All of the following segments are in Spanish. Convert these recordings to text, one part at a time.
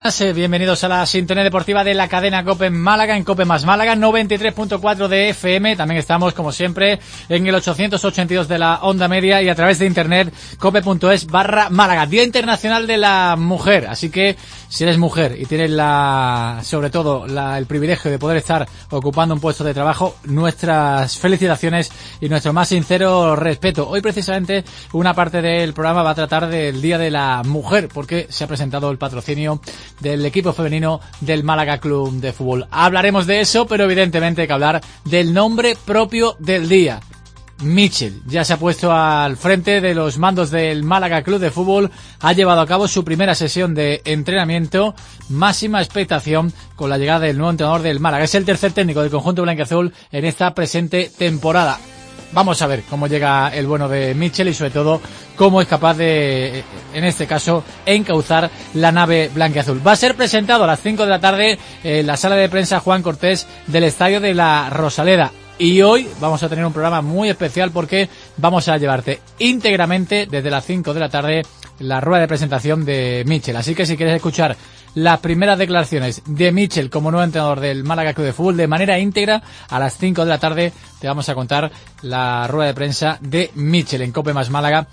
Bienvenidos a la sintonía deportiva de la cadena COPE en Málaga, en COPE más Málaga, 93.4 de FM. También estamos, como siempre, en el 882 de la onda media y a través de internet cope.es/Málaga. Día Internacional de la Mujer. Así que, si eres mujer y tienes sobre todo el privilegio de poder estar ocupando un puesto de trabajo, nuestras felicitaciones y nuestro más sincero respeto. Hoy, precisamente, una parte del programa va a tratar del Día de la Mujer, porque se ha presentado el patrocinio del equipo femenino del Málaga Club de Fútbol. Hablaremos de eso, pero evidentemente hay que hablar del nombre propio del día. Mitchell ya se ha puesto al frente de los mandos del Málaga Club de Fútbol, ha llevado a cabo su primera sesión de entrenamiento, máxima expectación con la llegada del nuevo entrenador del Málaga. Es el tercer técnico del conjunto blanquiazul en esta presente temporada. Vamos a ver cómo llega el bueno de Mitchell y sobre todo cómo es capaz de, en este caso, encauzar la nave blanquiazul. Va a ser presentado a las 5 de la tarde en la sala de prensa Juan Cortés del Estadio de la Rosaleda. Y hoy vamos a tener un programa muy especial porque vamos a llevarte íntegramente desde las 5 de la tarde la rueda de presentación de Mitchell. Así que si quieres escuchar las primeras declaraciones de Mitchell como nuevo entrenador del Málaga Club de Fútbol de manera íntegra, a las 5 de la tarde te vamos a contar la rueda de prensa de Mitchell en COPE más Málaga,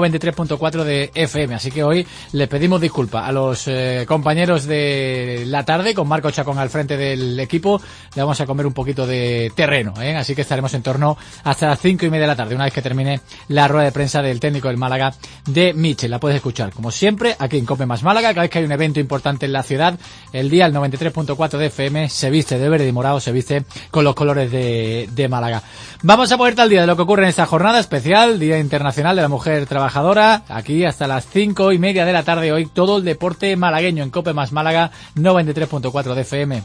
93.4 de FM. Así que hoy les pedimos disculpas a los compañeros de la tarde, con Marco Chacón al frente del equipo. Le vamos a comer un poquito de terreno, así que estaremos en torno hasta las 5:30 de la tarde, una vez que termine la rueda de prensa del técnico del Málaga de Mitchell. La puedes escuchar, como siempre, aquí en COPE más Málaga. Cada vez que hay un evento importante en la ciudad, el día, el 93.4 de FM, se viste de verde y morado, se viste con los colores de Málaga. Vamos a ponerte al día de lo que ocurre en esta jornada especial, Día Internacional de la Mujer Trabajadora, aquí hasta las 5:30 de la tarde hoy, todo el deporte malagueño en COPE más Málaga, 93.4 de FM.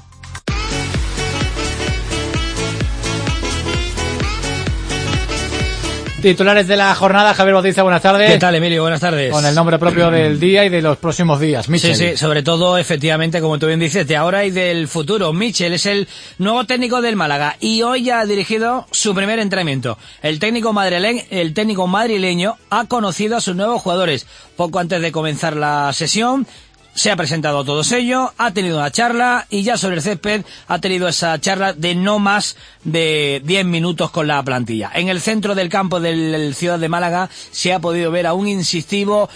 Titulares de la jornada, Javier Bautista, buenas tardes. ¿Qué tal, Emilio? Buenas tardes. Con el nombre propio del día y de los próximos días, Mitchell. Sí, sobre todo, efectivamente, como tú bien dices, de ahora y del futuro. Mitchell es el nuevo técnico del Málaga y hoy ya ha dirigido su primer entrenamiento. El técnico madrileño ha conocido a sus nuevos jugadores. Poco antes de comenzar la sesión, se ha presentado a todos ellos, ha tenido una charla y ya sobre el césped ha tenido esa charla de no más de 10 minutos con la plantilla. En el centro del campo del Ciudad de Málaga se ha podido ver a un intensivo,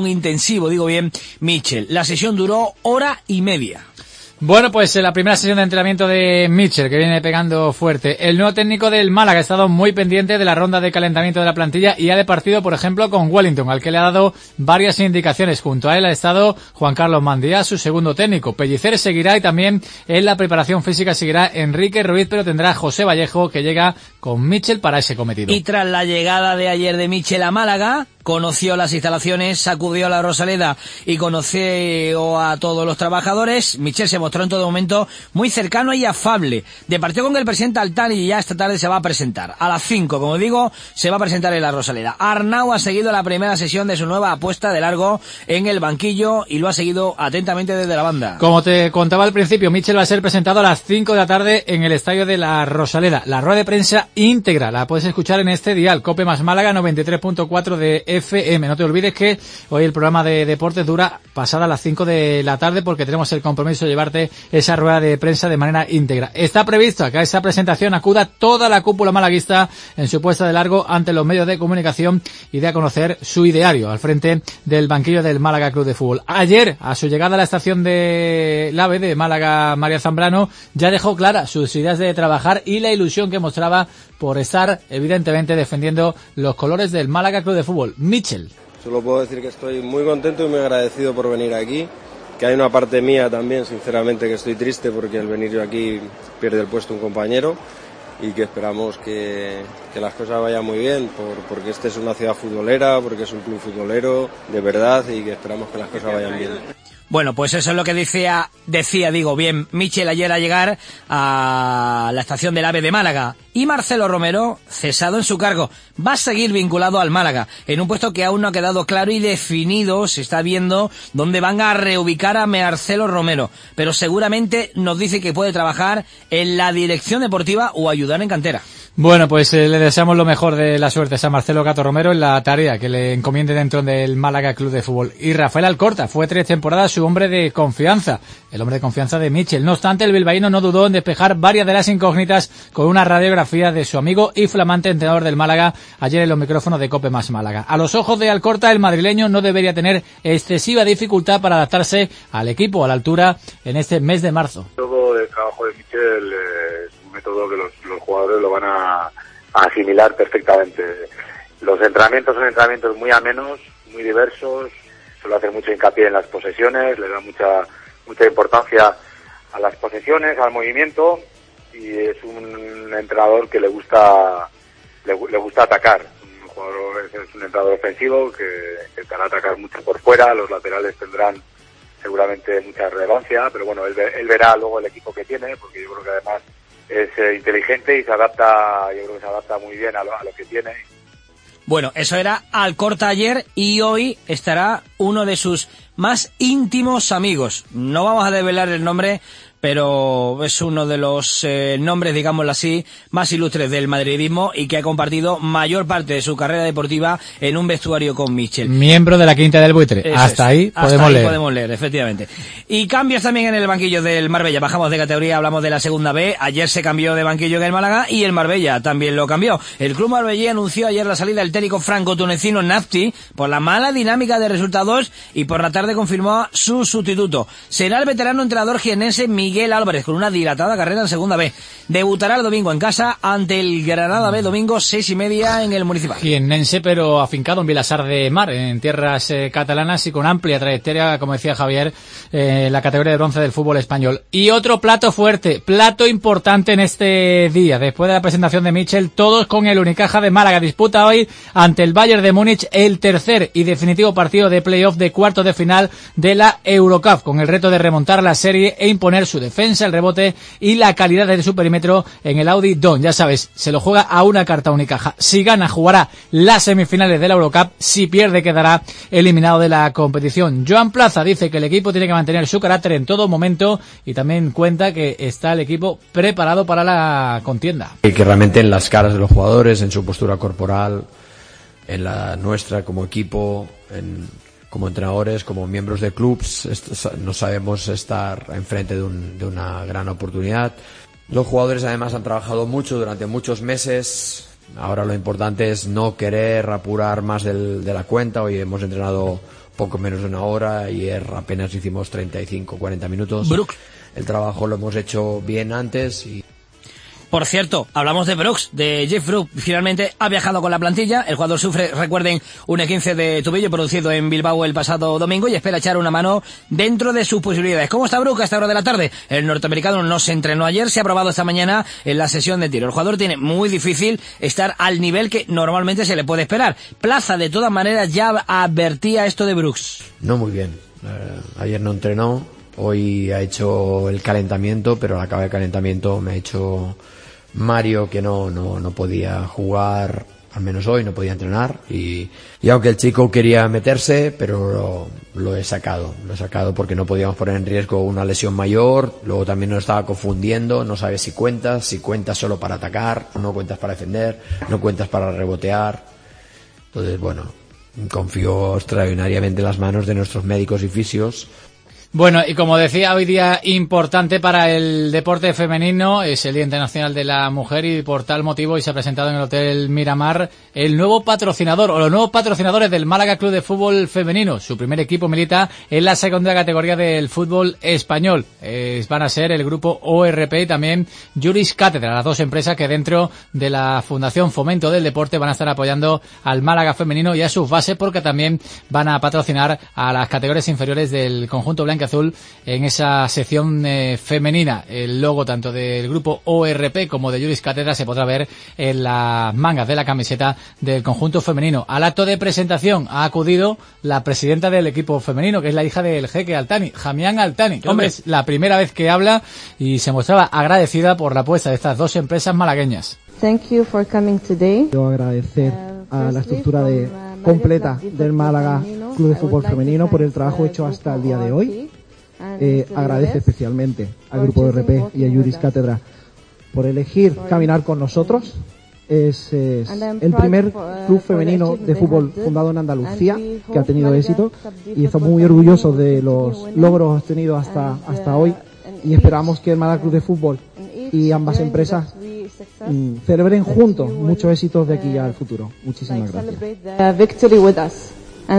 Mitchell. La sesión duró 1:30. Bueno, pues la primera sesión de entrenamiento de Mitchell, que viene pegando fuerte. El nuevo técnico del Málaga ha estado muy pendiente de la ronda de calentamiento de la plantilla y ha departido, por ejemplo, con Wellington, al que le ha dado varias indicaciones. Junto a él ha estado Juan Carlos Mandía, su segundo técnico. Pellicer seguirá y también en la preparación física seguirá Enrique Ruiz, pero tendrá José Vallejo, que llega con Mitchell para ese cometido. Y tras la llegada de ayer de Mitchell a Málaga, conoció las instalaciones, sacudió a la Rosaleda y conoció a todos los trabajadores. Mitchell se mostró en todo momento muy cercano y afable. Departió con el presidente Altani y ya esta tarde se va a presentar. A las 5, como digo, se va a presentar en la Rosaleda. Arnau ha seguido la primera sesión de su nueva apuesta de largo en el banquillo y lo ha seguido atentamente desde la banda. Como te contaba al principio, Mitchell va a ser presentado a las 5 de la tarde en el estadio de la Rosaleda. La rueda de prensa íntegra la puedes escuchar en este dial, COPE más Málaga, 93.4 de FM. No te olvides que hoy el programa de deportes dura pasada las 5 de la tarde porque tenemos el compromiso de llevarte esa rueda de prensa de manera íntegra. Está previsto que a esa presentación acuda toda la cúpula malaguista en su puesta de largo ante los medios de comunicación y de a conocer su ideario al frente del banquillo del Málaga Club de Fútbol. Ayer, a su llegada a la estación de AVE de Málaga, María Zambrano ya dejó claras sus ideas de trabajar y la ilusión que mostraba por estar, evidentemente, defendiendo los colores del Málaga Club de Fútbol. Mitchell. Solo puedo decir que estoy muy contento y muy agradecido por venir aquí, que hay una parte mía también, sinceramente, que estoy triste porque al venir yo aquí pierde el puesto un compañero y que esperamos que las cosas vayan muy bien, porque esta es una ciudad futbolera, porque es un club futbolero de verdad y que esperamos que las cosas vayan bien. Bueno, pues eso es lo que decía Mitchell ayer al llegar a la estación del AVE de Málaga. Y Marcelo Romero, cesado en su cargo, va a seguir vinculado al Málaga, en un puesto que aún no ha quedado claro y definido. Se está viendo dónde van a reubicar a Marcelo Romero, pero seguramente nos dice que puede trabajar en la dirección deportiva o ayudar en cantera. Bueno, pues le deseamos lo mejor de la suerte a Marcelo Gato Romero en la tarea que le encomiende dentro del Málaga Club de Fútbol. Y Rafael Alcorta fue 3 temporadas su hombre de confianza, el hombre de confianza de Michel. No obstante, el bilbaíno no dudó en despejar varias de las incógnitas con una radiografía de su amigo y flamante entrenador del Málaga ayer en los micrófonos de COPE más Málaga. A los ojos de Alcorta, el madrileño no debería tener excesiva dificultad para adaptarse al equipo a la altura en este mes de marzo. Todo el trabajo de Michel es un método que los jugadores lo van a asimilar perfectamente. Los entrenamientos son entrenamientos muy amenos, muy diversos, suele hacer mucho hincapié en las posesiones, le da mucha importancia a las posesiones, al movimiento, y es un entrenador que le gusta atacar. Un jugador es un entrenador ofensivo que te hará atacar mucho por fuera, los laterales tendrán seguramente mucha relevancia, pero bueno, él verá luego el equipo que tiene, porque yo creo que además es inteligente y se adapta muy bien a lo que tiene. Bueno, eso era Alcorta ayer, y hoy estará uno de sus más íntimos amigos. No vamos a develar el nombre, pero es uno de los nombres, digámoslo así, más ilustres del madridismo y que ha compartido mayor parte de su carrera deportiva en un vestuario con Michel. Miembro de la Quinta del Buitre. Hasta ahí podemos leer, efectivamente. Y cambios también en el banquillo del Marbella. Bajamos de categoría, hablamos de la segunda B. Ayer se cambió de banquillo en el Málaga y el Marbella también lo cambió. El club marbellí anunció ayer la salida del técnico franco-tunecino Nafti por la mala dinámica de resultados y por la tarde confirmó su sustituto. Será el veterano entrenador jiennense Miguel Álvarez, con una dilatada carrera en segunda B. Debutará el domingo en casa ante el Granada B, domingo 6:30 en el Municipal. Jiennense, pero afincado en Vilassar de Mar, en tierras catalanas, y con amplia trayectoria, como decía Javier, la categoría de bronce del fútbol español. Y otro plato fuerte, plato importante en este día. Después de la presentación de Michel, todos con el Unicaja de Málaga. Disputa hoy ante el Bayern de Múnich el tercer y definitivo partido de playoff de cuartos de final de la Eurocup, con el reto de remontar la serie e imponer su defensa, el rebote y la calidad de su perímetro en el Audi Dome. Ya sabes, se lo juega a una carta Unicaja. Si gana, jugará las semifinales de la Eurocup. Si pierde, quedará eliminado de la competición. Joan Plaza dice que el equipo tiene que mantener su carácter en todo momento y también cuenta que está el equipo preparado para la contienda. Y que realmente en las caras de los jugadores, en su postura corporal, en la nuestra como equipo, como entrenadores, como miembros de clubs, no sabemos estar enfrente de una gran oportunidad. Los jugadores además han trabajado mucho durante muchos meses. Ahora lo importante es no querer apurar más de la cuenta. Hoy hemos entrenado poco menos de una hora, ayer apenas hicimos 35-40 minutos. Brooks. El trabajo lo hemos hecho bien antes y... Por cierto, hablamos de Brooks, de Jeff Brooks. Finalmente ha viajado con la plantilla. El jugador sufre, recuerden, un E15 de tobillo producido en Bilbao el pasado domingo y espera echar una mano dentro de sus posibilidades. ¿Cómo está Brooks a esta hora de la tarde? El norteamericano no se entrenó ayer, se ha probado esta mañana en la sesión de tiro. El jugador tiene muy difícil estar al nivel que normalmente se le puede esperar. Plaza, de todas maneras, ya advertía esto de Brooks. No muy bien. Ayer no entrenó, hoy ha hecho el calentamiento, pero al acabar el calentamiento me ha hecho... Mario, que no podía jugar, al menos hoy no podía entrenar, y aunque el chico quería meterse, pero lo he sacado porque no podíamos poner en riesgo una lesión mayor. Luego también nos estaba confundiendo, no sabes si cuentas solo para atacar, no cuentas para defender, no cuentas para rebotear. Entonces, bueno, confío extraordinariamente en las manos de nuestros médicos y fisios. Bueno, y como decía, hoy día importante para el deporte femenino, es el Día Internacional de la Mujer, y por tal motivo hoy se ha presentado en el Hotel Miramar el nuevo patrocinador, o los nuevos patrocinadores del Málaga Club de Fútbol Femenino. Su primer equipo milita en la segunda categoría del fútbol español. Van a ser el grupo ORP y también Juris Cátedra, las dos empresas que dentro de la Fundación Fomento del Deporte van a estar apoyando al Málaga femenino y a sus bases, porque también van a patrocinar a las categorías inferiores del conjunto blanco azul en esa sección femenina. El logo tanto del grupo ORP como de Juris Cátedra se podrá ver en las mangas de la camiseta del conjunto femenino. Al acto de presentación ha acudido la presidenta del equipo femenino, que es la hija del jeque Altani, Jamián Altani. Hombre, es la primera vez que habla y se mostraba agradecida por la apuesta de estas dos empresas malagueñas. Thank you for coming today. Quiero agradecer a la estructura completa del Málaga Club de Fútbol Femenino por el trabajo hecho hasta el día de hoy. Agradece especialmente al grupo ORP y a Juris Cátedra por elegir caminar con nosotros es el primer club femenino de fútbol fundado en Andalucía que ha tenido éxito, y estamos muy orgullosos de los logros obtenidos hasta hoy, y esperamos que el Málaga Club de Fútbol y ambas empresas celebren juntos muchos éxitos de aquí al futuro. Muchísimas gracias.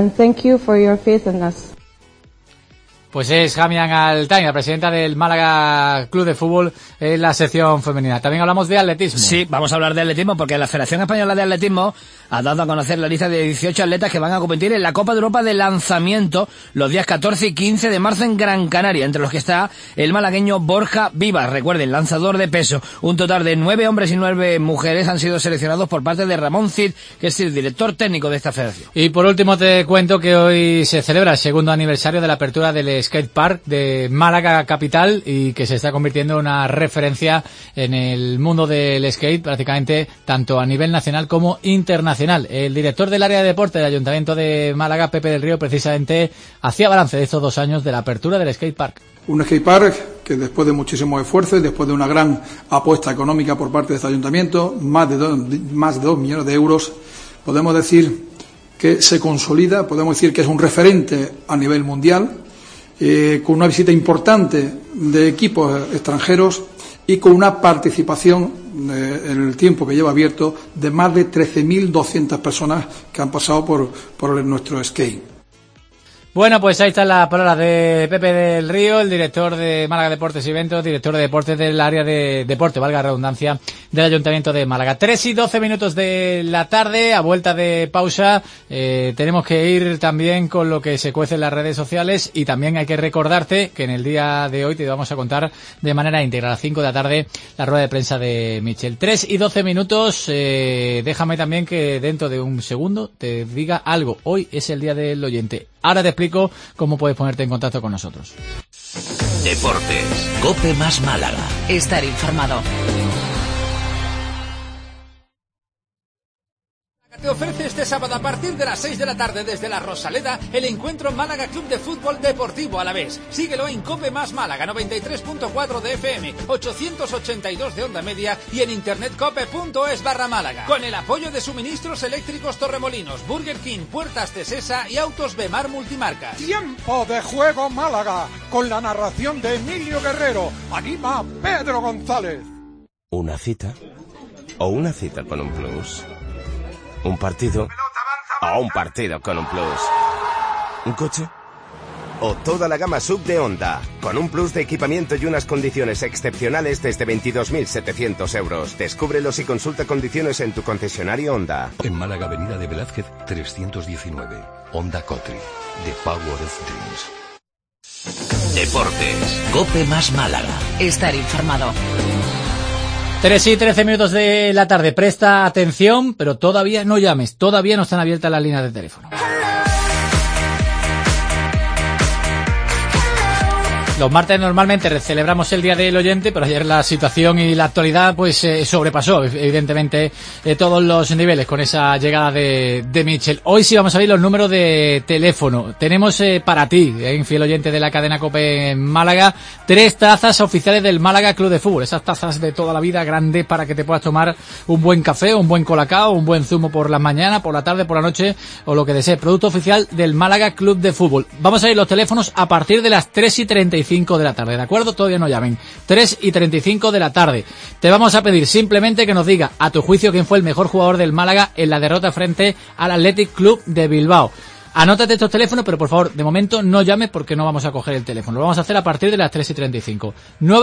Pues es Jamian Altain, la presidenta del Málaga Club de Fútbol en la sección femenina. También hablamos de atletismo. Sí, vamos a hablar de atletismo porque la Federación Española de Atletismo ha dado a conocer la lista de 18 atletas que van a competir en la Copa de Europa de Lanzamiento los días 14 y 15 de marzo en Gran Canaria, entre los que está el malagueño Borja Vivas, recuerden, lanzador de peso. Un total de 9 hombres y 9 mujeres han sido seleccionados por parte de Ramón Cid, que es el director técnico de esta federación. Y por último te cuento que hoy se celebra el segundo aniversario de la apertura del Skate Park de Málaga capital, y que se está convirtiendo en una referencia en el mundo del skate prácticamente tanto a nivel nacional como internacional. El director del área de deporte del Ayuntamiento de Málaga, Pepe del Río, precisamente hacía balance de estos 2 años de la apertura del Skate Park. Un skate park que después de muchísimos esfuerzos, después de una gran apuesta económica por parte de este ayuntamiento, más de 2 millones de euros, podemos decir que se consolida, podemos decir que es un referente a nivel mundial, con una visita importante de equipos extranjeros y con una participación en el tiempo que lleva abierto de más de 13.200 personas que han pasado por nuestro skate. Bueno, pues ahí están las palabras de Pepe del Río, el director de Málaga Deportes y Eventos, director de deportes del área de deporte, valga la redundancia, del Ayuntamiento de Málaga. 3:12 de la tarde, a vuelta de pausa, tenemos que ir también con lo que se cuece en las redes sociales, y también hay que recordarte que en el día de hoy te vamos a contar de manera íntegra a las 5 de la tarde la rueda de prensa de Michel. 3:12, déjame también que dentro de un segundo te diga algo. Hoy es el día del oyente. Ahora te explico cómo puedes ponerte en contacto con nosotros. Deportes, COPE más Málaga. Estar informado. Te ofrece este sábado a partir de las 6 de la tarde desde La Rosaleda el encuentro Málaga Club de Fútbol Deportivo Alavés. Síguelo en COPE más Málaga, 93.4 de FM, 882 de onda media y en internet cope.es/Málaga. Con el apoyo de Suministros Eléctricos Torremolinos, Burger King, Puertas Tesesa y Autos Bemar Multimarcas. Tiempo de juego Málaga, con la narración de Emilio Guerrero. Anima Pedro González. ¿Una cita? ¿O una cita con un plus? ¿Un partido? ¿O un partido con un plus? ¿Un coche? ¿O toda la gama sub de Honda? Con un plus de equipamiento y unas condiciones excepcionales desde 22.700 euros. Descúbrelos y consulta condiciones en tu concesionario Honda. En Málaga, Avenida de Velázquez, 319. Honda Country. The Power of Dreams. Deportes, COPE más Málaga. Estar informado. 3:13 de la tarde. Presta atención, pero todavía no llames. Todavía no están abiertas las líneas de teléfono. Los martes normalmente celebramos el Día del Oyente, pero ayer la situación y la actualidad pues sobrepasó evidentemente todos los niveles con esa llegada de Michel. Hoy sí vamos a ver los números de teléfono. Tenemos para ti, fiel oyente de la cadena COPE en Málaga, 3 tazas oficiales del Málaga Club de Fútbol. Esas tazas de toda la vida, grandes, para que te puedas tomar un buen café, un buen colacao, un buen zumo por la mañana, por la tarde, por la noche o lo que desees. Producto oficial del Málaga Club de Fútbol. Vamos a ir los teléfonos a partir de las 3:35 de la tarde, ¿de acuerdo? Todavía no llamen. 3:35 de la tarde. Te vamos a pedir simplemente que nos diga, a tu juicio, quién fue el mejor jugador del Málaga en la derrota frente al Athletic Club de Bilbao. Anótate estos teléfonos, pero por favor, de momento no llames porque no vamos a coger el teléfono. Lo vamos a hacer a partir de las 3:35.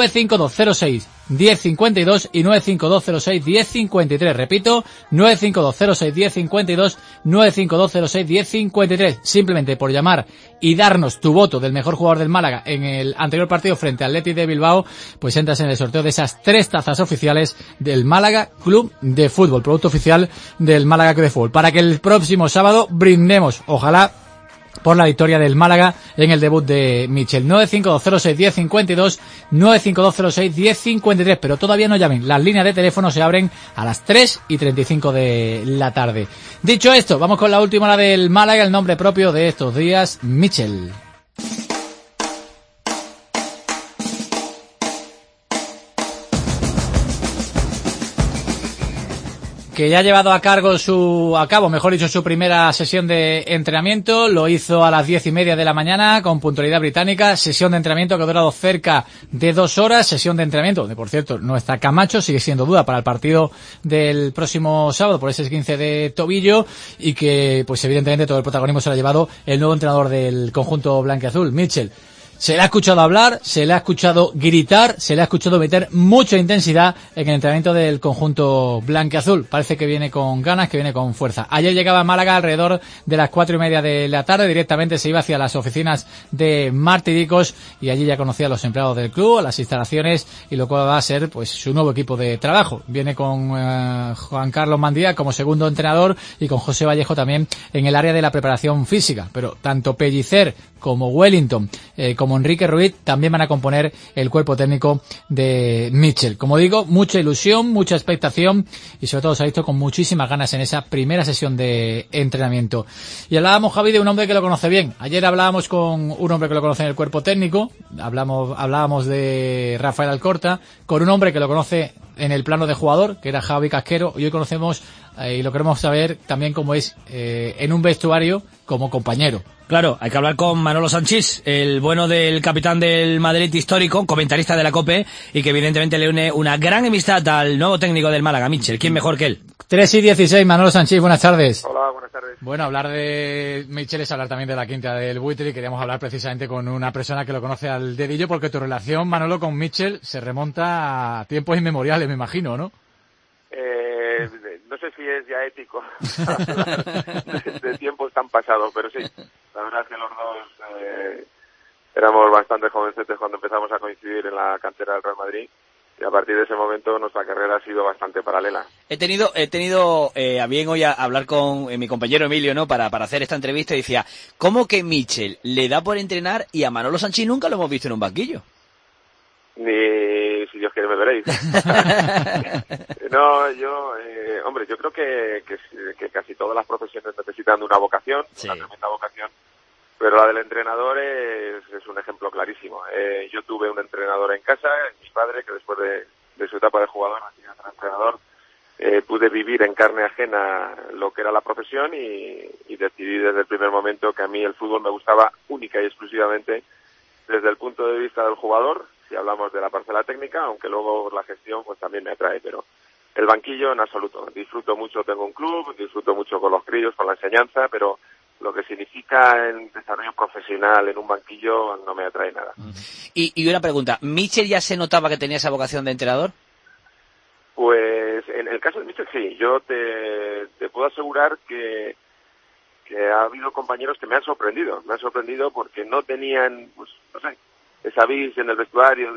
95206-1052 y 95206-1053. Repito, 95206-1052, 95206-1053. Simplemente por llamar y darnos tu voto del mejor jugador del Málaga en el anterior partido frente al Athletic de Bilbao, pues entras en el sorteo de esas 3 tazas oficiales del Málaga Club de Fútbol, producto oficial del Málaga Club de Fútbol, para que el próximo sábado brindemos, ojalá, por la victoria del Málaga en el debut de Michel. 95206-1052, 95206-1053, pero todavía no llamen. Las líneas de teléfono se abren a las 3:35 de la tarde. Dicho esto, vamos con la última hora del Málaga, el nombre propio de estos días, Michel. que ya ha llevado a cabo su primera sesión de entrenamiento. Lo hizo a las 10:30 de la mañana con puntualidad británica. Sesión de entrenamiento que ha durado cerca de 2 horas. Sesión de entrenamiento donde, por cierto, no está Camacho, sigue siendo duda para el partido del próximo sábado por ese esguince de tobillo, y que, pues evidentemente, todo el protagonismo se lo ha llevado el nuevo entrenador del conjunto blanquiazul, Mitchell. Se le ha escuchado hablar, se le ha escuchado gritar, se le ha escuchado meter mucha intensidad en el entrenamiento del conjunto blanquiazul. Parece que viene con ganas, que viene con fuerza. Ayer llegaba a Málaga alrededor de las 4:30 de la tarde. Directamente se iba hacia las oficinas de Martiricos y allí ya conocía a los empleados del club, a las instalaciones y lo cual va a ser pues su nuevo equipo de trabajo. Viene con Juan Carlos Mandía como segundo entrenador y con José Vallejo también en el área de la preparación física. Pero tanto Pellicer como Wellington, como Enrique Ruiz, también van a componer el cuerpo técnico de Mitchell. Como digo, mucha ilusión, mucha expectación y sobre todo se ha visto con muchísimas ganas en esa primera sesión de entrenamiento. Y hablábamos, Javi, de un hombre que lo conoce bien. Ayer hablábamos con un hombre que lo conoce en el cuerpo técnico, hablábamos de Rafael Alcorta, con un hombre que lo conoce en el plano de jugador, que era Javi Casquero, y hoy conocemos y lo queremos saber también cómo es en un vestuario como compañero. Claro, hay que hablar con Manolo Sanchís, el bueno del capitán del Madrid histórico, comentarista de la COPE, y que evidentemente le une una gran amistad al nuevo técnico del Málaga, Mitchell. ¿Quién mejor que él? 3:16, Manolo Sanchís, buenas tardes. Hola, buenas tardes. Bueno, hablar de Mitchell es hablar también de la quinta del Buitre, y queríamos hablar precisamente con una persona que lo conoce al dedillo, porque tu relación, Manolo, con Mitchell se remonta a tiempos inmemoriales, me imagino, ¿no? No sé si es ya ético de tiempos tan pasados, pero sí, la verdad es que los dos éramos bastante jovencetes cuando empezamos a coincidir en la cantera del Real Madrid, y a partir de ese momento nuestra carrera ha sido bastante paralela. He tenido a bien hoy a hablar con mi compañero Emilio, ¿no? Para hacer esta entrevista, y decía, ¿cómo que Mitchell le da por entrenar y a Manolo Sanchís nunca lo hemos visto en un banquillo? Ni si Dios quiere me veréis. No, hombre, yo creo que casi todas las profesiones necesitan de una vocación, una tremenda vocación, pero la del entrenador es un ejemplo clarísimo. Yo tuve un entrenador en casa, mi padre, que después de su etapa de jugador, entrenador, pude vivir en carne ajena lo que era la profesión y decidí desde el primer momento que a mí el fútbol me gustaba única y exclusivamente desde el punto de vista del jugador, si hablamos de la parcela técnica, aunque luego la gestión pues también me atrae, pero el banquillo en absoluto. Disfruto mucho, tengo un club, disfruto mucho con los críos, con la enseñanza, pero lo que significa el desarrollo profesional en un banquillo no me atrae nada. Y una pregunta, ¿Mitchell ya se notaba que tenía esa vocación de entrenador? Pues en el caso de Mitchell sí, yo te puedo asegurar que ha habido compañeros que me han sorprendido porque no tenían, pues no sé, esa vis en el vestuario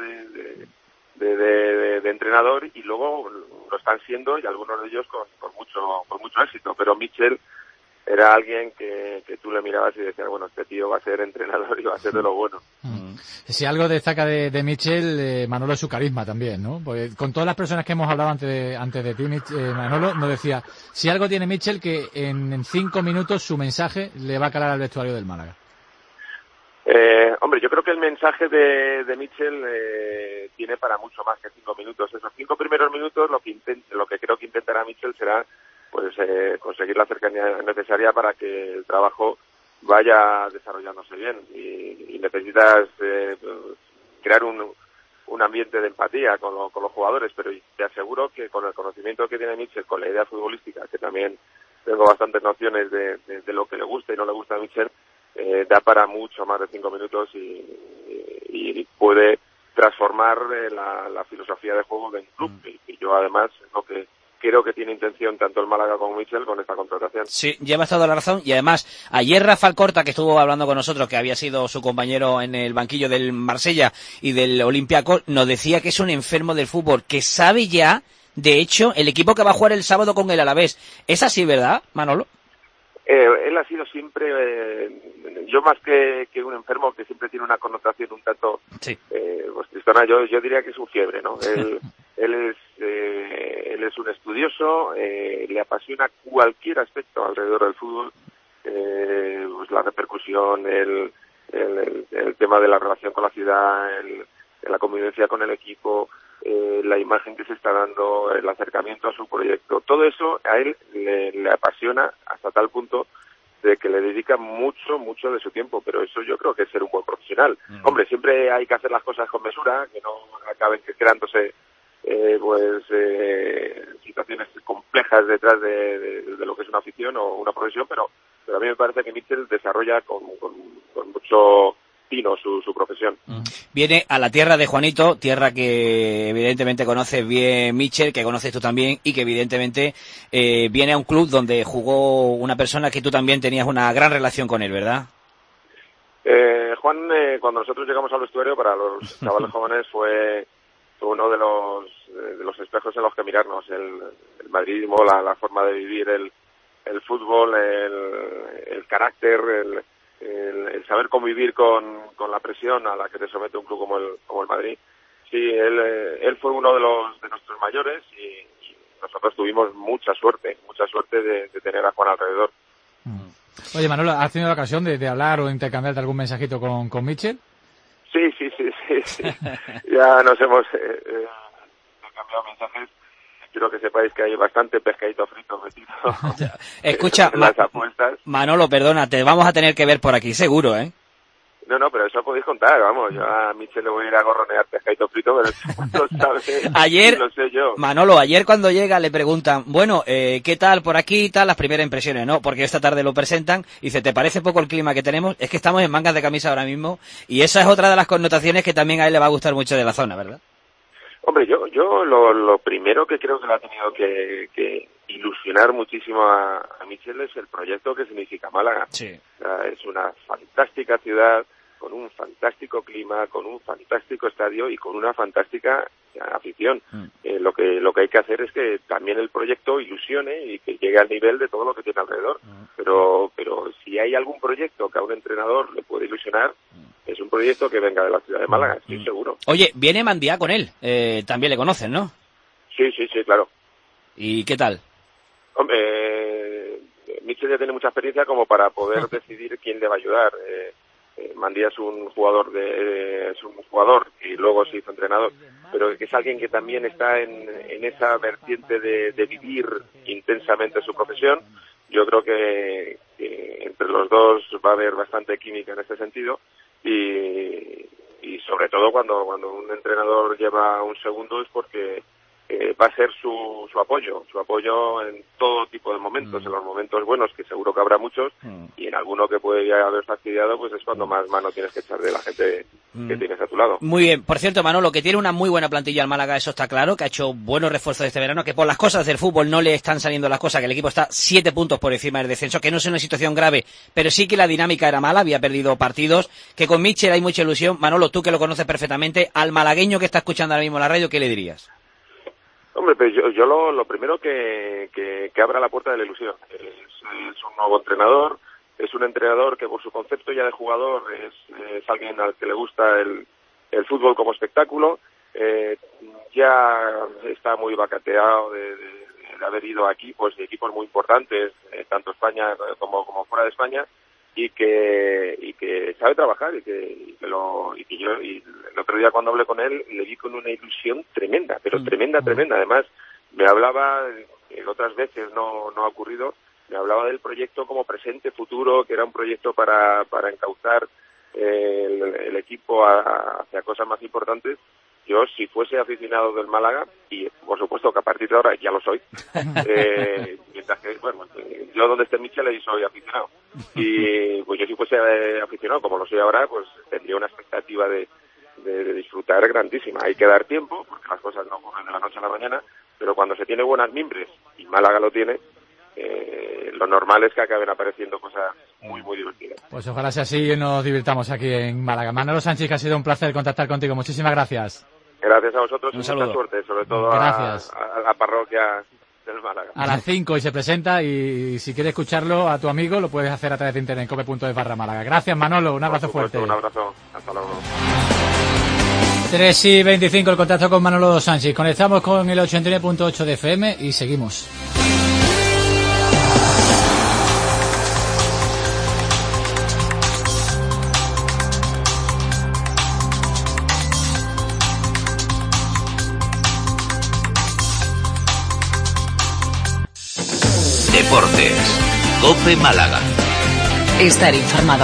de entrenador, y luego lo están siendo, y algunos de ellos con mucho éxito, pero Mitchell era alguien que tú le mirabas y decías, bueno, este tío va a ser entrenador y va a ser de lo bueno. Si algo destaca de Mitchell, Manolo, es su carisma también, ¿no? Porque con todas las personas que hemos hablado antes de ti, Manolo nos decía, si algo tiene Mitchell, que en 5 minutos su mensaje le va a calar al vestuario del Málaga. Hombre, yo creo que el mensaje de Mitchell tiene para mucho más que 5 minutos. Esos 5 primeros minutos lo que creo que intentará Mitchell será pues conseguir la cercanía necesaria para que el trabajo vaya desarrollándose bien, y necesitas crear un ambiente de empatía con los jugadores, pero te aseguro que con el conocimiento que tiene Mitchell, con la idea futbolística, que también tengo bastantes nociones de lo que le gusta y no le gusta a Mitchell, da para mucho más de 5 minutos y puede transformar la filosofía de juego del club, y yo además lo que creo que tiene intención tanto el Málaga como Mitchell con esta contratación. Sí, llevas toda la razón, y además ayer Rafael Corta, que estuvo hablando con nosotros, que había sido su compañero en el banquillo del Marsella y del Olympiacos, nos decía que es un enfermo del fútbol, que sabe ya, de hecho, el equipo que va a jugar el sábado con el Alavés. ¿Es así, verdad, Manolo? Él ha sido siempre, yo más que un enfermo, que siempre tiene una connotación un tanto pues tristona, yo diría que es un fiebre, ¿no? Él es un estudioso, le apasiona cualquier aspecto alrededor del fútbol, pues la repercusión, el tema de la relación con la ciudad, la convivencia con el equipo, la imagen que se está dando, el acercamiento a su proyecto, todo eso a él le apasiona hasta tal punto de que le dedica mucho de su tiempo, pero eso yo creo que es ser un buen profesional. Hombre, siempre hay que hacer las cosas con mesura, que no acaben creándose situaciones complejas detrás de lo que es una afición o una profesión, pero a mí me parece que Mitchell desarrolla con mucho tino su profesión. Viene a la tierra de Juanito, tierra que evidentemente conoces bien Mitchell, que conoces tú también, y que evidentemente viene a un club donde jugó una persona que tú también tenías una gran relación con él, ¿verdad? Juan, cuando nosotros llegamos al vestuario, para los chavales jóvenes fue uno de los espejos en los que mirarnos, el madridismo, la forma de vivir el fútbol, el carácter, el saber convivir con la presión a la que te somete un club como el Madrid. Sí, él fue uno de nuestros mayores y nosotros tuvimos mucha suerte de tener a Juan alrededor. Oye, Manolo, ¿has tenido la ocasión de hablar o intercambiarte algún mensajito con Mitchell? Sí. Ya nos hemos cambiado mensajes. Quiero que sepáis que hay bastante pescadito frito metido. Escucha, en las apuestas. Manolo, perdona, te vamos a tener que ver por aquí, seguro, ¿eh? No, pero eso podéis contar, vamos. Yo a Mitchell le voy a ir a gorronear pescadito frito, pero eso lo sabe. Ayer, lo sé yo. Manolo, ayer cuando llega le preguntan, bueno, ¿qué tal por aquí y tal? Las primeras impresiones, ¿no? Porque esta tarde lo presentan y dice, ¿te parece poco el clima que tenemos? Es que estamos en mangas de camisa ahora mismo y esa es otra de las connotaciones que también a él le va a gustar mucho de la zona, ¿verdad? Hombre, yo lo primero que creo que le ha tenido que ilusionar muchísimo a Mitchell es el proyecto que significa Málaga. Sí. O sea, es una fantástica ciudad, con un fantástico clima, con un fantástico estadio y con una fantástica afición. Lo que hay que hacer es que también el proyecto ilusione y que llegue al nivel de todo lo que tiene alrededor. Pero si hay algún proyecto que a un entrenador le puede ilusionar, es un proyecto que venga de la ciudad de Málaga, estoy seguro. Oye, viene Mandiá con él, también le conocen, ¿no? Sí, claro. ¿Y qué tal? Hombre, Mitchell ya tiene mucha experiencia como para poder decidir quién le va a ayudar. Mandía es un jugador y luego se hizo entrenador, pero es alguien que también está en esa vertiente de vivir intensamente su profesión. Yo creo que entre los dos va a haber bastante química en este sentido y sobre todo cuando un entrenador lleva un segundo es porque va a ser su apoyo en todo tipo de momentos, en los momentos buenos, que seguro que habrá muchos, y en alguno que puede haber fastidiado, pues es cuando más mano tienes que echar de la gente que tienes a tu lado. Muy bien. Por cierto, Manolo, que tiene una muy buena plantilla al Málaga, eso está claro, que ha hecho buenos refuerzos este verano, que por las cosas del fútbol no le están saliendo las cosas, que el equipo está 7 puntos por encima del descenso, que no es una situación grave, pero sí que la dinámica era mala, había perdido partidos, que con Mitchell hay mucha ilusión. Manolo, tú que lo conoces perfectamente, al malagueño que está escuchando ahora mismo la radio, ¿qué le dirías? Hombre, pues yo lo primero que abra la puerta de la ilusión. Es un nuevo entrenador, es un entrenador que por su concepto ya de jugador es alguien al que le gusta el fútbol como espectáculo. Ya está muy vacateado de haber ido a equipos muy importantes, tanto España como fuera de España, y que sabe trabajar y que yo el otro día cuando hablé con él le vi con una ilusión tremenda, pero tremenda. Además me hablaba, otras veces no ha ocurrido, me hablaba del proyecto como presente, futuro, que era un proyecto para encauzar el equipo hacia cosas más importantes. Yo, si fuese aficionado del Málaga, y por supuesto que a partir de ahora ya lo soy, mientras que, yo donde esté Mitchell ahí soy aficionado. Y pues yo si fuese aficionado, como lo soy ahora, pues tendría una expectativa de disfrutar grandísima. Hay que dar tiempo, porque las cosas no ocurren de la noche a la mañana, pero cuando se tiene buenas mimbres, y Málaga lo tiene, lo normal es que acaben apareciendo cosas muy divertidas. Pues ojalá sea así y nos divirtamos aquí en Málaga. Manolo Sanchis, que ha sido un placer contactar contigo. Muchísimas gracias. Gracias a vosotros y un saludo. Mucha suerte, sobre todo a la parroquia del Málaga. A las 5 y se presenta, y si quieres escucharlo a tu amigo lo puedes hacer a través de internet, cope.es/Málaga. Gracias, Manolo, un abrazo fuerte. Un abrazo, hasta luego. 3:25 el contacto con Manolo Sanchis. Conectamos con el 89.8 de FM y seguimos. Deportes. COPE Málaga. Estar informado.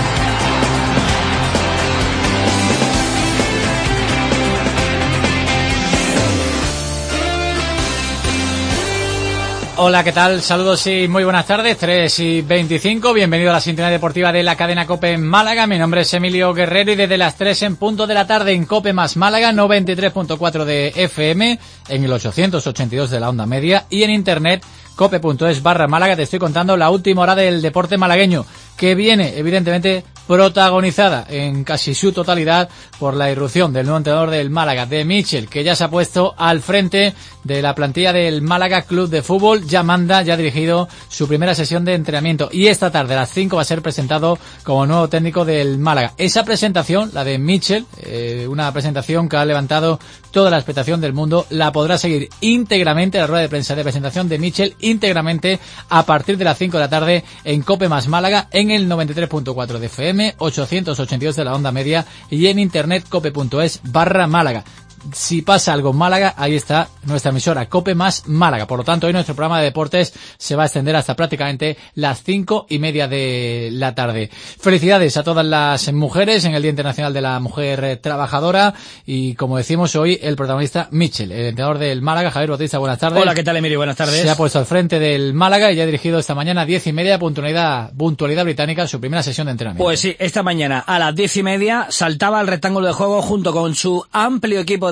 Hola, ¿qué tal? Saludos y muy buenas tardes, 3:25, bienvenido a la sintonía deportiva de la cadena COPE en Málaga. Mi nombre es Emilio Guerrero y desde las 3 en punto de la tarde en COPE más Málaga, 93.4 de FM, en el 882 de la onda media y en internet cope.es/Málaga. Te estoy contando la última hora del deporte malagueño, que viene evidentemente protagonizada en casi su totalidad por la irrupción del nuevo entrenador del Málaga, de Michel, que ya se ha puesto al frente de la plantilla del Málaga Club de Fútbol. Ya manda, ya ha dirigido su primera sesión de entrenamiento y esta tarde a las 5 va a ser presentado como nuevo técnico del Málaga. Esa presentación, la de Michel, una presentación que ha levantado toda la expectación del mundo, la podrá seguir íntegramente, la rueda de prensa de presentación de Michel, íntegramente a partir de las 5 de la tarde en COPE más Málaga, en el 93.4 de FM, 882 de la onda media y en internet cope.es/Málaga. Si pasa algo en Málaga, ahí está nuestra emisora COPE más Málaga. Por lo tanto, hoy nuestro programa de deportes se va a extender hasta prácticamente las 5:30 de la tarde. Felicidades a todas las mujeres en el Día Internacional de la Mujer Trabajadora y, como decimos hoy, el protagonista Michel, el entrenador del Málaga. Javier Bautista, buenas tardes. Hola, ¿qué tal, Emilio? Buenas tardes. Se ha puesto al frente del Málaga y ya ha dirigido esta mañana a 10:30, puntualidad británica, su primera sesión de entrenamiento. Pues sí, esta mañana a las 10:30 saltaba al rectángulo de juego junto con su amplio equipo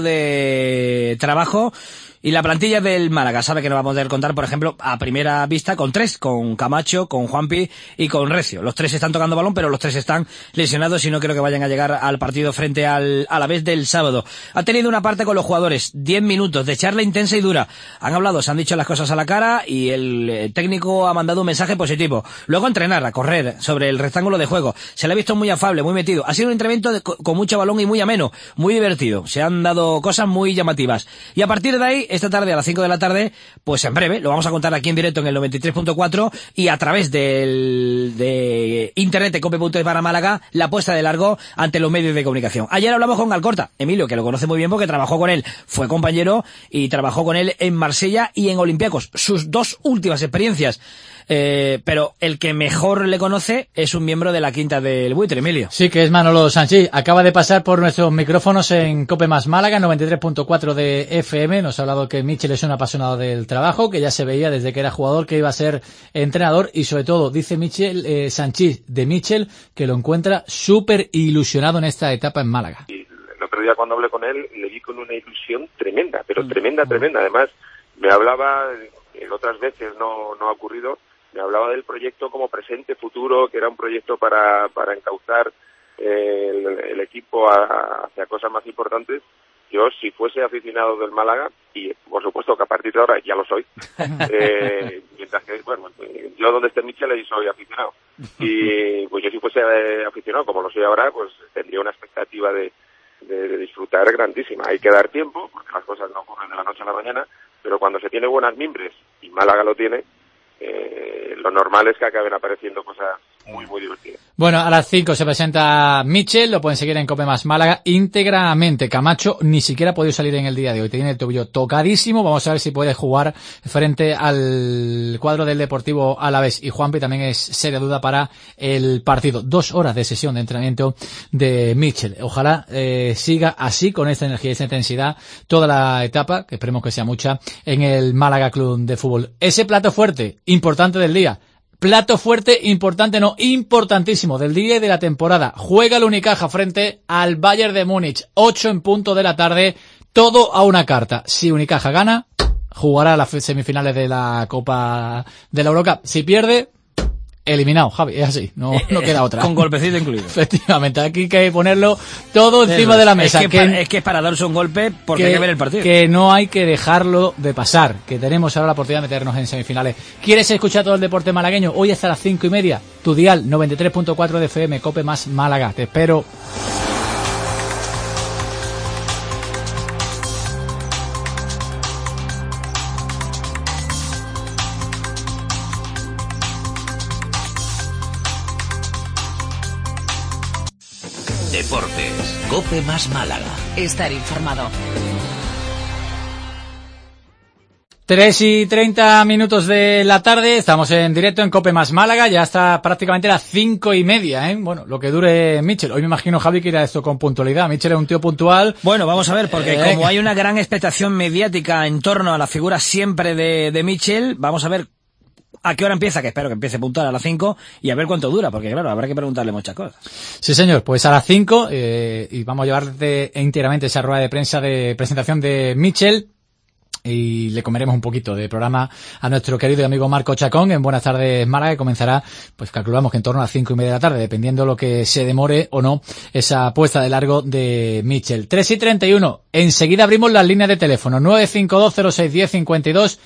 de trabajo y la plantilla del Málaga. Sabe que nos vamos a poder contar, por ejemplo, a primera vista con tres, con Camacho, con Juanpi y con Recio. Los tres están tocando balón, pero los tres están lesionados y no creo que vayan a llegar al partido frente al Alavés del sábado. Ha tenido una parte con los jugadores, 10 minutos de charla intensa y dura. Han hablado, se han dicho las cosas a la cara y el técnico ha mandado un mensaje positivo. Luego a entrenar, a correr sobre el rectángulo de juego. Se le ha visto muy afable, muy metido. Ha sido un entrenamiento con mucho balón y muy ameno, muy divertido. Se han dado cosas muy llamativas. Y a partir de ahí, esta tarde a las 5 de la tarde, pues en breve lo vamos a contar aquí en directo en el 93.4 y a través de internet de cope.es/Málaga, la puesta de largo ante los medios de comunicación. Ayer hablamos con Alcorta, Emilio, que lo conoce muy bien porque trabajó con él, fue compañero y trabajó con él en Marsella y en Olympiacos, sus dos últimas experiencias. Pero el que mejor le conoce es un miembro de la quinta del Buitre, Emilio. Sí, que es Manolo Sanchís. Acaba de pasar por nuestros micrófonos en COPE más Málaga, 93.4 de FM. Nos ha hablado que Michel es un apasionado del trabajo, que ya se veía desde que era jugador que iba a ser entrenador y sobre todo, dice Michel Sanchís de Michel, que lo encuentra súper ilusionado en esta etapa en Málaga. Y el otro día cuando hablé con él le vi con una ilusión tremenda, pero tremenda. Además, me hablaba, en otras veces no ha ocurrido, me hablaba del proyecto como presente, futuro, que era un proyecto para encauzar el equipo hacia cosas más importantes. Yo, si fuese aficionado del Málaga, y por supuesto que a partir de ahora ya lo soy, mientras que, bueno, yo donde esté Michel ahí soy aficionado. Y pues yo si fuese aficionado, como lo soy ahora, pues tendría una expectativa de disfrutar grandísima. Hay que dar tiempo, porque las cosas no ocurren de la noche a la mañana, pero cuando se tiene buenas mimbres, y Málaga lo tiene, lo normal es que acaben apareciendo cosas muy divertidas. Bueno, a las 5 se presenta Michel, lo pueden seguir en COPE más Málaga íntegramente. Camacho ni siquiera ha podido salir en el día de hoy, tiene el tobillo tocadísimo, vamos a ver si puede jugar frente al cuadro del Deportivo Alavés. Y Juanpi también es seria duda para el partido. 2 horas de sesión de entrenamiento de Michel. Ojalá siga así, con esta energía y esta intensidad, toda la etapa, que esperemos que sea mucha, en el Málaga Club de Fútbol. Ese plato fuerte, importante del día. Plato fuerte, importante, no, importantísimo, del día y de la temporada. Juega el Unicaja frente al Bayern de Múnich, 8 en punto de la tarde, todo a una carta. Si Unicaja gana, jugará las semifinales de la Copa de la Eurocup. Si pierde, eliminado, Javi, es así, no queda otra. Con golpecito incluido. Efectivamente, aquí hay que ponerlo todo encima de la mesa. Es que es para darse un golpe porque hay que ver el partido. Que no hay que dejarlo de pasar, que tenemos ahora la oportunidad de meternos en semifinales. ¿Quieres escuchar todo el deporte malagueño? Hoy hasta las 5:30, tu dial 93.4 de FM, COPE más Málaga. Te espero. Deportes, COPE más Málaga. Estar informado. 3:30 de la tarde, estamos en directo en COPE más Málaga, ya está prácticamente las 5:30, ¿eh? Bueno, lo que dure Michel. Hoy me imagino, Javi, que irá esto con puntualidad. Michel es un tío puntual. Bueno, vamos a ver, porque como hay una gran expectación mediática en torno a la figura siempre de Michel, vamos a ver a qué hora empieza, que espero que empiece puntual a las 5, y a ver cuánto dura, porque claro, habrá que preguntarle muchas cosas. Sí, señor, pues a las 5, y vamos a llevarte íntegramente esa rueda de prensa de presentación de Michel. Y le comeremos un poquito de programa a nuestro querido y amigo Marco Chacón en Buenas Tardes Málaga, que comenzará, pues calculamos que en torno a las 5:30 de la tarde, dependiendo lo que se demore o no esa puesta de largo de Michel. 3:31, enseguida abrimos las líneas de teléfono, 952061052,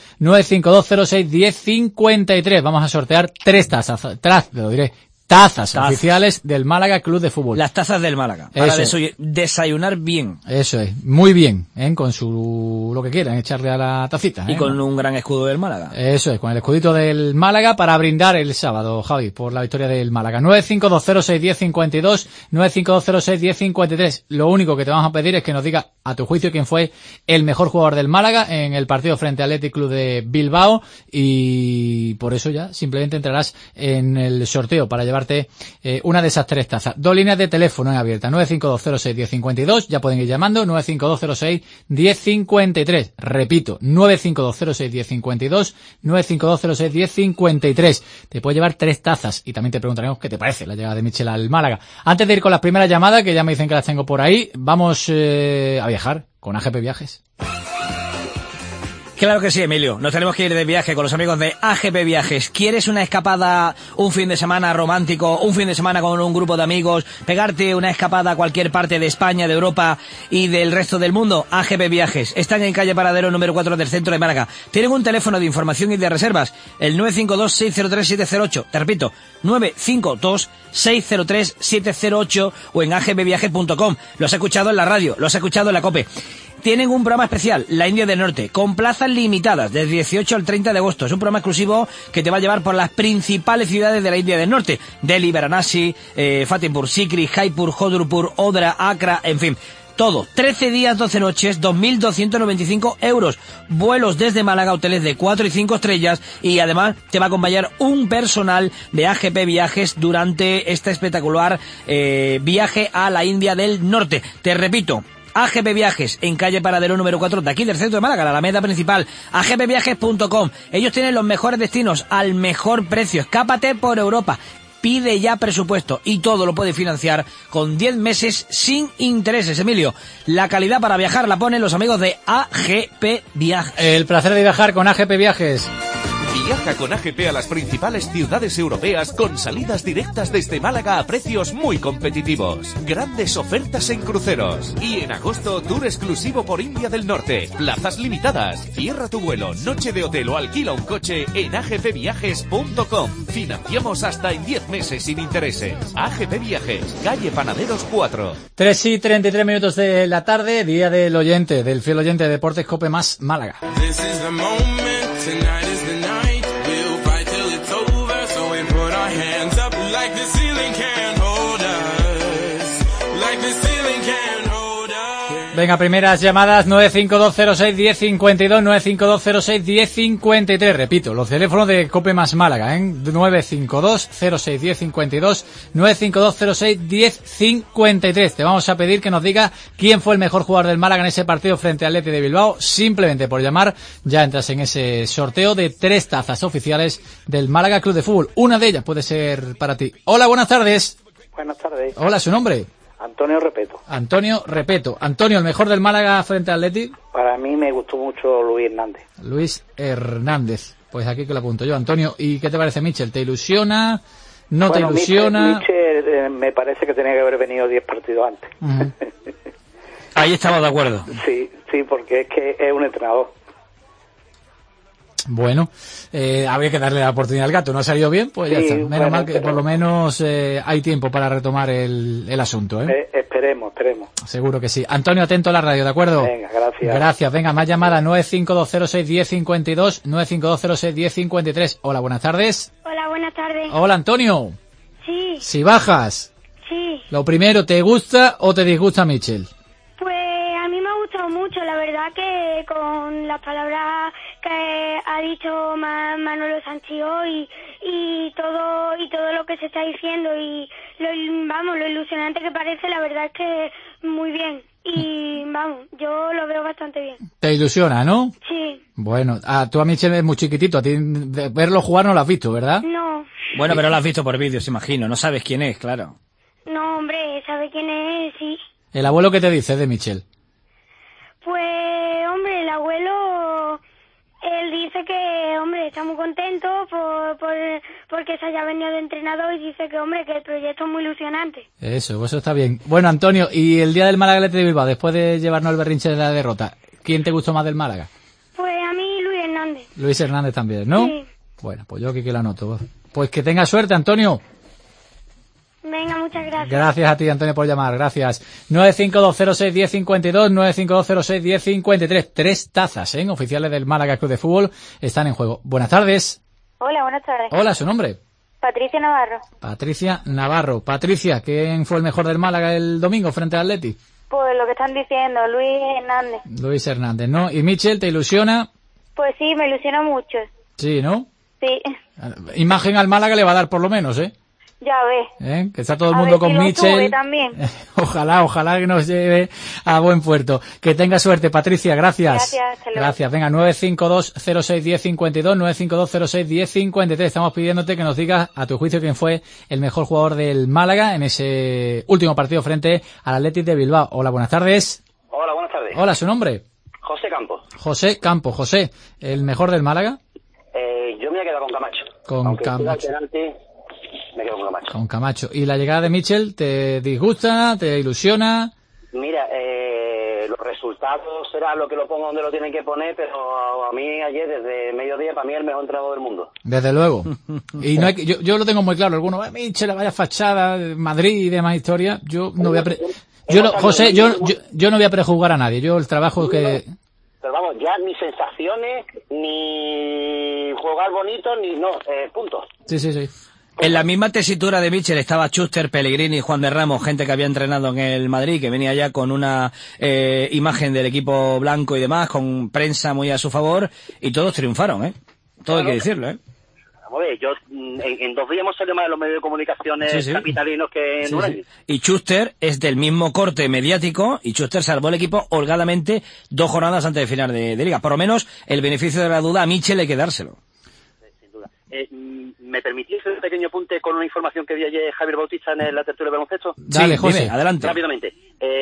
952061053. Vamos a sortear 3 tazas, tazas oficiales del Málaga Club de Fútbol. Las tazas del Málaga, para desayunar bien. Eso es, muy bien, con su lo que quieran, echarle a la tacita. Y con un gran escudo del Málaga. Eso es, con el escudito del Málaga para brindar el sábado, Javi, por la victoria del Málaga. 952061052, 952061053. Lo único que te vamos a pedir es que nos diga, a tu juicio, quién fue el mejor jugador del Málaga en el partido frente al Athletic Club de Bilbao, y por eso ya simplemente entrarás en el sorteo para llevarte una de esas 3 tazas. 2 líneas de teléfono en abierta, 952061052, ya pueden ir llamando, 952061053. Repito, 952061052, 952061053. Te puedes llevar 3 tazas y también te preguntaremos qué te parece la llegada de Michel al Málaga. Antes de ir con las primeras llamadas, que ya me dicen que las tengo por ahí, vamos a viajar con AGP Viajes. Claro que sí, Emilio. Nos tenemos que ir de viaje con los amigos de AGP Viajes. ¿Quieres una escapada, un fin de semana romántico, un fin de semana con un grupo de amigos, pegarte una escapada a cualquier parte de España, de Europa y del resto del mundo? AGP Viajes. Están en calle Paradero número 4 del centro de Málaga. Tienen un teléfono de información y de reservas, el 952-603-708. Te repito, 952-603-708 o en agbviajes.com. Lo has escuchado en la radio, lo has escuchado en la COPE. Tienen un programa especial, La India del Norte, con plazas limitadas, del 18 al 30 de agosto. Es un programa exclusivo que te va a llevar por las principales ciudades de la India del Norte. Delhi, Varanasi, Fatehpur Sikri, Jaipur, Jodhpur, Odra, Accra, en fin. Todo. 13 días, 12 noches, 2.295 euros. Vuelos desde Málaga, hoteles de 4 y 5 estrellas, y además te va a acompañar un personal de AGP Viajes durante este espectacular viaje a la India del Norte. Te repito, AGP Viajes, en calle Paradero número 4, de aquí del centro de Málaga, la Alameda principal, agbviajes.com. Ellos tienen los mejores destinos al mejor precio. Escápate por Europa. Pide ya presupuesto y todo lo puede financiar con 10 meses sin intereses. Emilio, la calidad para viajar la ponen los amigos de AGP Viajes. El placer de viajar con AGP Viajes. Viaja con AGP a las principales ciudades europeas con salidas directas desde Málaga a precios muy competitivos. Grandes ofertas en cruceros. Y en agosto, tour exclusivo por India del Norte. Plazas limitadas. Cierra tu vuelo, noche de hotel o alquila un coche en agbviajes.com. Financiamos hasta en 10 meses sin intereses. AGP Viajes, calle Panaderos 4. 3:33 de la tarde, día del oyente, del fiel oyente de Deportes COPE más Málaga. Venga, primeras llamadas, 952061052, 952061053. Repito, los teléfonos de COPE más Málaga, 952061052, 952061053. Te vamos a pedir que nos diga quién fue el mejor jugador del Málaga en ese partido frente al Athletic de Bilbao. Simplemente por llamar, ya entras en ese sorteo de 3 tazas oficiales del Málaga Club de Fútbol. Una de ellas puede ser para ti. Hola, buenas tardes. Buenas tardes. Hola, ¿su nombre? Antonio Repeto. Antonio Repeto. Antonio, ¿el mejor del Málaga frente al Athletic? Para mí me gustó mucho Luis Hernández. Luis Hernández. Pues aquí que lo apunto yo. Antonio, ¿y qué te parece Michel? ¿Te ilusiona? ¿No te ilusiona? Michel me parece que tenía que haber venido 10 partidos antes. Uh-huh. Ahí estamos de acuerdo. Sí, porque es que es un entrenador. Bueno, había que darle la oportunidad al gato. ¿No ha salido bien? Pues ya está. Menos mal que por lo menos hay tiempo para retomar el asunto, Esperemos. Seguro que sí. Antonio, atento a la radio, ¿de acuerdo? Venga, gracias. Gracias. Venga, más llamada, 952061052, 952061053. Hola, buenas tardes. Hola, buenas tardes. Hola, Antonio. Sí. Si bajas. Sí. Lo primero, ¿te gusta o te disgusta Michel? Pues a mí me ha gustado mucho, la verdad que con las palabras que ha dicho Manolo Sanchi hoy y todo lo que se está diciendo y lo ilusionante que parece, la verdad es que muy bien. Y vamos, yo lo veo bastante bien. ¿Te ilusiona, no? Sí. Bueno, tú a Michel es muy chiquitito, a ti verlo jugar no lo has visto, ¿verdad? No. Bueno, pero lo has visto por vídeos, imagino, no sabes quién es, claro. No, hombre, ¿sabe quién es? Sí. ¿El abuelo qué te dice de Michel? Pues, hombre, el abuelo, él dice que, hombre, está muy contento porque se haya venido de entrenador y dice que, hombre, que el proyecto es muy ilusionante. Eso está bien. Bueno, Antonio, y el día del Málaga Athletic de Bilbao, después de llevarnos el berrinche de la derrota, ¿quién te gustó más del Málaga? Pues a mí Luis Hernández. Luis Hernández también, ¿no? Sí. Bueno, pues yo aquí que lo anoto. Pues que tenga suerte, Antonio. Venga, muchas gracias. Gracias a ti, Antonio, por llamar. Gracias. 952061052, 952061053. 3 tazas, oficiales del Málaga Club de Fútbol están en juego. Buenas tardes. Hola, buenas tardes. Hola, ¿su nombre? Patricia Navarro. Patricia Navarro. Patricia, ¿quién fue el mejor del Málaga el domingo frente al Atleti? Pues lo que están diciendo, Luis Hernández. Luis Hernández, ¿no? ¿Y Michel, te ilusiona? Pues sí, me ilusiona mucho. Sí, ¿no? Sí. Imagen al Málaga le va a dar por lo menos, ¿eh? Ya ves. Que está todo el mundo con Michel. También. Ojalá que nos lleve a buen puerto. Que tenga suerte, Patricia, gracias. Gracias. Venga, 952061052, 952061053. Estamos pidiéndote que nos digas, a tu juicio, quién fue el mejor jugador del Málaga en ese último partido frente al Athletic de Bilbao. Hola, buenas tardes. Hola, buenas tardes. Hola, ¿su nombre? José Campos. José Campos. José, ¿el mejor del Málaga? Yo me he quedado con Camacho. Con Camacho. Me quedo con Camacho. Con Camacho. ¿Y la llegada de Michel te disgusta, te ilusiona? Mira, los resultados será lo que lo ponga donde lo tienen que poner, pero a mí ayer desde mediodía para mí es el mejor entrenador del mundo. Desde luego. Y no hay que, yo lo tengo muy claro. Algunos, Michel, vaya fachada, Madrid y demás historias. Yo no voy a José, yo no voy a prejuzgar a nadie. Yo el trabajo que... Pero vamos, ya ni sensaciones, ni jugar bonito, ni no, punto. Sí. En la misma tesitura de Michel estaba Schuster, Pellegrini, Juan de Ramos, gente que había entrenado en el Madrid, que venía ya con una imagen del equipo blanco y demás, con prensa muy a su favor, y todos triunfaron, Todo hay que decirlo, Vamos a ver, yo en 2 días hemos salido más de los medios de comunicaciones capitalinos que en un año. Y Schuster es del mismo corte mediático, y Schuster salvó el equipo holgadamente 2 jornadas antes de final de liga. Por lo menos el beneficio de la duda a Michel hay que dárselo. Sin duda. ¿Me permitís un pequeño apunte con una información que dio ayer Javier Bautista en la tertulia de baloncesto? Dale, José, dime, adelante. Rápidamente.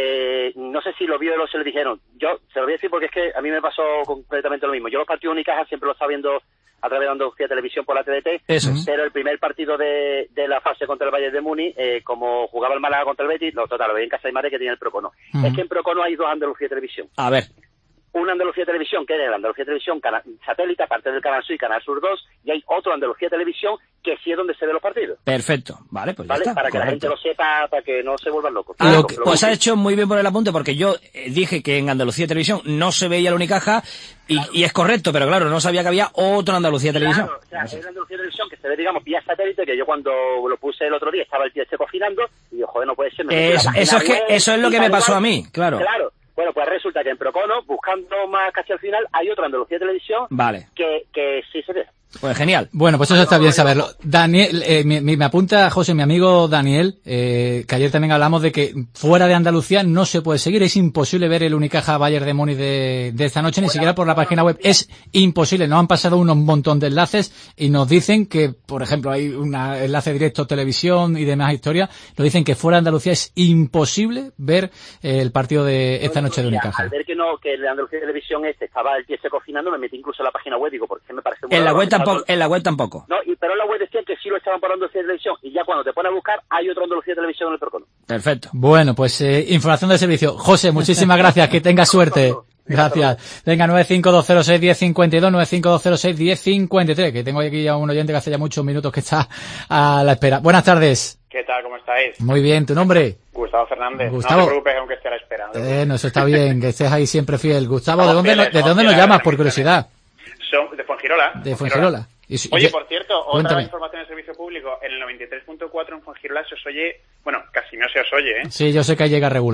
No sé si lo vio o se lo dijeron. Yo se lo voy a decir porque es que a mí me pasó completamente lo mismo. Yo los partidos de Unicaja siempre los estaba viendo a través de Andalucía Televisión por la TDT, pero el primer partido de la fase contra el Bayern de Múnich, como jugaba el Málaga contra el Betis, lo veía en casa de madre que tenía el Procono. Es que en Procono hay 2 Andalucía Televisión. A ver. Una Andalucía Televisión, que es el Andalucía Televisión satélite, aparte del Canal Sur y Canal Sur 2, y hay otro Andalucía Televisión que sí es donde se ven los partidos. Perfecto, vale, pues ya está. Para que la gente lo sepa, para que no se vuelvan locos. Pues ha hecho muy bien por el apunte, porque yo dije que en Andalucía Televisión no se veía la Unicaja, y es correcto, pero claro, no sabía que había otro Andalucía Televisión. Claro, o sea, es la Andalucía Televisión que se ve, digamos, vía satélite, que yo cuando lo puse el otro día estaba el tío cocinando, y digo, joder, no puede ser. Eso es lo que me pasó a mí, claro. Bueno, pues resulta que en Procono, buscando más casi al final, hay otra Andalucía Televisión que sí se ve. Pues genial. Bueno, pues eso está bien saberlo. Daniel, me apunta, José, mi amigo Daniel, que ayer también hablamos de que fuera de Andalucía no se puede seguir. Es imposible ver el Unicaja Bayern de Múnich de esta noche, ni siquiera por la página web. Es imposible. Nos han pasado un montón de enlaces y nos dicen que, por ejemplo, hay un enlace directo televisión y demás historias. Nos dicen que fuera de Andalucía es imposible ver el partido de esta noche de Unicaja. Al ver que la Andalucía Televisión estaba el tío cocinando, me metí incluso en la página web, digo, porque me parece muy en la web tampoco. No, pero en la web decían que sí lo estaban por Andalucía Televisión, y ya cuando te pones a buscar hay otro Andalucía Televisión en el Procono. Perfecto. Bueno, pues información de servicio. José, muchísimas gracias, que tengas suerte. Gracias. Venga, 952061052, 952061053, que tengo aquí ya un oyente que hace ya muchos minutos que está a la espera. Buenas tardes. ¿Qué tal? ¿Cómo estáis? Muy bien, ¿tu nombre? Gustavo Fernández. Gustavo. No te preocupes, aunque esté a la espera. No, eso está bien, que estés ahí siempre fiel. Gustavo, ¿de dónde nos llamas, por curiosidad? De Fuengirola. De Fuengirola. Oye, por cierto, otra información de servicio público. En el 93.4 en Fuengirola se os oye, bueno, casi no se os oye, ¿eh? Sí, yo sé que llega regular.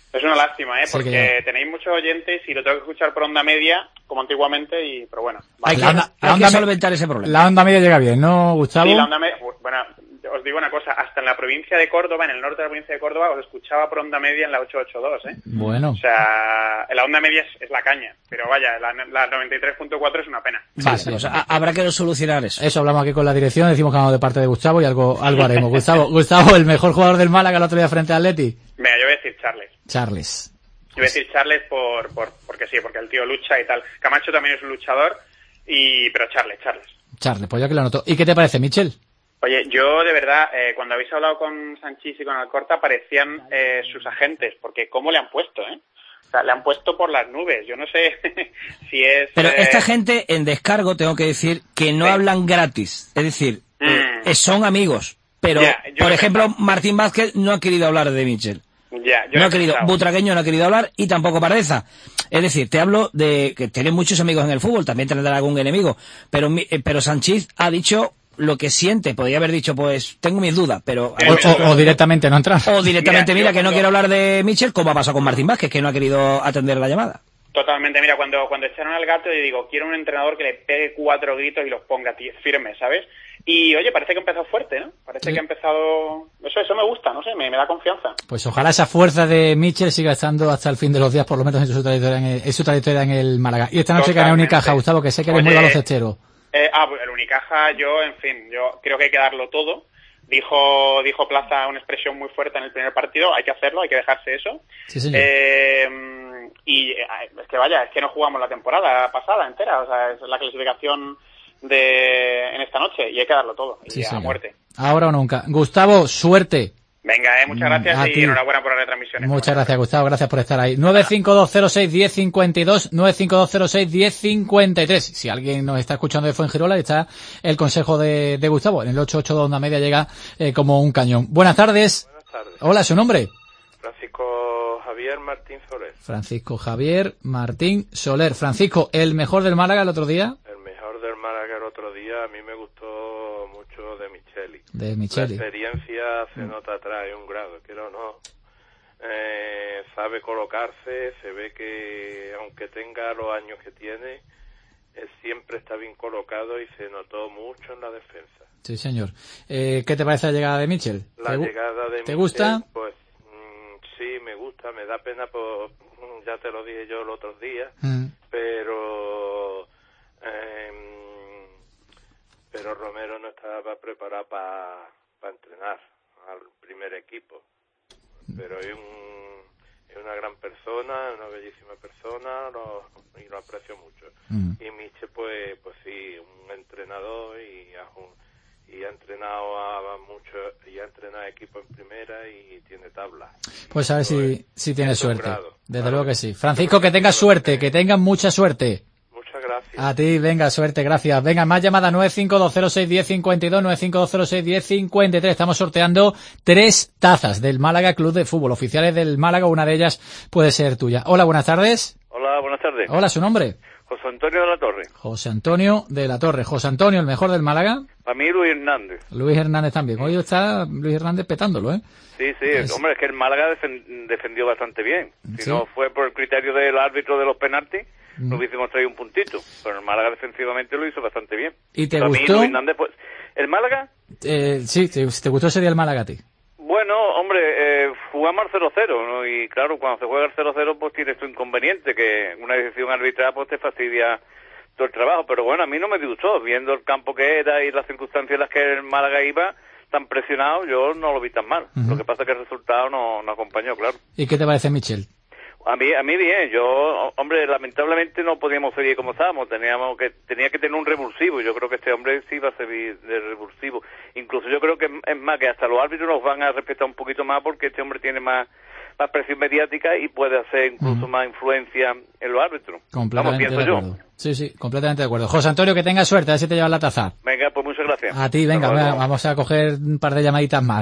Es una lástima, Sí, porque que tenéis muchos oyentes y lo tengo que escuchar por onda media, como antiguamente, pero bueno. Hay que solventar ese problema. La onda media llega bien, ¿no, Gustavo? Sí, la onda media, bueno, os digo una cosa, hasta en la provincia de Córdoba, en el norte de la provincia de Córdoba, os escuchaba por onda media en la 882, ¿eh? Bueno. O sea, la onda media es la caña, pero vaya, la 93.4 es una pena. Vale, pues habrá que solucionar eso. Eso, hablamos aquí con la dirección, decimos que vamos de parte de Gustavo y algo haremos. Gustavo, el mejor jugador del Málaga el otro día frente al Atleti. Venga, yo voy a decir Charles. Yo voy a decir Charles porque sí, porque el tío lucha y tal. Camacho también es un luchador, pero Charles, pues ya que lo noto. ¿Y qué te parece, Michel? Oye, yo de verdad, cuando habéis hablado con Sanchís y con Alcorta parecían sus agentes, porque ¿cómo le han puesto, O sea, le han puesto por las nubes. Yo no sé si es... Pero esta gente en descargo, tengo que decir, que no hablan gratis. Es decir, son amigos. Pero, por ejemplo, Martín Vázquez no ha querido hablar de Michel. No ha querido, Butragueño no ha querido hablar y tampoco Paredes. Es decir, te hablo de que tiene muchos amigos en el fútbol, también tendrá algún enemigo. Pero Sanchís ha dicho lo que siente, podría haber dicho, pues, tengo mis dudas, pero... O directamente no entrar. O directamente, mira que no quiero hablar de Michel, como ha pasado con Martín Vázquez, que no ha querido atender la llamada. Totalmente, mira, cuando echaron al Gato, yo digo, quiero un entrenador que le pegue 4 gritos y los ponga firmes, ¿sabes? Y, oye, parece que ha empezado fuerte, ¿no? Parece que ha empezado... Eso me gusta, no sé, me da confianza. Pues ojalá esa fuerza de Michel siga estando hasta el fin de los días, por lo menos en su trayectoria en el Málaga. Y esta noche gana Unicaja, Gustavo, que sé que eres muy balonestero. Pues el Unicaja, yo creo que hay que darlo todo. Dijo Plaza una expresión muy fuerte en el primer partido, hay que hacerlo, hay que dejarse eso. Sí, señor. Y es que no jugamos la temporada pasada entera, o sea, es la clasificación en esta noche y hay que darlo todo, y a muerte. Ahora o nunca. Gustavo, suerte. Venga, muchas gracias y enhorabuena por las retransmisiones. Muchas gracias, Gustavo, gracias por estar ahí. 952061052, 952061053. Si alguien nos está escuchando de Fuengirola, está el consejo de Gustavo. En el 882 Onda Media llega como un cañón. Buenas tardes. Buenas tardes. Hola, ¿su nombre? Francisco Javier Martín Soler. Francisco Javier Martín Soler. Francisco, ¿el mejor del Málaga el otro día? El mejor del Málaga el otro día, a mí me gustó mucho de Micheli. De Micheli. La experiencia se nota atrás, un grado, quiero o no. Sabe colocarse, se ve que aunque tenga los años que tiene, siempre está bien colocado y se notó mucho en la defensa. Sí, señor. ¿Qué te parece la llegada de Michel? La llegada de Michel, ¿te gusta? Pues sí, me gusta, me da pena, ya te lo dije yo el otro día, pero Romero no estaba preparado para entrenar al primer equipo, pero es una gran persona, una bellísima persona, y lo aprecio mucho. Y Michel, pues sí, un entrenador y ha entrenado a muchos, y ha entrenado a equipos en primera y tiene tabla. Pues a ver si tiene suerte. Desde luego que sí. Francisco, que tengas suerte, que tengas mucha suerte. Muchas gracias. A ti, venga, suerte, gracias. Venga, más llamada 952061052, 952061053. Estamos sorteando 3 tazas del Málaga Club de Fútbol, oficiales del Málaga, una de ellas puede ser tuya. Hola, buenas tardes. Hola, buenas tardes. Hola, ¿su nombre? José Antonio de la Torre. José Antonio de la Torre. José Antonio, el mejor del Málaga. Para mí, Luis Hernández. Luis Hernández también. Hoy está Luis Hernández petándolo, ¿eh? Sí, hombre, es que el Málaga defendió bastante bien. Si no fue por el criterio del árbitro de los penaltis, no hubiésemos traído un puntito. Pero el Málaga defensivamente lo hizo bastante bien. ¿Y te para gustó? Mí, Luis Hernández, pues, ¿el Málaga? Sí, ¿te gustó ese día el Málaga a ti? Bueno, hombre, jugamos al 0-0, ¿no? Y claro, cuando se juega al 0-0, pues tienes tu inconveniente, que una decisión arbitral pues te fastidia todo el trabajo. Pero bueno, a mí no me disgustó, viendo el campo que era y las circunstancias en las que el Málaga iba tan presionado, yo no lo vi tan mal. Lo que pasa es que el resultado no acompañó, claro. ¿Y qué te parece, Michel? A mí bien. Yo, hombre, lamentablemente no podíamos seguir como estábamos. Tenía que tener un revulsivo. Yo creo que este hombre sí va a servir de revulsivo. Incluso yo creo que es más que hasta los árbitros nos van a respetar un poquito más, porque este hombre tiene más presión mediática y puede hacer incluso más influencia en los árbitros. Completamente de acuerdo. Sí, completamente de acuerdo. José Antonio, que tengas suerte, a ver si te llevas la taza. Venga, pues muchas gracias. A ti, venga, vamos a coger un par de llamaditas más.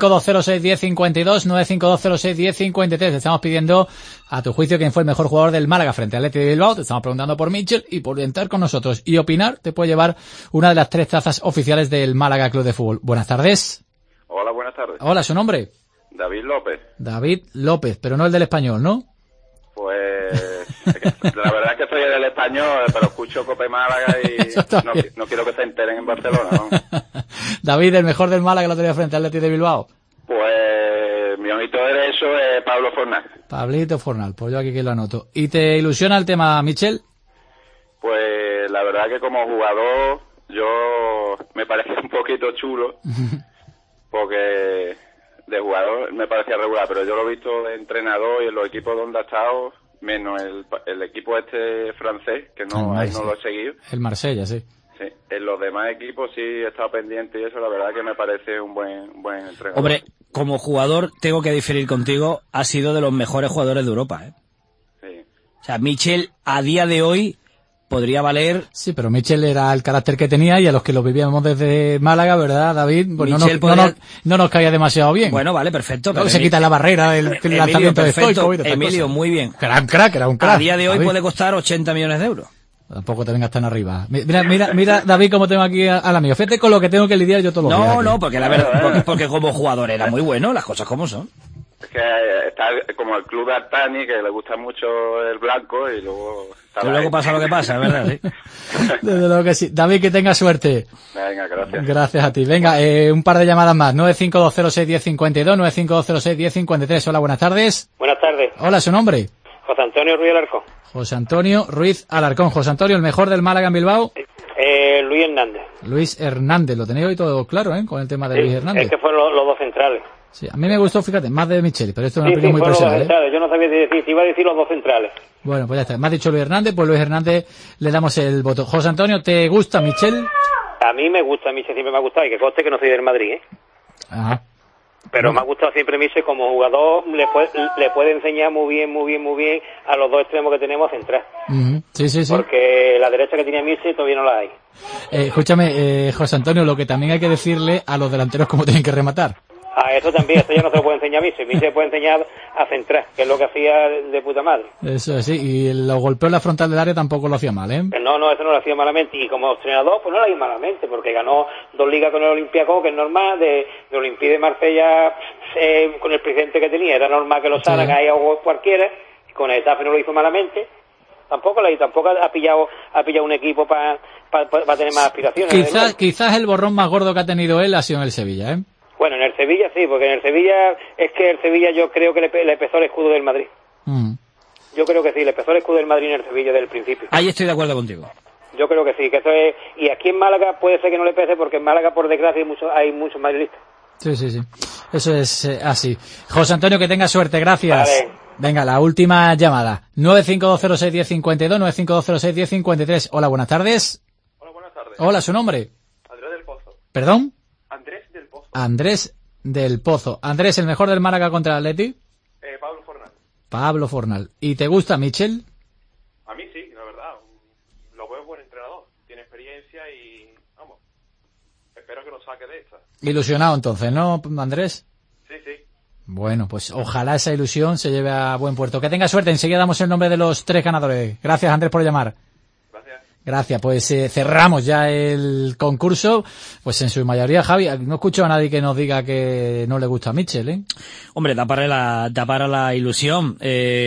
952061052, 952061053. Te estamos pidiendo, a tu juicio, quién fue el mejor jugador del Málaga frente al Athletic de Bilbao. Te estamos preguntando por Michel, y por entrar con nosotros y opinar, te puede llevar una de las 3 tazas oficiales del Málaga Club de Fútbol. Buenas tardes. Hola, buenas tardes. Hola, ¿su nombre? David López. David López, pero no el del Español, ¿no? Pues la verdad es que soy del Español, pero escucho Cope Málaga y no quiero que se enteren en Barcelona, ¿no? David, el mejor del Málaga, lo tenía frente al Athletic de Bilbao. Pues mi ojito derecho es Pablo Fornal. Pablito Fornal, pues yo aquí que lo anoto. ¿Y te ilusiona el tema, Michel? Pues la verdad que como jugador yo me parece un poquito chulo, porque de jugador me parecía regular, pero yo lo he visto de entrenador y en los equipos donde ha estado, menos el equipo este francés, que ahí no lo he seguido. El Marsella, sí. Sí, en los demás equipos sí he estado pendiente y eso la verdad que me parece un buen entrenador. Hombre, como jugador tengo que diferir contigo, ha sido de los mejores jugadores de Europa, ¿eh? Sí. O sea, Michel a día de hoy podría valer... Sí, pero Michel era el carácter que tenía y a los que lo vivíamos desde Málaga, ¿verdad, David? Pues no nos caía demasiado bien. Bueno, vale, perfecto. No, se quita la barrera del lanzamiento de Stoico. Emilio, muy bien. Era un crack. A día de hoy puede costar 80 millones de euros. Tampoco te vengas tan arriba. Mira, David, como tengo aquí al amigo. Fíjate con lo que tengo que lidiar yo todos los días. No, porque la verdad, porque como jugador era muy bueno, las cosas como son. Es que está como el club de Artani, que le gusta mucho el blanco y luego... Y luego pasa lo que pasa, ¿verdad? Sí. Desde luego que sí. David, que tenga suerte. Venga, gracias. Gracias a ti. Venga, un par de llamadas más. 952061052, 952061053. Hola, buenas tardes. Buenas tardes. Hola, ¿su nombre? José Antonio Ruiz Alarcón. José Antonio Ruiz Alarcón. José Antonio, el mejor del Málaga en Bilbao. Luis Hernández. Luis Hernández, lo tenéis hoy todo claro, ¿eh? Con el tema de Luis Hernández. Es que fueron los dos centrales. Sí, a mí me gustó, fíjate, más de Micheli, pero esto es una opinión muy personal, ¿eh? Yo no sabía decir, si iba a decir los dos centrales. Bueno, pues ya está. Me has dicho Luis Hernández, pues Luis Hernández le damos el voto. José Antonio, ¿te gusta Michel? A mí me gusta, Michel siempre me ha gustado, y que conste que no soy del Madrid, ¿eh? Ajá. Pero me ha gustado siempre Michel como jugador, le puede enseñar muy bien a los dos extremos que tenemos a centrar. Sí. Porque la derecha que tenía Michel todavía no la hay. Escúchame, José Antonio, lo que también hay que decirle a los delanteros cómo tienen que rematar. A eso también, eso ya no se lo puede enseñar a Michel. Michel puede enseñar a centrar, que es lo que hacía de puta madre. Eso es, sí, y los golpeos en la frontal del área tampoco lo hacía mal, ¿eh? No, eso no lo hacía malamente, y como entrenador, pues no lo hacía malamente, porque ganó 2 ligas con el Olympiacos, que es normal, de Olympique de Marsella, con el presidente que tenía, era normal que lo saran ahí a cualquiera, y con el Getafe no lo hizo malamente. Tampoco ha pillado un equipo para tener más aspiraciones. Quizás el borrón más gordo que ha tenido él ha sido en el Sevilla, ¿eh? Bueno, en el Sevilla sí, porque en el Sevilla yo creo que le pesó el escudo del Madrid. Yo creo que sí, le pesó el escudo del Madrid en el Sevilla desde el principio. Ahí estoy de acuerdo contigo. Yo creo que sí, que eso es... Y aquí en Málaga puede ser que no le pese, porque en Málaga, por desgracia, hay muchos madridistas. Sí. Eso es así. José Antonio, que tenga suerte, gracias. Vale. Venga, la última llamada. 952061052, 952061053. Hola, buenas tardes. Hola, buenas tardes. Hola, ¿su nombre? Andrés del Pozo. ¿Perdón? Andrés del Pozo. Andrés del Pozo. Andrés, ¿el mejor del Málaga contra el Atleti? Pablo Fornal. Pablo Fornal. ¿Y te gusta Michel? A mí sí, la verdad. Lo veo buen entrenador. Tiene experiencia y, vamos, espero que lo saque de esta. Ilusionado entonces, ¿no, Andrés? Sí. Bueno, pues ojalá esa ilusión se lleve a buen puerto. Que tenga suerte. Enseguida damos el nombre de los 3 ganadores. Gracias, Andrés, por llamar. Gracias, pues cerramos ya el concurso, pues en su mayoría, Javi, no escucho a nadie que nos diga que no le gusta a Michel, ¿eh? Hombre, da para la ilusión.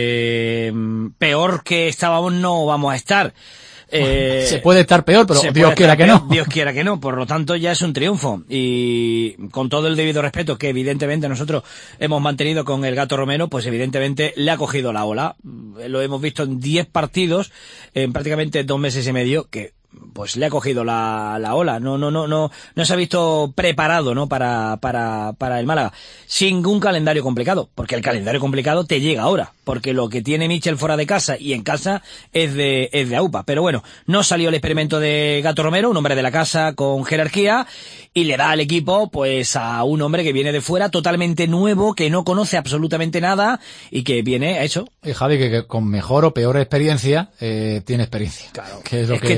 Peor que estábamos no vamos a estar. Se puede estar peor, pero Dios quiera que no. Dios quiera que no, por lo tanto ya es un triunfo. Y con todo el debido respeto que evidentemente nosotros hemos mantenido con el Gato Romero, pues evidentemente le ha cogido la ola. Lo hemos visto en 10 partidos, en prácticamente 2 meses y medio, que pues le ha cogido la ola. No se ha visto preparado, ¿no? Para el Málaga. Sin ningún calendario complicado, porque el calendario complicado te llega ahora, porque lo que tiene Michel fuera de casa y en casa es de AUPA. Pero bueno, no salió el experimento de Gato Romero, un hombre de la casa con jerarquía, y le da al equipo pues a un hombre que viene de fuera, totalmente nuevo, que no conoce absolutamente nada y que viene a eso. Y Javi, que con mejor o peor experiencia, tiene experiencia. Claro. Que es que tiene experiencia.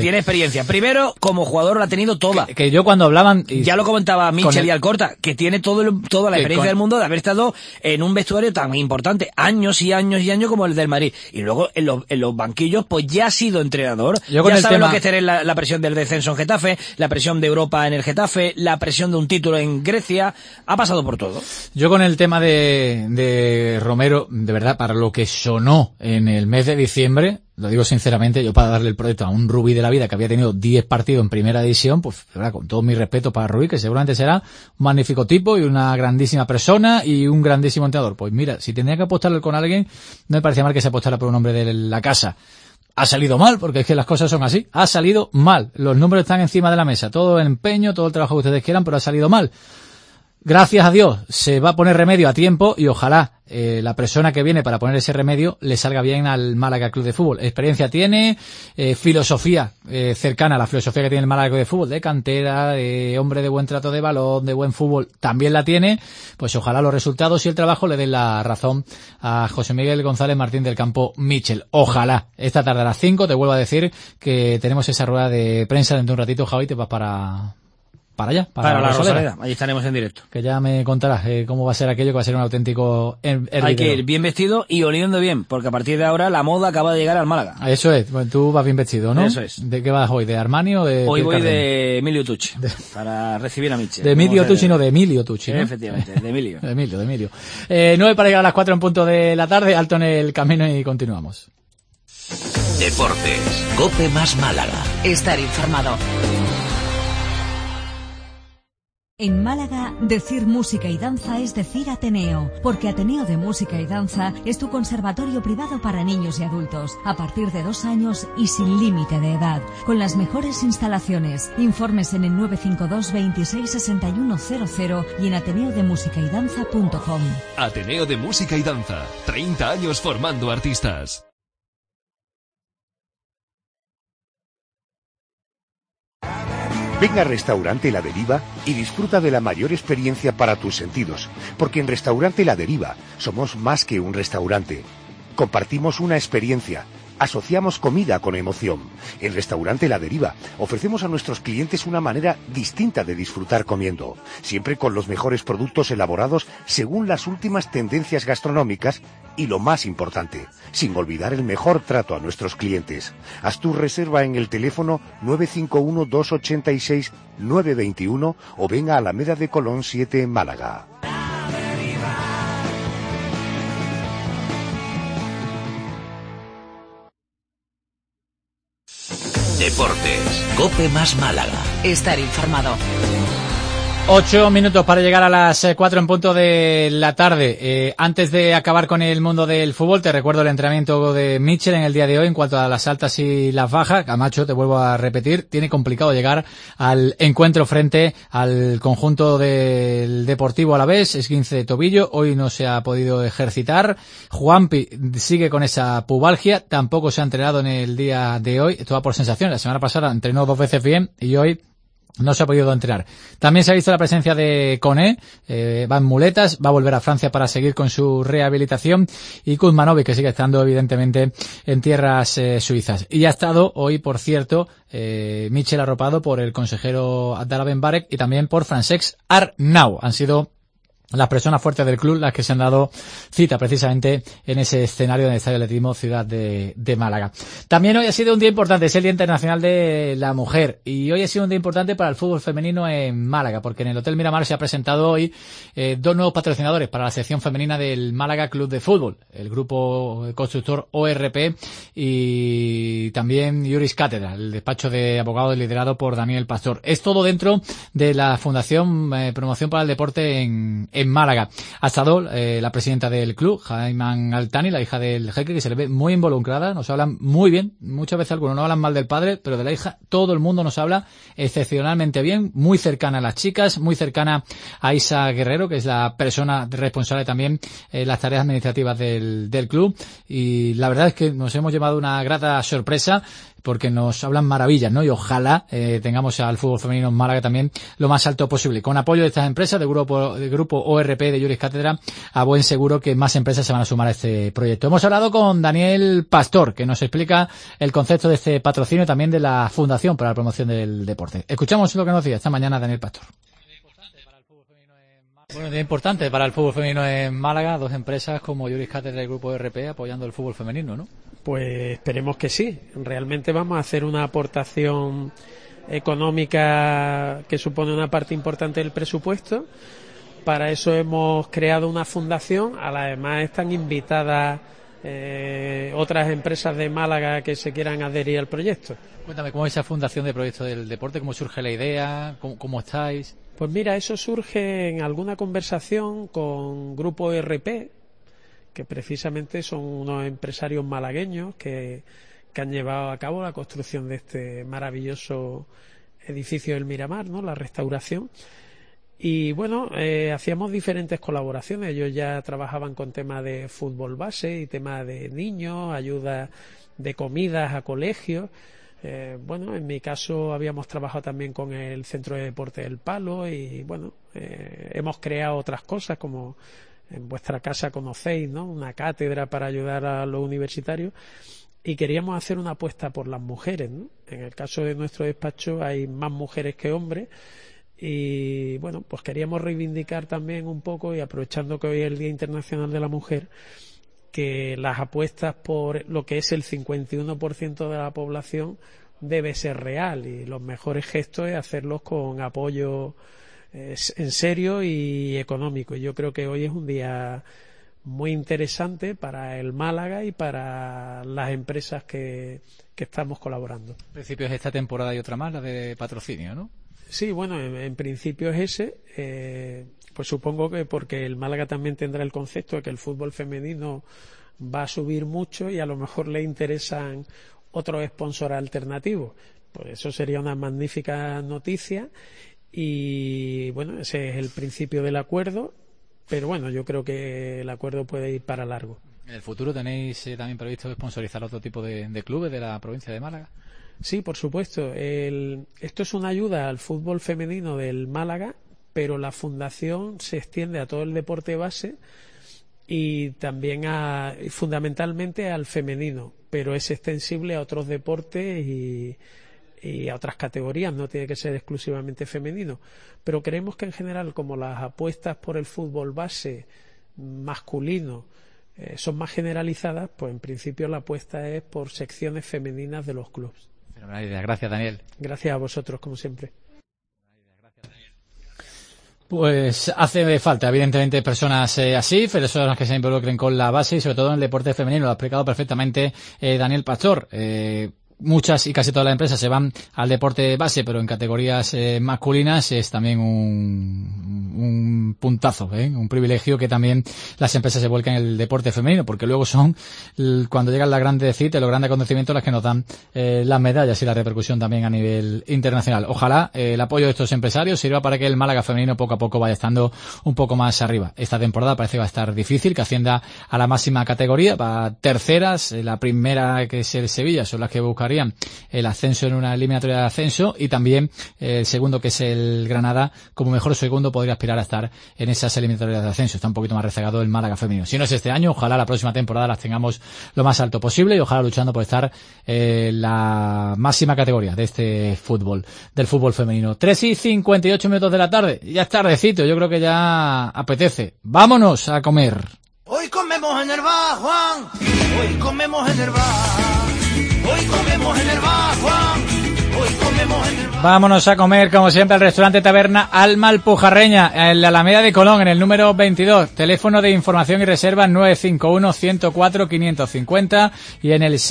experiencia. Primero, como jugador la ha tenido toda. Que yo cuando hablaban... Ya lo comentaba Michel y Alcorta, que tiene toda la experiencia del mundo de haber estado en un vestuario tan importante, años y años y años como el del Madrid. Y luego en los banquillos, pues ya ha sido entrenador. Ya sabe lo que es tener la presión del descenso en Getafe, la presión de Europa en el Getafe, la presión de un título en Grecia. Ha pasado por todo. Yo con el tema de Romero, de verdad, para lo que sonó en el mes de diciembre, lo digo sinceramente, yo para darle el proyecto a un Rubí de la vida que había tenido 10 partidos en primera división, pues verdad, con todo mi respeto para Rubí, que seguramente será un magnífico tipo y una grandísima persona y un grandísimo entrenador. Pues mira, si tendría que apostarle con alguien, no me parecía mal que se apostara por un hombre de la casa. Ha salido mal, porque es que las cosas son así. Ha salido mal. Los números están encima de la mesa. Todo el empeño, todo el trabajo que ustedes quieran, pero ha salido mal. Gracias a Dios se va a poner remedio a tiempo y ojalá la persona que viene para poner ese remedio le salga bien al Málaga Club de Fútbol. Experiencia tiene, filosofía cercana a la filosofía que tiene el Málaga Club de Fútbol, de cantera, de hombre de buen trato de balón, de buen fútbol, también la tiene. Pues ojalá los resultados y el trabajo le den la razón a José Miguel González Martín del Campo Michel. Ojalá. Esta tarde a las 5 te vuelvo a decir que tenemos esa rueda de prensa dentro de un ratito, Javi, te vas para allá, para la Rosaleda. Allí estaremos en directo. Que ya me contarás cómo va a ser aquello, que va a ser un auténtico hervidero. Hay que ir bien vestido y oliendo bien, porque a partir de ahora la moda acaba de llegar al Málaga. Eso es, bueno, tú vas bien vestido, ¿no? Eso es. ¿De qué vas hoy? ¿De Armani o de...? Hoy voy de Emilio Tucci, para recibir a Michel. De Emilio Tucci, no, de Emilio Tucci, ¿no? Efectivamente, de Emilio. de Emilio. 9 para llegar a las 4 en punto de la tarde, alto en el camino y continuamos. Deportes, COPE más Málaga. Estar informado. En Málaga, decir música y danza es decir Ateneo, porque Ateneo de Música y Danza es tu conservatorio privado para niños y adultos, a partir de 2 años y sin límite de edad, con las mejores instalaciones. Informes en el 952 26 61 00 y en ateneodemusicaydanza.com. Ateneo de Música y Danza, 30 años formando artistas. Ven a Restaurante La Deriva y disfruta de la mayor experiencia para tus sentidos, porque en Restaurante La Deriva somos más que un restaurante. Compartimos una experiencia, asociamos comida con emoción. En Restaurante La Deriva ofrecemos a nuestros clientes una manera distinta de disfrutar comiendo, siempre con los mejores productos elaborados según las últimas tendencias gastronómicas y, lo más importante, sin olvidar el mejor trato a nuestros clientes. Haz tu reserva en el teléfono 951-286-921 o venga a Alameda de Colón 7 en Málaga. Deportes, COPE más Málaga. Estar informado. 8 minutos para llegar a las 4 en punto de la tarde. Antes de acabar con el mundo del fútbol, te recuerdo el entrenamiento de Michel en el día de hoy en cuanto a las altas y las bajas. Camacho, te vuelvo a repetir, tiene complicado llegar al encuentro frente al conjunto del Deportivo Alavés, esguince de tobillo, hoy no se ha podido ejercitar. Juanpi sigue con esa pubalgia, tampoco se ha entrenado en el día de hoy, esto va por sensación, la semana pasada entrenó 2 veces bien y hoy no se ha podido entrenar. También se ha visto la presencia de Koné, va en muletas, va a volver a Francia para seguir con su rehabilitación, y Kuzmanovic, que sigue estando evidentemente en tierras suizas. Y ha estado hoy, por cierto, Michel arropado por el consejero Abdallah Ben Barek y también por Francesc Arnau. Han sido las personas fuertes del club las que se han dado cita precisamente en ese escenario del Estadio Atletismo Ciudad de Málaga. También hoy ha sido un día importante, es el Día Internacional de la Mujer, y hoy ha sido un día importante para el fútbol femenino en Málaga, porque en el Hotel Miramar se ha presentado hoy 2 nuevos patrocinadores para la sección femenina del Málaga Club de Fútbol, el grupo constructor ORP y también Juris Cátedra, el despacho de abogados liderado por Daniel Pastor. Es todo dentro de la Fundación Promoción para el Deporte en Málaga. Ha estado la presidenta del club, Jaiman Altani, la hija del jeque, que se le ve muy involucrada, nos hablan muy bien, muchas veces algunos no hablan mal del padre, pero de la hija todo el mundo nos habla excepcionalmente bien, muy cercana a las chicas, muy cercana a Isa Guerrero, que es la persona responsable también las tareas administrativas del club, y la verdad es que nos hemos llevado una grata sorpresa empresa, porque nos hablan maravillas, ¿no? Y ojalá tengamos al fútbol femenino en Málaga también lo más alto posible. Con apoyo de estas empresas, del grupo ORP de Juris Cátedra, a buen seguro que más empresas se van a sumar a este proyecto. Hemos hablado con Daniel Pastor, que nos explica el concepto de este patrocinio y también de la Fundación para la Promoción del Deporte. Escuchamos lo que nos decía esta mañana Daniel Pastor. Bueno, es importante para el fútbol femenino en Málaga, dos empresas como Juris Cátedra y el grupo ORP apoyando el fútbol femenino, ¿no? Pues esperemos que sí. Realmente vamos a hacer una aportación económica que supone una parte importante del presupuesto. Para eso hemos creado una fundación. Además están invitadas otras empresas de Málaga que se quieran adherir al proyecto. Cuéntame, ¿cómo es esa fundación de proyectos del deporte? ¿Cómo surge la idea? ¿Cómo estáis? Pues mira, eso surge en alguna conversación con Grupo RP, que precisamente son unos empresarios malagueños que han llevado a cabo la construcción de este maravilloso edificio del Miramar, ¿no? La restauración. Y bueno, hacíamos diferentes colaboraciones. Ellos ya trabajaban con temas de fútbol base y temas de niños, ayuda de comidas a colegios. Bueno, en mi caso habíamos trabajado también con el Centro de Deporte del Palo y bueno, hemos creado otras cosas como en vuestra casa conocéis, ¿no? Una cátedra para ayudar a los universitarios y queríamos hacer una apuesta por las mujeres, ¿no? En el caso de nuestro despacho hay más mujeres que hombres y bueno, pues queríamos reivindicar también un poco y aprovechando que hoy es el Día Internacional de la Mujer, que las apuestas por lo que es el 51% de la población debe ser real y los mejores gestos es hacerlos con apoyo en serio y económico. Yo creo que hoy es un día muy interesante para el Málaga y para las empresas que estamos colaborando. En principio es esta temporada y otra más, la de patrocinio, ¿no? Sí, bueno, en principio es ese. Pues supongo que porque el Málaga también tendrá el concepto de que el fútbol femenino va a subir mucho y a lo mejor le interesan otros sponsors alternativos. Pues eso sería una magnífica noticia y bueno, ese es el principio del acuerdo, pero bueno, yo creo que el acuerdo puede ir para largo. ¿En el futuro tenéis también previsto sponsorizar otro tipo de clubes de la provincia de Málaga? Sí, por supuesto. Esto es una ayuda al fútbol femenino del Málaga, pero la fundación se extiende a todo el deporte base y también fundamentalmente al femenino, pero es extensible a otros deportes y a otras categorías, no tiene que ser exclusivamente femenino. Pero creemos que en general, como las apuestas por el fútbol base masculino son más generalizadas, pues en principio la apuesta es por secciones femeninas de los clubes. Fenomenal idea. Gracias, Daniel. Gracias a vosotros, como siempre. Pues hace falta, evidentemente, personas así, personas que se involucren con la base y sobre todo en el deporte femenino. Lo ha explicado perfectamente Daniel Pastor. Muchas y casi todas las empresas se van al deporte base, pero en categorías masculinas es también un puntazo, un privilegio que también las empresas se vuelcan en el deporte femenino, porque luego son, cuando llegan las grandes citas, los grandes acontecimientos, las que nos dan las medallas y la repercusión también a nivel internacional. Ojalá el apoyo de estos empresarios sirva para que el Málaga femenino poco a poco vaya estando un poco más arriba. Esta temporada parece que va a estar difícil, que ascienda a la máxima categoría, para terceras, la primera que es el Sevilla, son las que buscarían el ascenso en una eliminatoria de ascenso y también el segundo que es el Granada como mejor segundo podría aspirar a estar en esas eliminatorias de ascenso. Está un poquito más rezagado el Málaga femenino. Si no es este año, ojalá la próxima temporada las tengamos lo más alto posible y ojalá luchando por estar en la máxima categoría de este fútbol, del fútbol femenino. 3:58 de la tarde, ya es tardecito, yo creo que ya apetece. Vámonos a comer. Hoy comemos en el bar, Juan. Hoy comemos en el bar. Hoy comemos en el bar, Juan. Hoy comemos en el bar. Vámonos a comer, como siempre, al restaurante Taberna Alma Alpujarreña, en la Alameda de Colón, en el número 22. Teléfono de información y reserva 951-104-550 y en el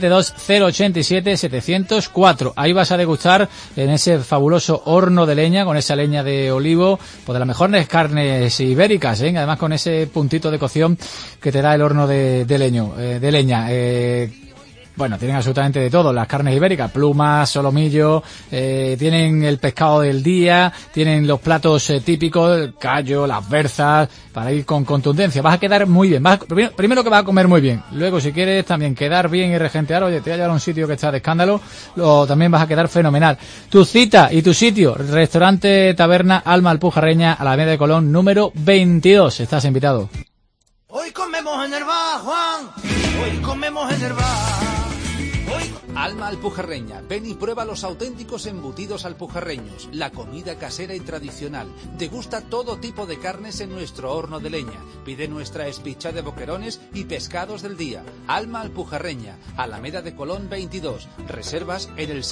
672-087-704. Ahí vas a degustar en ese fabuloso horno de leña, con esa leña de olivo, pues de las mejores carnes ibéricas, además con ese puntito de cocción que te da el horno de leña. bueno, tienen absolutamente de todo, las carnes ibéricas, plumas, solomillo, tienen el pescado del día, tienen los platos típicos, el callo, las berzas, para ir con contundencia. Vas a quedar muy bien, primero que vas a comer muy bien, luego si quieres también quedar bien y regentear, oye, te voy a llevar a un sitio que está de escándalo, también vas a quedar fenomenal. Tu cita y tu sitio, restaurante Taberna Alma Alpujarreña, Alameda de Colón, número 22, estás invitado. Hoy comemos en el bar, Juan, hoy comemos en el bar. Alma Alpujarreña, ven y prueba los auténticos embutidos alpujarreños, la comida casera y tradicional. Degusta todo tipo de carnes en nuestro horno de leña. Pide nuestra espicha de boquerones y pescados del día. Alma Alpujarreña, Alameda de Colón 22. Reservas en el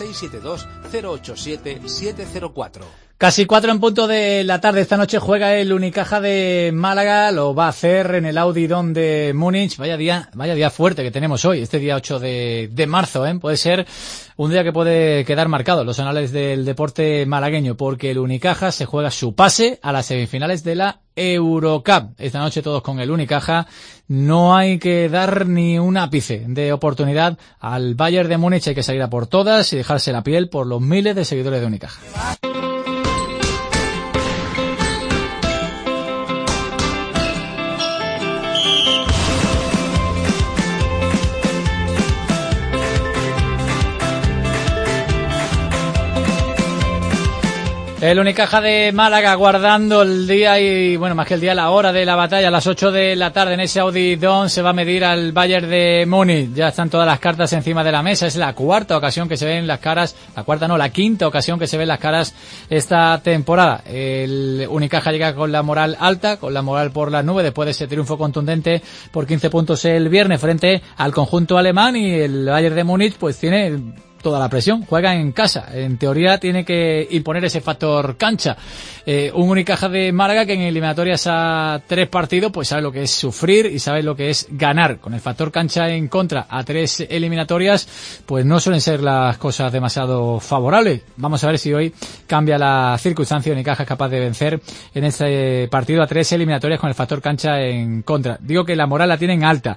672-087-704. Casi 4 en punto de la tarde. Esta noche juega el Unicaja de Málaga, lo va a hacer en el Audi Dome de Múnich. Vaya día fuerte que tenemos hoy, este día 8 de marzo, Puede ser un día que puede quedar marcado en los anales del deporte malagueño, porque el Unicaja se juega su pase a las semifinales de la Eurocup. Esta noche todos con el Unicaja. No hay que dar ni un ápice de oportunidad al Bayern de Múnich. Hay que salir a por todas y dejarse la piel por los miles de seguidores de Unicaja. El Unicaja de Málaga guardando el día y, bueno, más que el día, la hora de la batalla, a las 8 de la tarde en ese Audi Dome se va a medir al Bayern de Múnich. Ya están todas las cartas encima de la mesa. Es la cuarta ocasión que se ven las caras, la quinta ocasión que se ven las caras esta temporada. El Unicaja llega con la moral alta, con la moral por las nubes, después de ese triunfo contundente por 15 puntos el viernes frente al conjunto alemán, y el Bayern de Múnich pues tiene toda la presión, juega en casa, en teoría tiene que imponer ese factor cancha. Un Unicaja de Málaga que en eliminatorias a 3 partidos pues sabe lo que es sufrir y sabe lo que es ganar. Con el factor cancha en contra a 3 eliminatorias pues no suelen ser las cosas demasiado favorables. Vamos a ver si hoy cambia la circunstancia. Unicaja es capaz de vencer en este partido a 3 eliminatorias con el factor cancha en contra. Digo que la moral la tienen alta.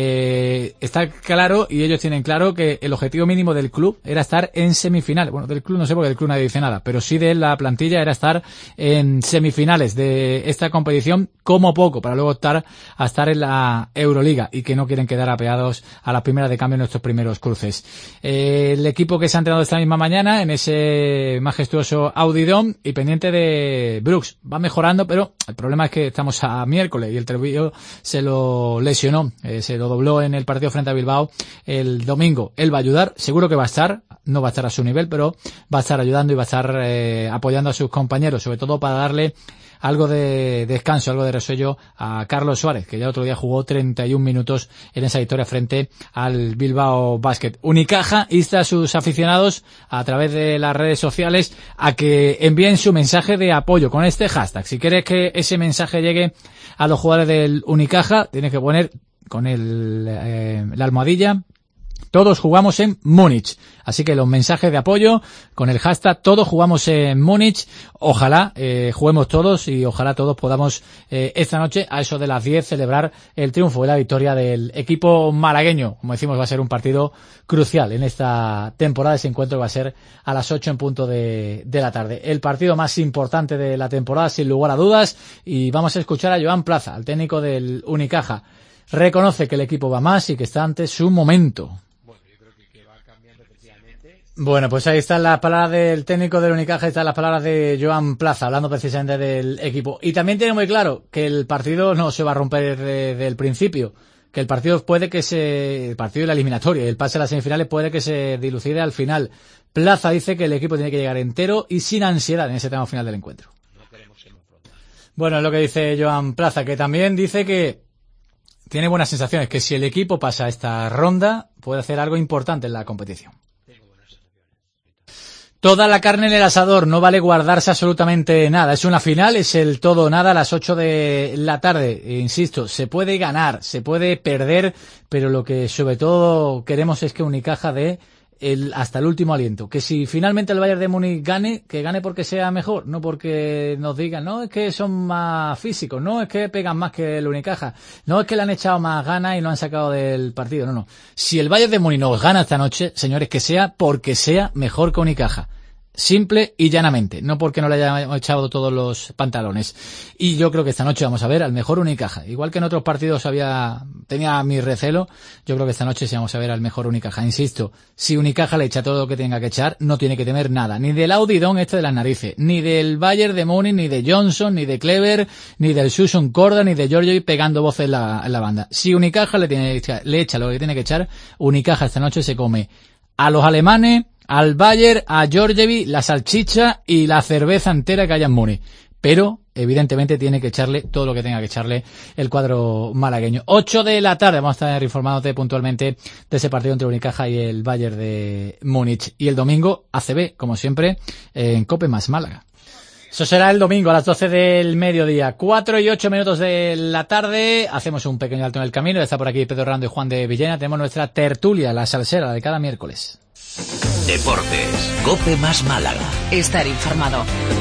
Está claro, y ellos tienen claro, que el objetivo mínimo del club era estar en semifinales. Bueno, del club no sé, porque del club nadie dice nada, pero sí de la plantilla era estar en semifinales de esta competición como poco, para luego optar a estar en la Euroliga, y que no quieren quedar apeados a las primeras de cambio en nuestros primeros cruces. El equipo que se ha entrenado esta misma mañana en ese majestuoso Audi Dome, y pendiente de Brooks, va mejorando, pero el problema es que estamos a miércoles y el tobillo se lo lesionó, se lo dobló en el partido frente a Bilbao el domingo. Él va a ayudar, seguro que va a estar, no va a estar a su nivel, pero va a estar ayudando y va a estar apoyando a sus compañeros, sobre todo para darle algo de descanso, algo de resuello a Carlos Suárez, que ya otro día jugó 31 minutos en esa victoria frente al Bilbao Basket. Unicaja insta a sus aficionados a través de las redes sociales a que envíen su mensaje de apoyo con este hashtag. Si quieres que ese mensaje llegue a los jugadores del Unicaja, tienes que poner con la almohadilla "Todos jugamos en Múnich". Así que los mensajes de apoyo con el hashtag "Todos jugamos en Múnich". Ojalá juguemos todos y ojalá todos podamos esta noche a eso de las 10 celebrar el triunfo y la victoria del equipo malagueño. Como decimos, va a ser un partido crucial en esta temporada. Ese encuentro va a ser a las 8 en punto de la tarde. El partido más importante de la temporada, sin lugar a dudas. Y vamos a escuchar a Joan Plaza, al técnico del Unicaja. Reconoce que el equipo va más y que está ante su momento. Bueno, pues ahí están las palabras del técnico del Unicaja, están las palabras de Joan Plaza, hablando precisamente del equipo. Y también tiene muy claro que el partido no se va a romper desde el principio, que el partido el partido de la eliminatoria, el pase a las semifinales puede que se dilucide al final. Plaza dice que el equipo tiene que llegar entero y sin ansiedad en ese tramo final del encuentro. Bueno, es lo que dice Joan Plaza, que también dice que tiene buenas sensaciones, que si el equipo pasa a esta ronda puede hacer algo importante en la competición. Toda la carne en el asador, no vale guardarse absolutamente nada. Es una final, es el todo o nada a las 8 de la tarde. Insisto, se puede ganar, se puede perder, pero lo que sobre todo queremos es que Unicaja dé hasta el último aliento. Que si finalmente el Bayern de Múnich gane, que gane porque sea mejor, no porque nos digan, no, es que son más físicos, no, es que pegan más que el Unicaja, no, es que le han echado más ganas y lo han sacado del partido, no. Si el Bayern de Múnich nos gana esta noche, señores, que sea porque sea mejor que Unicaja. Simple y llanamente, no porque no le hayamos echado todos los pantalones. Y yo creo que esta noche vamos a ver al mejor Unicaja. Igual que en otros partidos tenía mi recelo, yo creo que esta noche sí vamos a ver al mejor Unicaja. Insisto, si Unicaja le echa todo lo que tenga que echar, no tiene que temer nada. Ni del Audidon de las narices, ni del Bayern de Múnich, ni de Johnson, ni de Kleber, ni del Susan Korda, ni de Giorgio pegando voces en la banda. Si Unicaja le echa lo que tiene que echar, Unicaja esta noche se come a los alemanes, al Bayern, a Georgievi, la salchicha y la cerveza entera que haya en Múnich. Pero, evidentemente, tiene que echarle todo lo que tenga que echarle el cuadro malagueño. 8 de la tarde, vamos a estar informándote puntualmente de ese partido entre Unicaja y el Bayern de Múnich. Y el domingo, ACB, como siempre, en Cope más Málaga. Eso será el domingo a las 12 del mediodía. 4:08 de la tarde. Hacemos un pequeño alto en el camino. Está por aquí Pedro Rando y Juan de Villena. Tenemos nuestra tertulia, la salsera, de cada miércoles. Deportes, Cope más Málaga. Estar informado.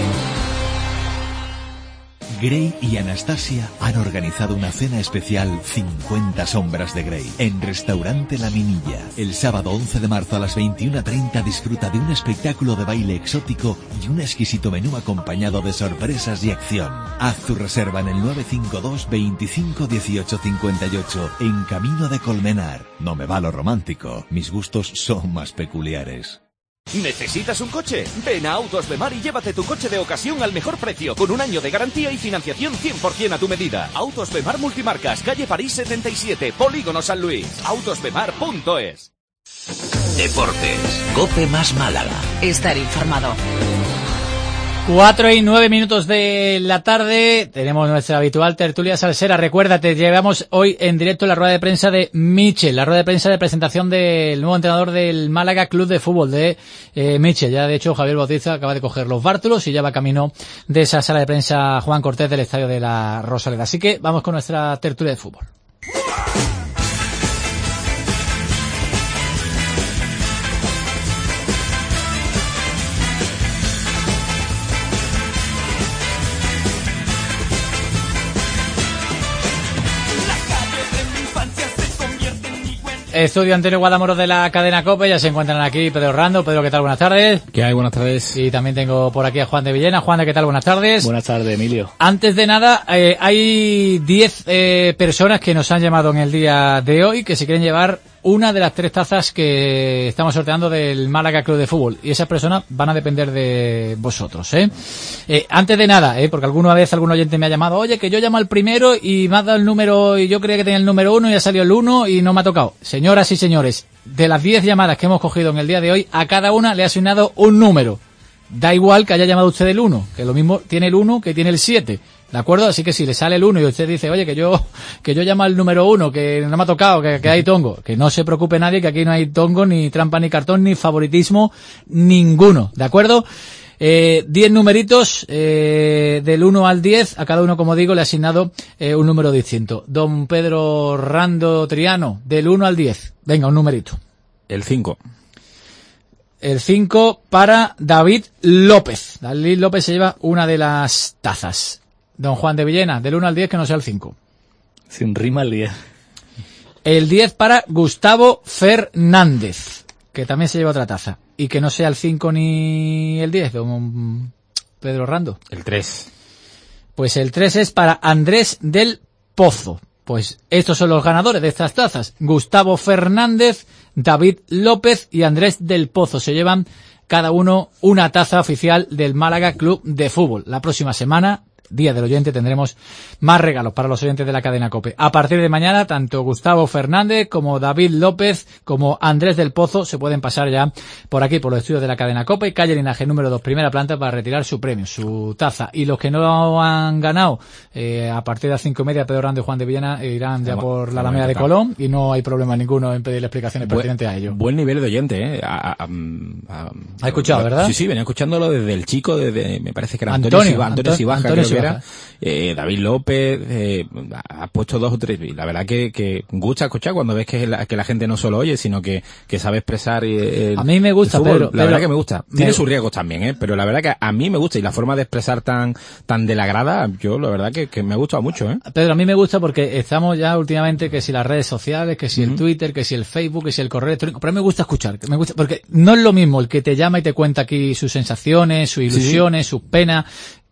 Grey y Anastasia han organizado una cena especial 50 sombras de Grey en Restaurante La Minilla. El sábado 11 de marzo a las 21:30 disfruta de un espectáculo de baile exótico y un exquisito menú acompañado de sorpresas y acción. Haz tu reserva en el 952 25 18 58 en Camino de Colmenar. No me va lo romántico, mis gustos son más peculiares. ¿Necesitas un coche? Ven a Autos Bemar y llévate tu coche de ocasión al mejor precio, con un año de garantía y financiación 100% a tu medida. Autos Bemar Multimarcas, calle París 77, Polígono San Luis. Autosbemar.es. Deportes, Cope más Málaga. Estar informado. 4:09 de la tarde, tenemos nuestra habitual tertulia salsera. Recuérdate, llevamos hoy en directo la rueda de prensa de Michel, la rueda de prensa de presentación del nuevo entrenador del Málaga Club de Fútbol de Michel. Ya de hecho Javier Bautista acaba de coger los bártulos y ya va camino de esa sala de prensa Juan Cortés del Estadio de la Rosaleda. Así que vamos con nuestra tertulia de fútbol. Estudio Antonio Guadamoros de la cadena COPE, ya se encuentran aquí Pedro Rando. Pedro, ¿qué tal? Buenas tardes. ¿Qué hay? Buenas tardes. Y también tengo por aquí a Juan de Villena. Juan, ¿qué tal? Buenas tardes. Buenas tardes, Emilio. Antes de nada, hay 10 personas que nos han llamado en el día de hoy que se quieren llevar una de las 3 tazas que estamos sorteando del Málaga Club de Fútbol, y esas personas van a depender de vosotros, antes de nada, porque alguna vez algún oyente me ha llamado, oye, que yo llamo al primero y me ha dado el número, y yo creía que tenía el número 1 y ha salido el 1 y no me ha tocado. Señoras y señores, de las 10 llamadas que hemos cogido en el día de hoy, a cada una le ha asignado un número. Da igual que haya llamado usted el 1, que lo mismo tiene el 1 que tiene el 7. ¿De acuerdo? Así que si le sale el 1 y usted dice, oye, que yo llamo al número 1, que no me ha tocado, que hay tongo, que no se preocupe nadie, que aquí no hay tongo, ni trampa, ni cartón, ni favoritismo, ninguno. ¿De acuerdo? 10 numeritos, del 1 al 10, a cada uno, como digo, le ha asignado un número distinto. Don Pedro Rando Triano, del 1 al 10. Venga, un numerito. El 5. El 5 para David López. David López se lleva una de las tazas. Don Juan de Villena, del 1 al 10, que no sea el 5. Sin rima el 10. El 10 para Gustavo Fernández, que también se lleva otra taza. Y que no sea el 5 ni el 10, don Pedro Rando. El 3. Pues el 3 es para Andrés del Pozo. Pues estos son los ganadores de estas tazas. Gustavo Fernández, David López y Andrés del Pozo. Se llevan cada uno una taza oficial del Málaga Club de Fútbol. La próxima semana, Día del Oyente, tendremos más regalos para los oyentes de la cadena COPE. A partir de mañana, tanto Gustavo Fernández como David López como Andrés del Pozo se pueden pasar ya por aquí, por los estudios de la cadena COPE, calle Linaje número 2, primera planta, para retirar su premio, su taza. Y los que no han ganado, a partir de las 5:30, Pedro Rando y Juan de Villena irán ya por la Alameda de Colón, y no hay problema ninguno en pedirle explicaciones pertinentes a ello. Buen nivel de oyente, Ha escuchado, ¿verdad? Sí, venía escuchándolo desde el chico, me parece que era Antonio Sibaja, baja. David López, ha puesto 2 o 3, y la verdad que gusta escuchar cuando ves que la gente no solo oye, sino que sabe expresar a mí me gusta, Pedro, la verdad que me gusta. Tiene sus riesgos también, pero la verdad que a mí me gusta, y la forma de expresar tan de la grada, yo la verdad que me ha gustado mucho, Pedro, a mí me gusta porque estamos ya últimamente que si las redes sociales, que si el Twitter, que si el Facebook, que si el correo electrónico, pero a mí me gusta escuchar, porque no es lo mismo el que te llama y te cuenta aquí sus sensaciones, sus ilusiones, sus penas,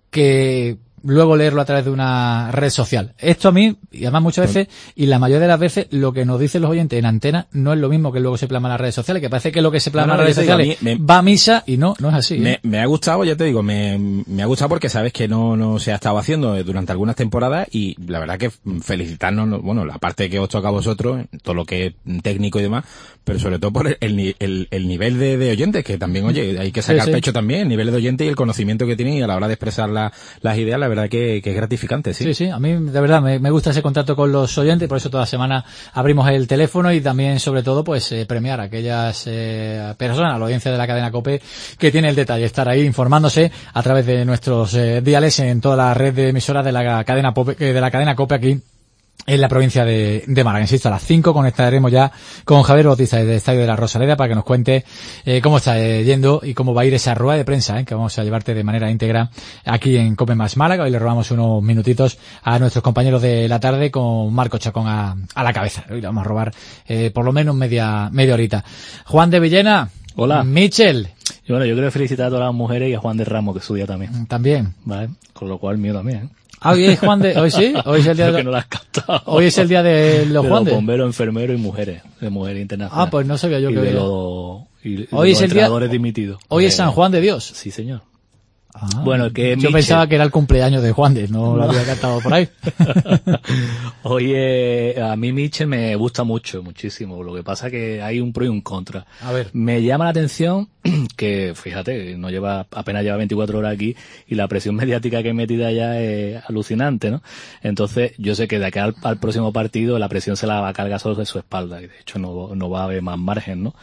que luego leerlo a través de una red social. Esto a mí, y además muchas veces, y la mayoría de las veces, lo que nos dicen los oyentes en antena no es lo mismo que luego se plasma en las redes sociales, que parece que lo que se plasma en las redes sociales va a misa, y no es así. Me ha gustado, ya te digo, me ha gustado porque sabes que no se ha estado haciendo durante algunas temporadas, y la verdad que felicitarnos, bueno, la parte que os toca a vosotros, todo lo que es técnico y demás, pero sobre todo por el nivel de oyentes, que también, oye, hay que sacar pecho también, el nivel de oyentes y el conocimiento que tienen, y a la hora de expresar las ideas, la verdad que es gratificante, sí. Sí, a mí de verdad me gusta ese contacto con los oyentes, por eso toda semana abrimos el teléfono, y también sobre todo pues premiar a aquellas personas, a la audiencia de la cadena COPE, que tiene el detalle de estar ahí informándose a través de nuestros diales en toda la red de emisoras de la cadena COPE aquí en la provincia de Málaga. Insisto, a las 5 conectaremos ya con Javier Bautista desde el Estadio de la Rosaleda para que nos cuente cómo está yendo y cómo va a ir esa rueda de prensa que vamos a llevarte de manera íntegra aquí en COPE Más Málaga. Hoy le robamos unos minutitos a nuestros compañeros de la tarde con Marco Chacón a la cabeza. Hoy le vamos a robar por lo menos media horita. Juan de Villena. Hola. Michel. Y bueno, yo quiero felicitar a todas las mujeres y a Juan de Ramos, que es su día también. También. Vale, con lo cual mío también, hoy es Juan de... ¿Hoy sí? Hoy es el día de... que no la has captado. Hoy es el día de los Juan de... bomberos, enfermeros y mujeres, de mujeres internacionales. Pues no sabía yo que había. Hoy es el día... dimitidos. Hoy es San Juan de Dios. Sí, señor. Bueno, que yo pensaba que era el cumpleaños de Juan de, no lo había cantado por ahí. Oye, a mí Michel me gusta muchísimo. Lo que pasa que hay un pro y un contra. A ver. Me llama la atención que, fíjate, apenas lleva 24 horas aquí, y la presión mediática que he metida ya es alucinante, ¿no? Entonces, yo sé que de aquí al próximo partido la presión se la va a cargar sobre su espalda, y de hecho no va a haber más margen, ¿no?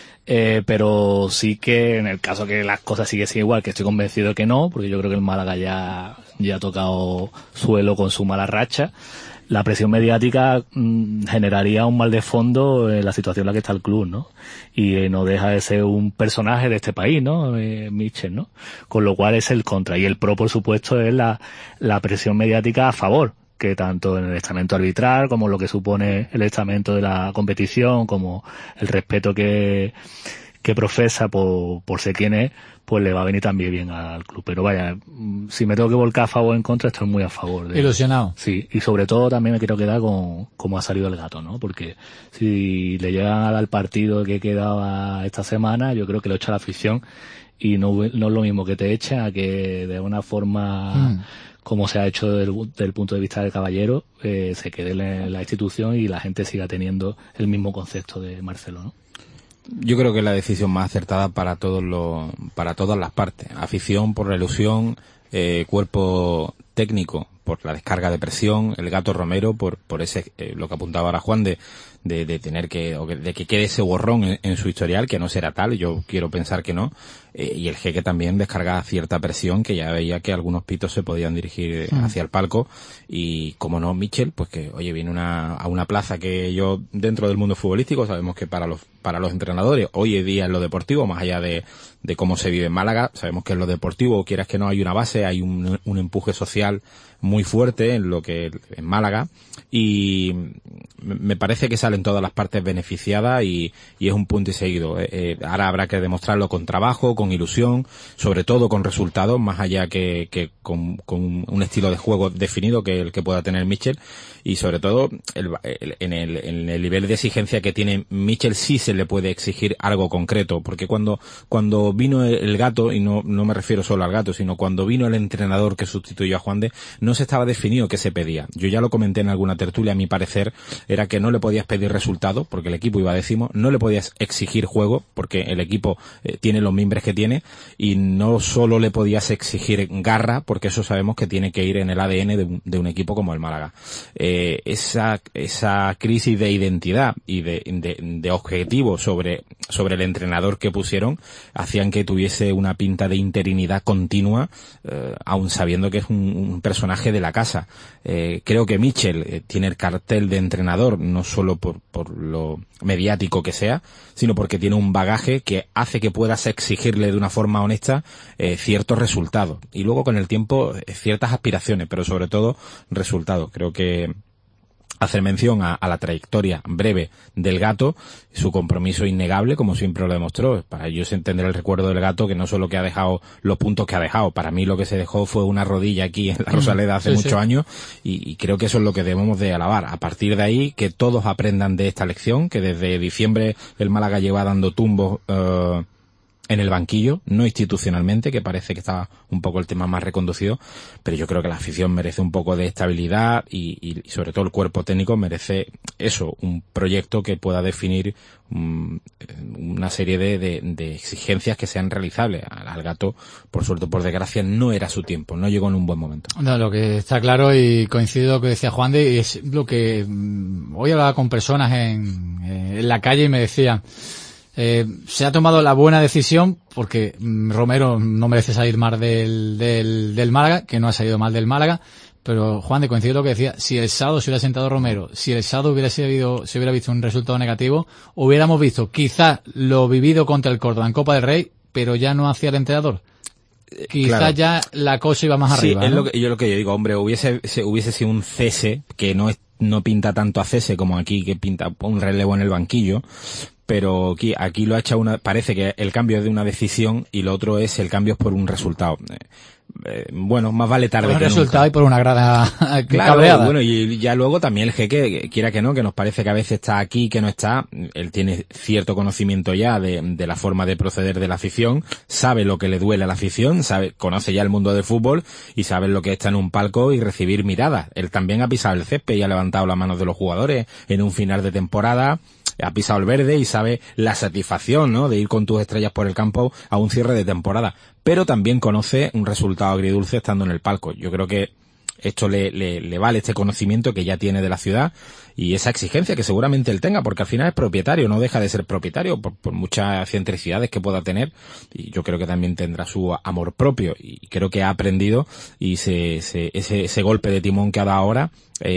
Pero sí que en el caso que las cosas siguen igual, que estoy convencido que no, porque yo creo que el Málaga ya ha tocado suelo con su mala racha, la presión mediática generaría un mal de fondo en la situación en la que está el club, ¿no? Y no deja de ser un personaje de este país, ¿no? Michel, ¿no? Con lo cual es el contra. Y el pro, por supuesto, es la presión mediática a favor, que tanto en el estamento arbitral como lo que supone el estamento de la competición, como el respeto que profesa por ser quien es, pues le va a venir también bien al club. Pero vaya, si me tengo que volcar a favor o en contra, estoy muy a favor. Ilusionado. Sí, y sobre todo también me quiero quedar con cómo ha salido el gato, ¿no? Porque si le llegan a dar el partido que quedaba esta semana, yo creo que lo echa la afición, y no es lo mismo que te echen a que de una forma... como se ha hecho desde el punto de vista del caballero, se quede en la institución y la gente siga teniendo el mismo concepto de Marcelo, ¿no? Yo creo que es la decisión más acertada para todas las partes. Afición por la ilusión, cuerpo técnico por la descarga de presión, el gato Romero por ese lo que apuntaba ahora Juan de tener de que quede ese borrón en su historial, que no será tal, yo quiero pensar que no, y el Jeque también descarga cierta presión, que ya veía que algunos pitos se podían dirigir hacia el palco, y como no Michel, pues que oye, viene a una plaza que yo dentro del mundo futbolístico sabemos que para los entrenadores hoy en día en lo deportivo, más allá de cómo se vive en Málaga, sabemos que en lo deportivo, quieras que no, hay una base, hay un empuje social muy fuerte en Málaga, y me parece que salen todas las partes beneficiadas, y es un punto y seguido. Ahora habrá que demostrarlo con trabajo, con ilusión, sobre todo con resultados, más allá que con un estilo de juego definido que el que pueda tener Michel, y sobre todo en el nivel de exigencia que tiene Michel sí se le puede exigir algo concreto, porque cuando vino el gato, y no me refiero solo al gato, sino cuando vino el entrenador que sustituyó a Juan de, no se estaba definido qué se pedía. Yo ya lo comenté en alguna tertulia, a mi parecer era que no le podías pedir resultado porque el equipo iba décimo, no le podías exigir juego porque el equipo tiene los mimbres que tiene, y no solo le podías exigir garra porque eso sabemos que tiene que ir en el ADN de un equipo como el Málaga. Esa crisis de identidad y de objetivo negativo sobre el entrenador que pusieron hacían que tuviese una pinta de interinidad continua, aun sabiendo que es un personaje de la casa. Creo que Michel tiene el cartel de entrenador no solo por lo mediático que sea, sino porque tiene un bagaje que hace que puedas exigirle de una forma honesta ciertos resultados y luego con el tiempo ciertas aspiraciones, pero sobre todo resultados. Creo que hacer mención a la trayectoria breve del Gato, su compromiso innegable, como siempre lo demostró. Para ellos entender el recuerdo del Gato, que no solo que ha dejado los puntos que ha dejado, para mí lo que se dejó fue una rodilla aquí en la Rosaleda hace muchos años, y creo que eso es lo que debemos de alabar. A partir de ahí, que todos aprendan de esta lección, que desde diciembre el Málaga lleva dando tumbos en el banquillo, no institucionalmente, que parece que está un poco el tema más reconducido, pero yo creo que la afición merece un poco de estabilidad y sobre todo el cuerpo técnico merece eso, un proyecto que pueda definir una serie de exigencias que sean realizables. Al Gato, por suerte o por desgracia, no era su tiempo, no llegó en un buen momento. No, lo que está claro, y coincido con lo que decía Juan de, y es lo que hoy hablaba con personas en la calle y me decían, se ha tomado la buena decisión porque Romero no merece salir mal del Málaga, que no ha salido mal del Málaga, pero Juan de, coincido con lo que decía, si el sábado se hubiera sentado Romero, si el sábado se hubiera visto un resultado negativo, hubiéramos visto quizás lo vivido contra el Córdoba en Copa del Rey, pero ya no hacia el entrenador. Quizás claro, ya la cosa iba más arriba. Sí, es, ¿no?, lo que yo digo, hombre, hubiese sido un cese, que no pinta tanto a cese como aquí, que pinta un relevo en el banquillo, pero aquí lo ha hecho parece que el cambio es de una decisión y lo otro es el cambio es por un resultado. Bueno, más vale tarde que nunca. Por un resultado y por una grada claro, cabreada. Bueno, y ya luego también el Jeque, quiera que no, que nos parece que a veces está aquí, que no está, él tiene cierto conocimiento ya de la forma de proceder de la afición, sabe lo que le duele a la afición, conoce ya el mundo del fútbol y sabe lo que está en un palco y recibir miradas. Él también ha pisado el césped y ha levantado las manos de los jugadores en un final de temporada, ha pisado el verde y sabe la satisfacción, ¿no?, de ir con tus estrellas por el campo a un cierre de temporada. Pero también conoce un resultado agridulce estando en el palco. Yo creo que esto le vale este conocimiento que ya tiene de la ciudad y esa exigencia que seguramente él tenga, porque al final es propietario, no deja de ser propietario por muchas excentricidades que pueda tener, y yo creo que también tendrá su amor propio y creo que ha aprendido y ese golpe de timón que ha dado ahora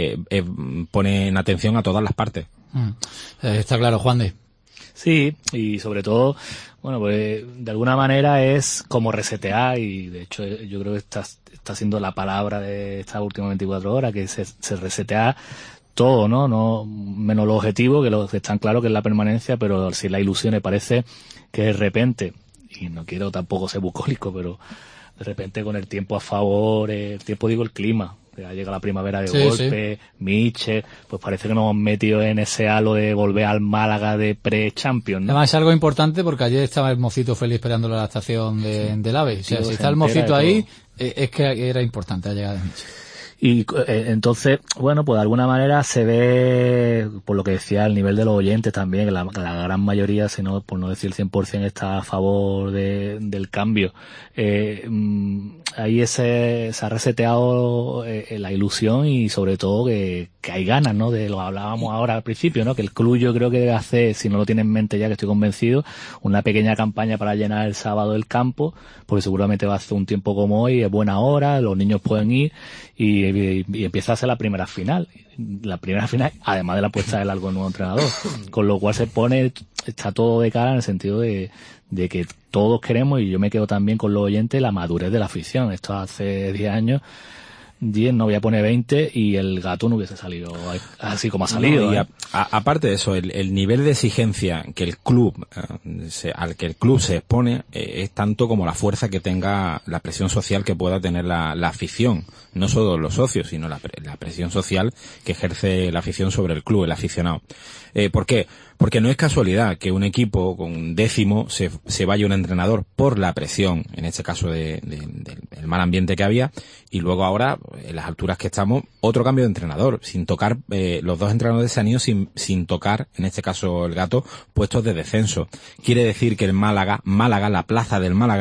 pone en atención a todas las partes. Está claro, Juan de. Sí, y sobre todo, bueno, pues de alguna manera es como resetear, y de hecho yo creo que está siendo la palabra de estas últimas 24 horas, que se resetea todo, ¿no? Menos los objetivos, que están claros que es la permanencia, pero si la ilusión parece que de repente, y no quiero tampoco ser bucólico, pero de repente con el tiempo a favor, el clima, ya llega la primavera de golpe, sí. Michel, pues parece que nos hemos metido en ese halo de volver al Málaga de pre-Champions, ¿no? Además es algo importante porque ayer estaba el mocito feliz esperándolo a la estación del AVE. O sea, si está el mocito ahí, es que era importante la llegada de Michel. Y entonces, bueno, pues de alguna manera se ve, por lo que decía, el nivel de los oyentes también, que la gran mayoría, si no, por no decir el 100%, está a favor del cambio. Ahí se ha reseteado la ilusión y sobre todo que hay ganas, ¿no? De lo que hablábamos ahora al principio, ¿no? Que el club yo creo que debe hacer, si no lo tiene en mente ya, que estoy convencido, una pequeña campaña para llenar el sábado el campo, porque seguramente va a hacer un tiempo como hoy, es buena hora, los niños pueden ir y empieza a ser la primera final, además de la puesta de largo del nuevo entrenador, con lo cual está todo de cara en el sentido de que todos queremos, y yo me quedo también con los oyentes, la madurez de la afición. Esto hace 10 años, 10, no voy a poner 20, y el Gato no hubiese salido así como ha salido. No, y aparte de eso, el nivel de exigencia que el club al que el club se expone es tanto como la fuerza que tenga la presión social que pueda tener la afición, no solo los socios, sino la presión social que ejerce la afición sobre el club, el aficionado. ¿Por qué? Porque no es casualidad que un equipo con 10º se vaya un entrenador por la presión, en este caso del mal ambiente que había, y luego ahora, en las alturas que estamos, otro cambio de entrenador, sin tocar, los dos entrenadores se han ido sin tocar, en este caso el Gato, puestos de descenso. Quiere decir que el Málaga, la plaza del Málaga,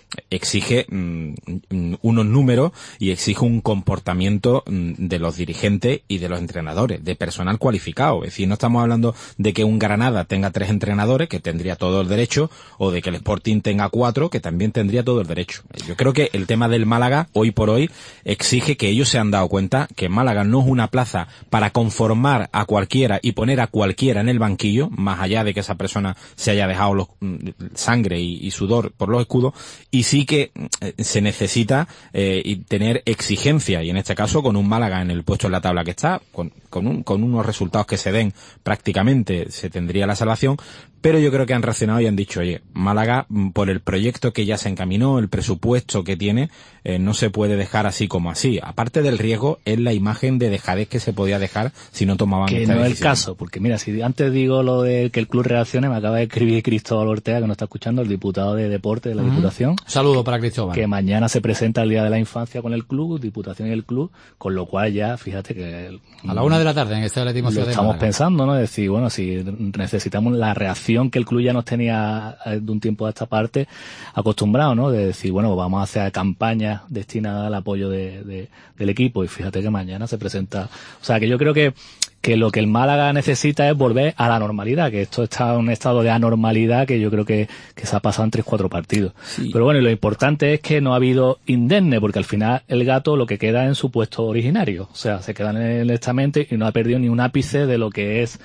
exige unos números y exige un comportamiento de los dirigentes y de los entrenadores, de personal cualificado. Es decir, no estamos hablando de que un Granada tenga 3 entrenadores, que tendría todo el derecho, o de que el Sporting tenga 4, que también tendría todo el derecho. Yo creo que el tema del Málaga, hoy por hoy, exige que ellos se han dado cuenta que Málaga no es una plaza para conformar a cualquiera y poner a cualquiera en el banquillo, más allá de que esa persona se haya dejado sangre y sudor por los escudos, y sí que se necesita tener exigencia, y en este caso con un Málaga en el puesto en la tabla que está, con unos resultados que se den, prácticamente se tendría la salvación. Pero yo creo que han reaccionado y han dicho, oye, Málaga, por el proyecto que ya se encaminó, el presupuesto que tiene, no se puede dejar así como así. Aparte del riesgo, es la imagen de dejadez que se podía dejar si no tomaban esta decisión. Que no es el caso, porque mira, si antes digo lo de que el club reaccione, me acaba de escribir Cristóbal Ortega, que nos está escuchando, el diputado de Deporte de la Diputación. Un saludo para Cristóbal. Que mañana se presenta el Día de la Infancia con el club, Diputación y el club, con lo cual ya, fíjate que... A la 1 de la tarde en este Atlético Ciudad de Estamos Málaga. pensando, ¿no? Es decir, bueno, si necesitamos la reacción que el club ya nos tenía de un tiempo a esta parte acostumbrado, ¿no? De decir, bueno, vamos a hacer campañas destinadas al apoyo del equipo, y fíjate que mañana se presenta. O sea, que yo creo que lo que el Málaga necesita es volver a la normalidad, que esto está en un estado de anormalidad que yo creo que se ha pasado en 3-4 partidos. Sí. Pero bueno, y lo importante es que no ha habido indemne, porque al final el Gato lo que queda en su puesto originario, o sea, se queda en el estamento y no ha perdido ni un ápice de lo que es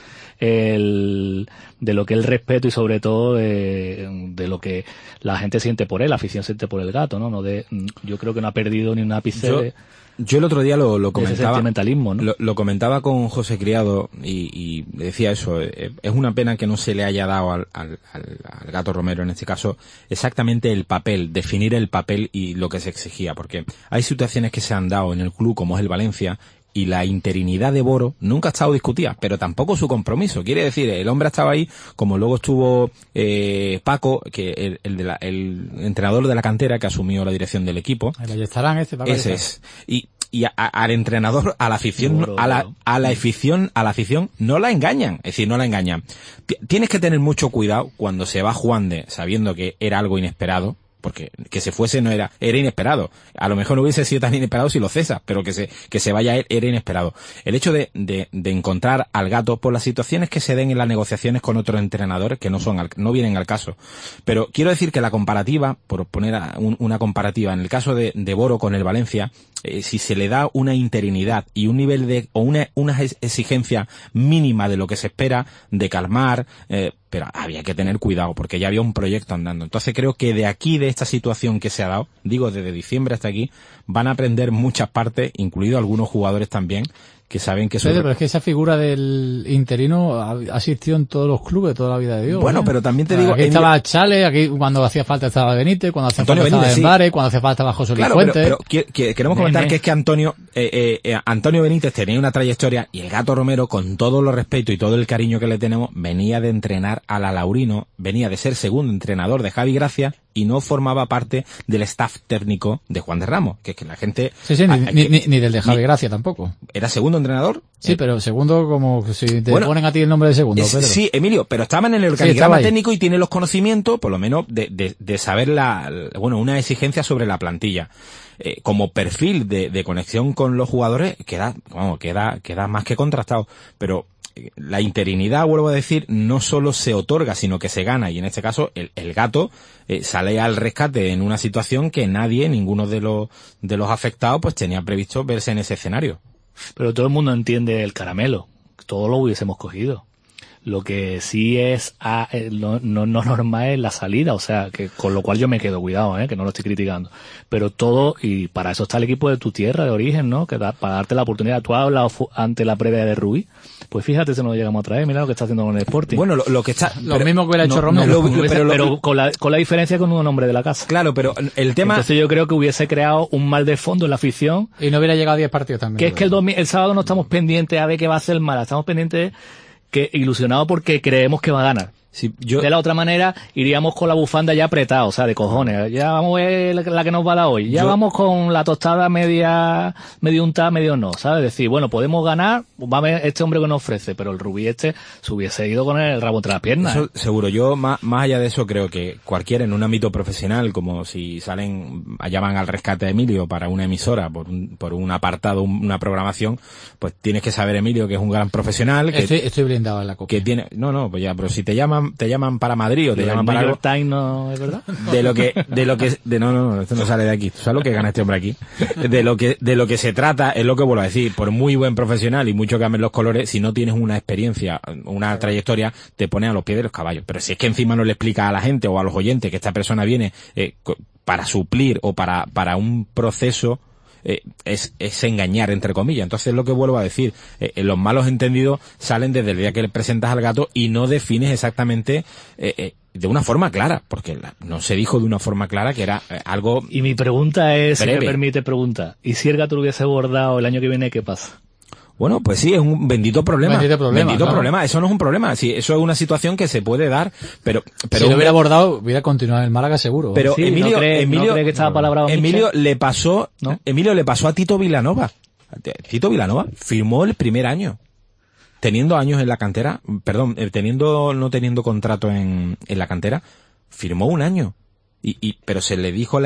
el respeto y sobre todo de lo que la gente siente por él, la afición siente por el Gato, ¿no? Yo creo que no ha perdido ni un ápice Yo el otro día lo comentaba, ese sentimentalismo, ¿no? Lo comentaba con José Criado y decía eso, es una pena que no se le haya dado al Gato Romero, en este caso, exactamente el papel, definir el papel y lo que se exigía, porque hay situaciones que se han dado en el club, como es el Valencia, y la interinidad de Boro nunca ha estado discutida, pero tampoco su compromiso. Quiere decir, el hombre estaba ahí, como luego estuvo Paco, que el entrenador de la cantera que asumió la dirección del equipo. El Ayestarán Paco ese es. Y al entrenador, a la afición, a la afición no la engañan. Es decir, no la engañan. Tienes que tener mucho cuidado cuando se va Juan de, sabiendo que era algo inesperado, porque que se fuese no era inesperado. A lo mejor no hubiese sido tan inesperado si lo cesa, pero que se vaya él era inesperado. El hecho de encontrar al Gato por las situaciones que se den en las negociaciones con otros entrenadores que no vienen al caso. Pero quiero decir que la comparativa, por poner una comparativa, en el caso de Boro con el Valencia, si se le da una interinidad y un nivel una exigencia mínima de lo que se espera, de calmar, pero había que tener cuidado porque ya había un proyecto andando. Entonces creo que de esta situación que se ha dado, digo desde diciembre hasta aquí, van a aprender muchas partes, incluidos algunos jugadores también, que saben que... Pero es que esa figura del interino ha existido en todos los clubes toda la vida de Dios. Bueno, pero también te digo... Aquí estaba Chale, aquí cuando hacía falta estaba Benítez, cuando hacía falta estaba Embare, cuando hacía falta estaba José Luis Fuentes. Pero queremos comentar que es que Antonio Benítez tenía una trayectoria y el Gato Romero, con todo lo respeto y todo el cariño que le tenemos, venía de entrenar a la Laurino, venía de ser segundo entrenador de Javi Gracia y no formaba parte del staff técnico de Juan de Ramos, que es que la gente... Sí, ni del de Javi Gracia tampoco. ¿Era segundo entrenador? Sí, pero segundo como si te ponen a ti el nombre de segundo, Pedro. Sí, Emilio, pero estaba en el organigrama técnico y tiene los conocimientos, por lo menos, de saber una exigencia sobre la plantilla. Como perfil de conexión con los jugadores queda más que contrastado, pero la interinidad, vuelvo a decir, no solo se otorga, sino que se gana, y en este caso el Gato sale al rescate en una situación que ninguno de los afectados pues tenía previsto verse en ese escenario. Pero todo el mundo entiende el caramelo, todos lo hubiésemos cogido. Lo que sí es no normal es la salida, o sea, que con lo cual yo me quedo, cuidado, que no lo estoy criticando. Pero todo, y para eso está el equipo de tu tierra de origen, ¿no? Que para darte la oportunidad. Tú has hablado ante la previa de Rubí, pues fíjate si no lo llegamos a traer, mira lo que está haciendo con el Sporting. Bueno, lo que está... Lo mismo que hubiera hecho Romero. Pero con la diferencia con un hombre de la casa. Claro, pero el tema... Entonces yo creo que hubiese creado un mal de fondo en la afición. Y no hubiera llegado a 10 partidos también. Que es que el sábado no estamos pendientes a ver qué va a hacer el Málaga, estamos pendientes ilusionado porque creemos que va a ganar. Sí, yo... De la otra manera, iríamos con la bufanda ya apretada, o sea, de cojones. Ya vamos a ver la que nos va a dar hoy. Ya vamos con la tostada medio untada, medio no, ¿sabes? Decir, bueno, podemos ganar, va a ver este hombre que nos ofrece, pero el Rubí se hubiese ido con el rabo entre las piernas. Eso, seguro. Yo, más allá de eso, creo que cualquiera en un ámbito profesional, como si llaman al rescate a Emilio para una emisora, por un apartado, una programación, pues tienes que saber, Emilio, que es un gran profesional. Estoy blindado en la copa. Que tiene, pues ya, pero si te llaman para Madrid o te llaman para New algo. York Times, ¿no es verdad? No, esto no sale de aquí. ¿Tú sabes lo que gana este hombre aquí? De lo que se trata, es lo que vuelvo a decir, por muy buen profesional y mucho que amen los colores, si no tienes una experiencia, una trayectoria, te pones a los pies de los caballos. Pero si es que encima no le explica a la gente o a los oyentes que esta persona viene para suplir o para un proceso, es engañar, entre comillas. Entonces, lo que vuelvo a decir, los malos entendidos salen desde el día que le presentas al gato y no defines exactamente de una forma clara, porque no se dijo de una forma clara que era algo. Y mi pregunta es, breve. si me permite preguntar, ¿y si el gato lo hubiese bordado el año que viene, qué pasa? Bueno, pues sí, es un bendito problema. Bendito claro. problema. Eso no es un problema. Sí, eso es una situación que se puede dar, pero si lo hubiera abordado, hubiera continuado en el Málaga seguro. Pero sí, Emilio, ¿no cree que estaba palabrado Emilio le pasó a Tito Vilanova. Tito Vilanova firmó el primer año, teniendo años en la cantera, no teniendo contrato en la cantera, firmó un año. Pero se le dijo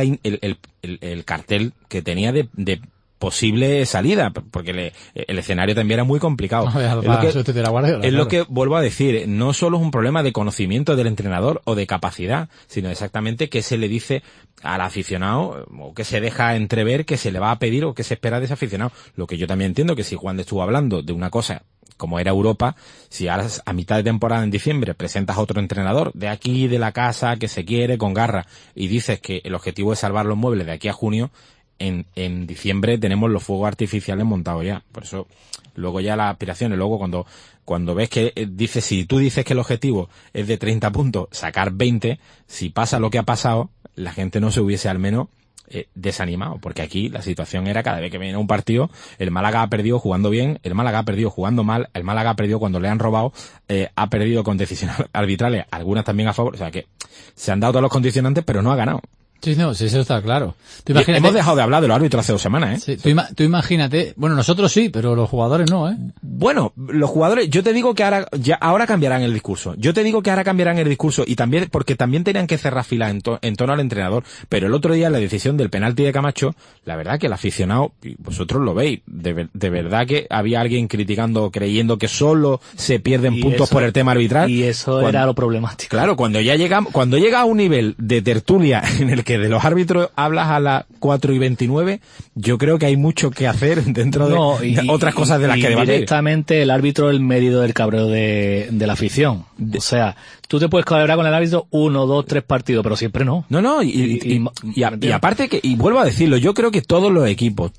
el cartel que tenía de posible salida, porque el escenario también era muy complicado. Es lo que vuelvo a decir, no solo es un problema de conocimiento del entrenador o de capacidad, sino exactamente qué se le dice al aficionado o que se deja entrever que se le va a pedir o que se espera de ese aficionado. Lo que yo también entiendo que si Juan estuvo hablando de una cosa como era Europa, si ahora a mitad de temporada en diciembre presentas a otro entrenador de aquí, de la casa, que se quiere, con garra, y dices que el objetivo es salvar los muebles de aquí a junio, en diciembre tenemos los fuegos artificiales montados ya. Por eso, luego ya las aspiraciones, luego cuando ves que si tú dices que el objetivo es de 30 puntos, sacar 20, si pasa lo que ha pasado, la gente no se hubiese al menos desanimado, porque aquí la situación era cada vez que viene un partido, el Málaga ha perdido jugando bien, el Málaga ha perdido jugando mal, el Málaga ha perdido cuando le han robado, ha perdido con decisiones arbitrales, algunas también a favor, o sea que se han dado todos los condicionantes, pero no ha ganado. Sí, eso está claro. Hemos dejado de hablar de los árbitros hace 2 semanas, Sí, tú imagínate, bueno, nosotros sí, pero los jugadores no, Bueno, los jugadores, yo te digo que ahora cambiarán el discurso. Yo te digo que ahora cambiarán el discurso y también, porque también tenían que cerrar fila en torno al entrenador. Pero el otro día, la decisión del penalti de Camacho, la verdad que el aficionado, y vosotros lo veis, de verdad que había alguien criticando, creyendo que solo se pierden puntos por el tema arbitral. Y eso era lo problemático. Claro, cuando llega a un nivel de tertulia en el que de los árbitros hablas a las 4:29, yo creo que hay mucho que hacer dentro de otras cosas de las que debatir. Directamente el árbitro es el medido del cabreo de la afición. O sea, tú te puedes cabrear con el árbitro 1, 2, 3 partidos, pero siempre no. No, y aparte que, y vuelvo a decirlo, yo creo que todos los equipos,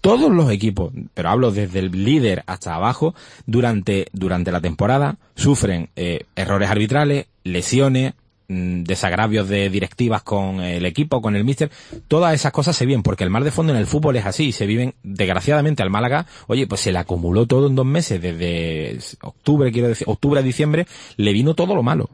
pero hablo desde el líder hasta abajo, durante la temporada, sufren errores arbitrales, lesiones, desagravios de directivas con el equipo, con el míster. Todas esas cosas se viven, porque el mar de fondo en el fútbol es así, se viven. Desgraciadamente al Málaga, pues se le acumuló todo en 2 meses, desde octubre a diciembre, le vino todo lo malo.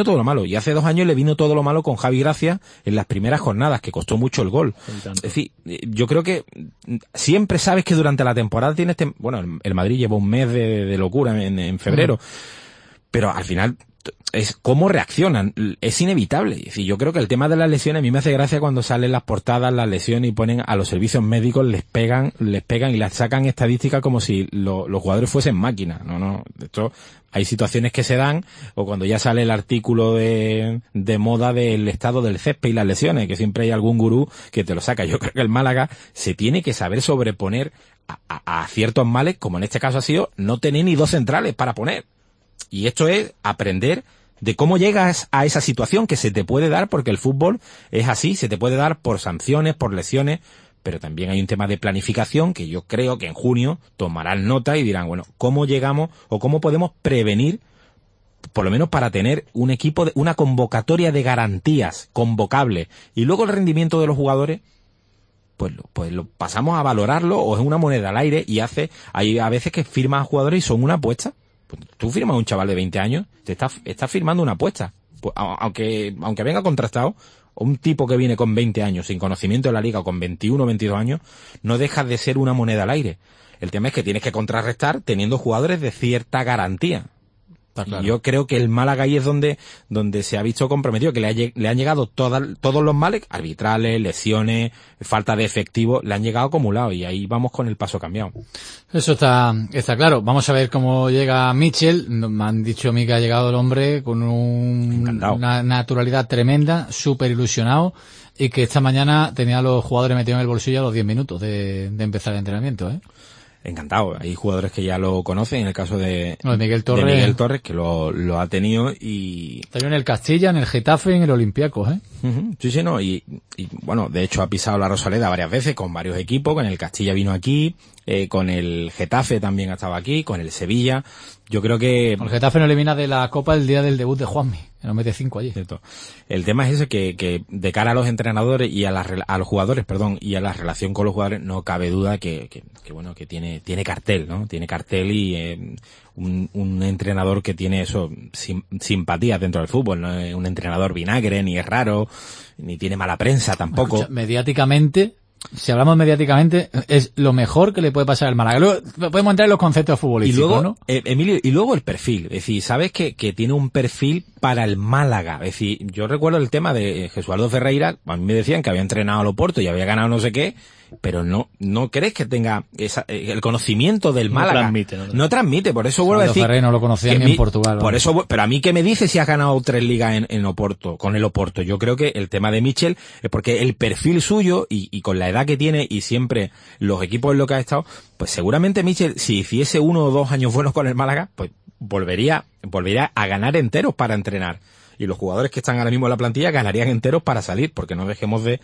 Y hace 2 años le vino todo lo malo con Javi Gracia en las primeras jornadas, que costó mucho el gol. Es decir, yo creo que siempre sabes que durante la temporada tienes el Madrid lleva un mes de locura en febrero, pero al final es cómo reaccionan, es inevitable. Es decir, yo creo que el tema de las lesiones, a mí me hace gracia cuando salen las portadas, las lesiones, y ponen a los servicios médicos, les pegan y las sacan estadísticas como si los jugadores fuesen máquinas. No, esto, hay situaciones que se dan, o cuando ya sale el artículo de moda del estado del césped y las lesiones, que siempre hay algún gurú que te lo saca. Yo creo que el Málaga se tiene que saber sobreponer a ciertos males, como en este caso ha sido no tener ni 2 centrales para poner. Y esto es aprender de cómo llegas a esa situación que se te puede dar, porque el fútbol es así, se te puede dar por sanciones, por lesiones, pero también hay un tema de planificación que yo creo que en junio tomarán nota y dirán, bueno, ¿cómo llegamos o cómo podemos prevenir, por lo menos para tener un equipo, una convocatoria de garantías convocable, y luego el rendimiento de los jugadores, pues lo pasamos a valorarlo, o es una moneda al aire, y hay a veces que firmas a jugadores y son una apuesta. Pues tú firmas a un chaval de 20 años, estás firmando una apuesta. pues, aunque venga contrastado, un tipo que viene con 20 años sin conocimiento de la liga, o con 21 o 22 años, no deja de ser una moneda al aire. El tema es que tienes que contrarrestar teniendo jugadores de cierta garantía. Claro. Yo creo que el Málaga ahí es donde se ha visto comprometido, que le han llegado todos los males, arbitrales, lesiones, falta de efectivo, le han llegado acumulados, y ahí vamos con el paso cambiado. Eso está claro. Vamos a ver cómo llega Mitchell. Me han dicho a mí que ha llegado el hombre con una naturalidad tremenda, súper ilusionado, y que esta mañana tenía a los jugadores metidos en el bolsillo a los 10 minutos de empezar el entrenamiento, Encantado. Hay jugadores que ya lo conocen, en el caso de Miguel Torres, que lo ha tenido, y también en el Castilla, en el Getafe, en el Olympiacos, Sí, no, y bueno, de hecho ha pisado la Rosaleda varias veces con varios equipos. Con el Castilla vino aquí, con el Getafe también ha estado aquí, con el Sevilla. Yo creo que el Getafe no elimina de la Copa el día del debut de Juanmi, que nos mete 5 allí. Cierto. El tema es ese, que de cara a los entrenadores y a los jugadores, y a la relación con los jugadores, no cabe duda que bueno, que tiene cartel, ¿no? Tiene cartel, y un entrenador que tiene eso, simpatía dentro del fútbol. No es un entrenador vinagre, ni es raro, ni tiene mala prensa tampoco. Escucha, mediáticamente, si hablamos mediáticamente, es lo mejor que le puede pasar al Málaga. Luego podemos entrar en los conceptos futbolísticos, y luego, ¿no? Emilio, y luego el perfil. Es decir, sabes que tiene un perfil para el Málaga. Es decir, yo recuerdo el tema de Jesualdo Ferreira. A mí me decían que había entrenado al Oporto y había ganado no sé qué, pero no crees que tenga el conocimiento del Málaga. No transmite, por eso vuelvo a decir. Ferreira no lo conocía ni en Portugal. Por eso, pero a mí que me dice si has ganado 3 ligas en Oporto, con el Oporto. Yo creo que el tema de Mitchell es porque el perfil suyo, y con la edad que tiene, y siempre los equipos en lo que ha estado, pues seguramente Mitchell, si hiciese 1 o 2 años buenos con el Málaga, pues volvería a ganar enteros para entrenar. Y los jugadores que están ahora mismo en la plantilla ganarían enteros para salir, porque no dejemos de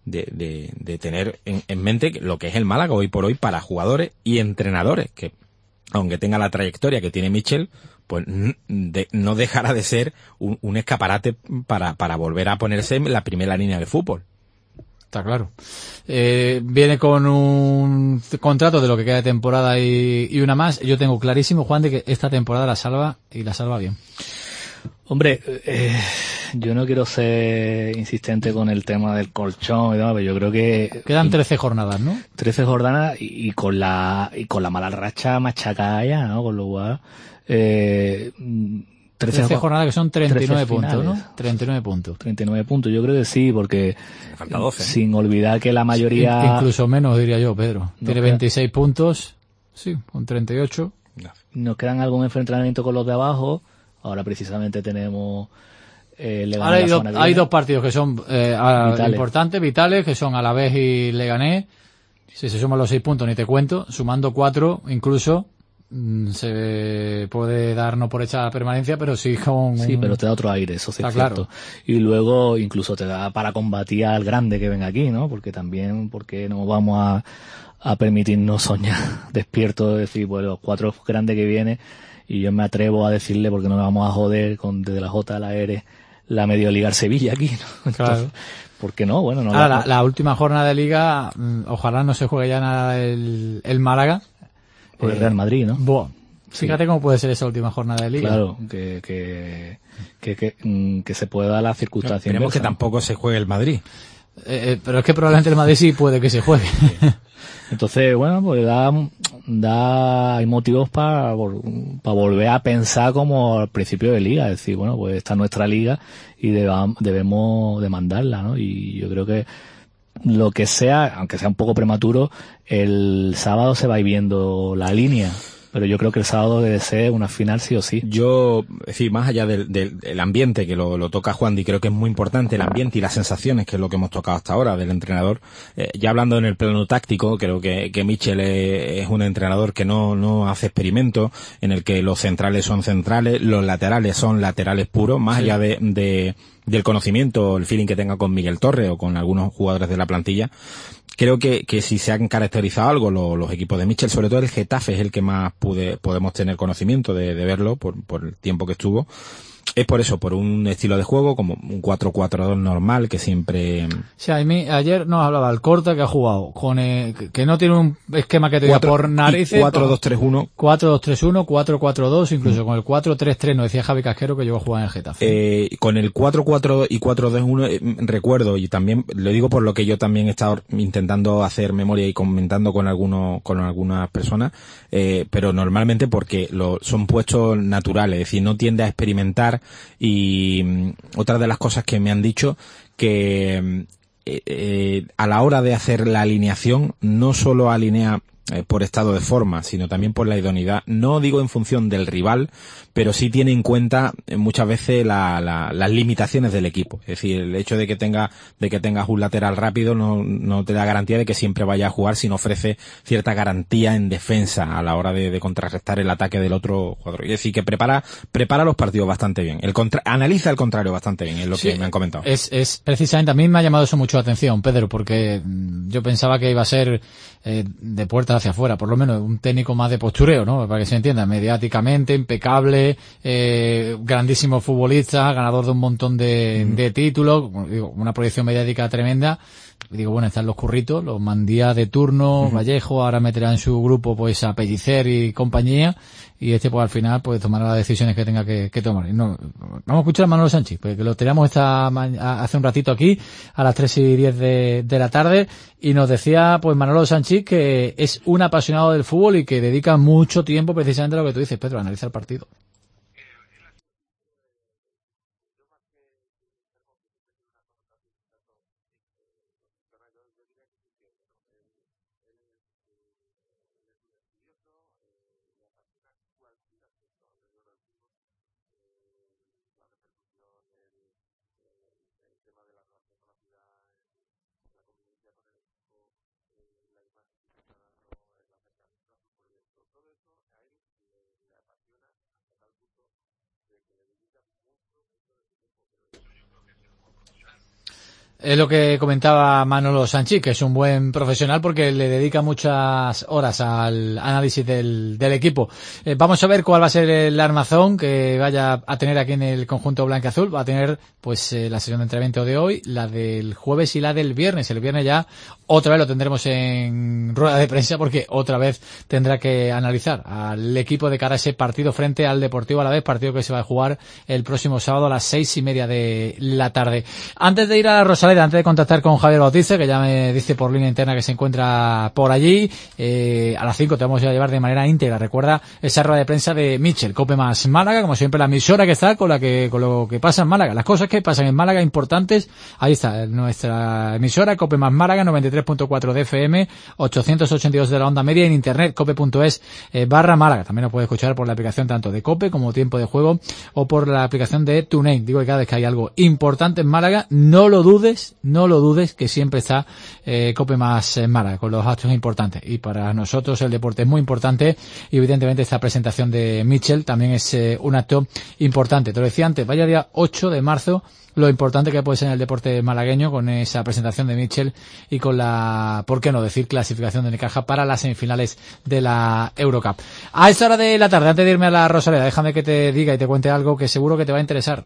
tener en mente lo que es el Málaga hoy por hoy para jugadores y entrenadores, que aunque tenga la trayectoria que tiene Mitchell, pues no dejará de ser un escaparate para volver a ponerse en la primera línea del fútbol. Está claro. Viene con un contrato de lo que queda de temporada y una más. Yo tengo clarísimo, Juan, de que esta temporada la salva, y la salva bien. Hombre, yo no quiero ser insistente con el tema del colchón y demás, pero yo creo que quedan 13 jornadas, ¿no? 13 jornadas y con la mala racha machacada ya, ¿no? Con lo cual 13 jornadas que son 39 puntos, ¿no? 39 puntos. 39 puntos, yo creo que sí, porque falta 12. Sin olvidar que la mayoría... Sí, incluso menos, diría yo, Pedro. Tiene 26 puntos, sí, con 38. Nos quedan algún enfrentamiento con los de abajo. Ahora precisamente tenemos ahora hay 2 partidos que son importantes, vitales, que son Alavés y Leganés. Si se suman los 6 puntos, ni te cuento. Sumando 4, incluso se puede dar no por hecha la permanencia, pero sí con... Sí, pero te da otro aire, eso sí es cierto. Claro. Y luego incluso te da para combatir al grande que venga aquí, ¿no? Porque también, porque no vamos a permitirnos soñar despiertos, de decir, pues los 4 grandes que vienen. Y yo me atrevo a decirle, porque no nos vamos a joder desde la J a la R, la medio liga al Sevilla aquí, ¿no? Entonces, claro. ¿Por qué no? Bueno, no. Ahora, la última jornada de liga, ojalá no se juegue ya nada el Málaga. Por el Real Madrid, ¿no? Fíjate cómo puede ser esa última jornada de liga. Claro, que se pueda dar la circunstancia. Esperemos que tampoco se juegue el Madrid. Pero es que probablemente el Madrid sí puede que se juegue. Entonces, bueno, pues hay motivos para volver a pensar como al principio de liga, es decir, bueno, pues esta es nuestra liga y debemos demandarla, ¿no? Y yo creo que lo que sea, aunque sea un poco prematuro, el sábado se va a ir viendo la línea. Pero yo creo que el sábado debe ser una final sí o sí. Yo, es decir, más allá del ambiente, que lo toca Juan, y creo que es muy importante el ambiente y las sensaciones, que es lo que hemos tocado hasta ahora del entrenador. Ya hablando en el plano táctico, creo que Mitchell es un entrenador que no hace experimentos, en el que los centrales son centrales, los laterales son laterales puros, más allá del conocimiento, el feeling que tenga con Miguel Torres o con algunos jugadores de la plantilla. Creo que si se han caracterizado algo los equipos de Mitchell, sobre todo el Getafe es el que más podemos tener conocimiento de verlo por el tiempo que estuvo. es por eso, por un estilo de juego como un 4-4-2 normal que siempre... Sí, ayer nos hablaba el Corta que ha jugado con que no tiene un esquema que te diga por narices. 4-2-3-1. 4-2-3-1, 4-4-2, incluso con el 4-3-3, nos decía Javi Casquero que llegó a jugar en el Getafe. Con el 4-4-2 y 4-2-1 recuerdo, y también lo digo por lo que yo también he estado intentando hacer memoria y comentando con algunas personas, pero normalmente porque son puestos naturales, es decir, no tiende a experimentar. Y otra de las cosas que me han dicho que a la hora de hacer la alineación no solo alinea por estado de forma, sino también por la idoneidad, no digo en función del rival, pero sí tiene en cuenta muchas veces las limitaciones del equipo. Es decir, el hecho de que tengas un lateral rápido no te da garantía de que siempre vaya a jugar, sino ofrece cierta garantía en defensa a la hora de contrarrestar el ataque del otro jugador. Es decir, que prepara los partidos bastante bien. Analiza el contrario bastante bien, es lo que me han comentado. Es precisamente, a mí me ha llamado eso mucho la atención, Pedro, porque yo pensaba que iba a ser de puertas hacia afuera, por lo menos un técnico más de postureo, ¿no? Para que se entienda, mediáticamente, impecable, grandísimo futbolista, ganador de un montón de títulos, digo, una proyección mediática tremenda. Digo, bueno, están los curritos, los Mandía de turno, Vallejo, ahora meterá en su grupo pues a Pellicer y compañía, y pues al final pues tomará las decisiones que tenga que tomar. No, vamos a escuchar a Manolo Sanchis, porque lo teníamos hace un ratito aquí, a las 3:10 de la tarde, y nos decía pues Manolo Sanchis que es un apasionado del fútbol y que dedica mucho tiempo precisamente a lo que tú dices, Pedro, a analizar el partido. Es lo que comentaba Manolo Sanchis, que es un buen profesional porque le dedica muchas horas al análisis del equipo. Vamos a ver cuál va a ser el armazón que vaya a tener aquí en el conjunto blanquiazul. Va a tener pues la sesión de entrenamiento de hoy, la del jueves y la del viernes. El viernes ya otra vez lo tendremos en rueda de prensa porque otra vez tendrá que analizar al equipo de cara a ese partido frente al Deportivo Alavés, partido que se va a jugar el próximo sábado a las 6:30 de la tarde. Antes de ir a la Rosaleda, antes de contactar con Javier Bautista, que ya me dice por línea interna que se encuentra por allí, a las 5 te vamos a llevar de manera íntegra. Recuerda esa rueda de prensa de Michel, Cope más Málaga, como siempre la emisora que está con lo que pasa en Málaga, las cosas que pasan en Málaga importantes. Ahí está nuestra emisora, Cope más Málaga, 93.4 de FM, 882 de la onda media, en internet cope.es /Málaga. También lo puedes escuchar por la aplicación tanto de Cope como Tiempo de Juego o por la aplicación de TuneIn. Digo que cada vez que hay algo importante en Málaga, no lo dudes que siempre está Cope más Málaga con los actos importantes. Y para nosotros el deporte es muy importante y evidentemente esta presentación de Michel también es un acto importante. Te lo decía antes, vaya día 8 de marzo, lo importante que puede ser en el deporte malagueño con esa presentación de Michel y con la, ¿por qué no decir?, clasificación de Necaxa para las semifinales de la Eurocup. A esta hora de la tarde, antes de irme a la Rosaleda, déjame que te diga y te cuente algo que seguro que te va a interesar.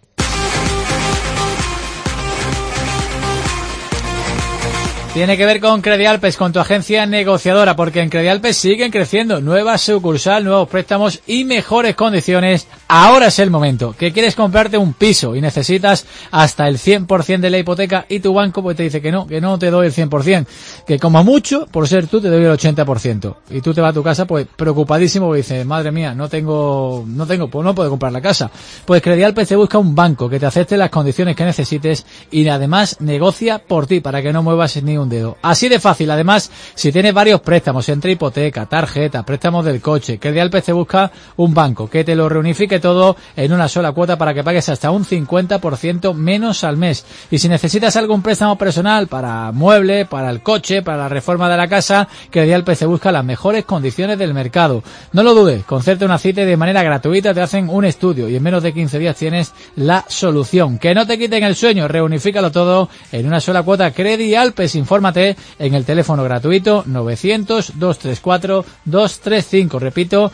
Tiene que ver con Credialpes, con tu agencia negociadora, porque en Credialpes siguen creciendo, nueva sucursal, nuevos préstamos y mejores condiciones. Ahora es el momento. ¿Que quieres comprarte un piso y necesitas hasta el 100% de la hipoteca y tu banco pues te dice que no te doy el 100%, que como mucho, por ser tú, te doy el 80%? Y tú te vas a tu casa pues preocupadísimo porque dices, madre mía, no tengo, pues no puedo comprar la casa. Pues Credialpes te busca un banco que te acepte las condiciones que necesites y además negocia por ti para que no muevas ni un dedo. Así de fácil. Además, si tienes varios préstamos entre hipoteca, tarjeta, préstamos del coche, Credialpes te busca un banco que te lo reunifique todo en una sola cuota para que pagues hasta un 50% menos al mes. Y si necesitas algún préstamo personal para mueble, para el coche, para la reforma de la casa, Credialpes te busca las mejores condiciones del mercado. No lo dudes, concerta una cita y de manera gratuita te hacen un estudio y en menos de 15 días tienes la solución. Que no te quiten el sueño, reunifícalo todo en una sola cuota. Credialpes, infórmate en el teléfono gratuito 900-234-235. Repito,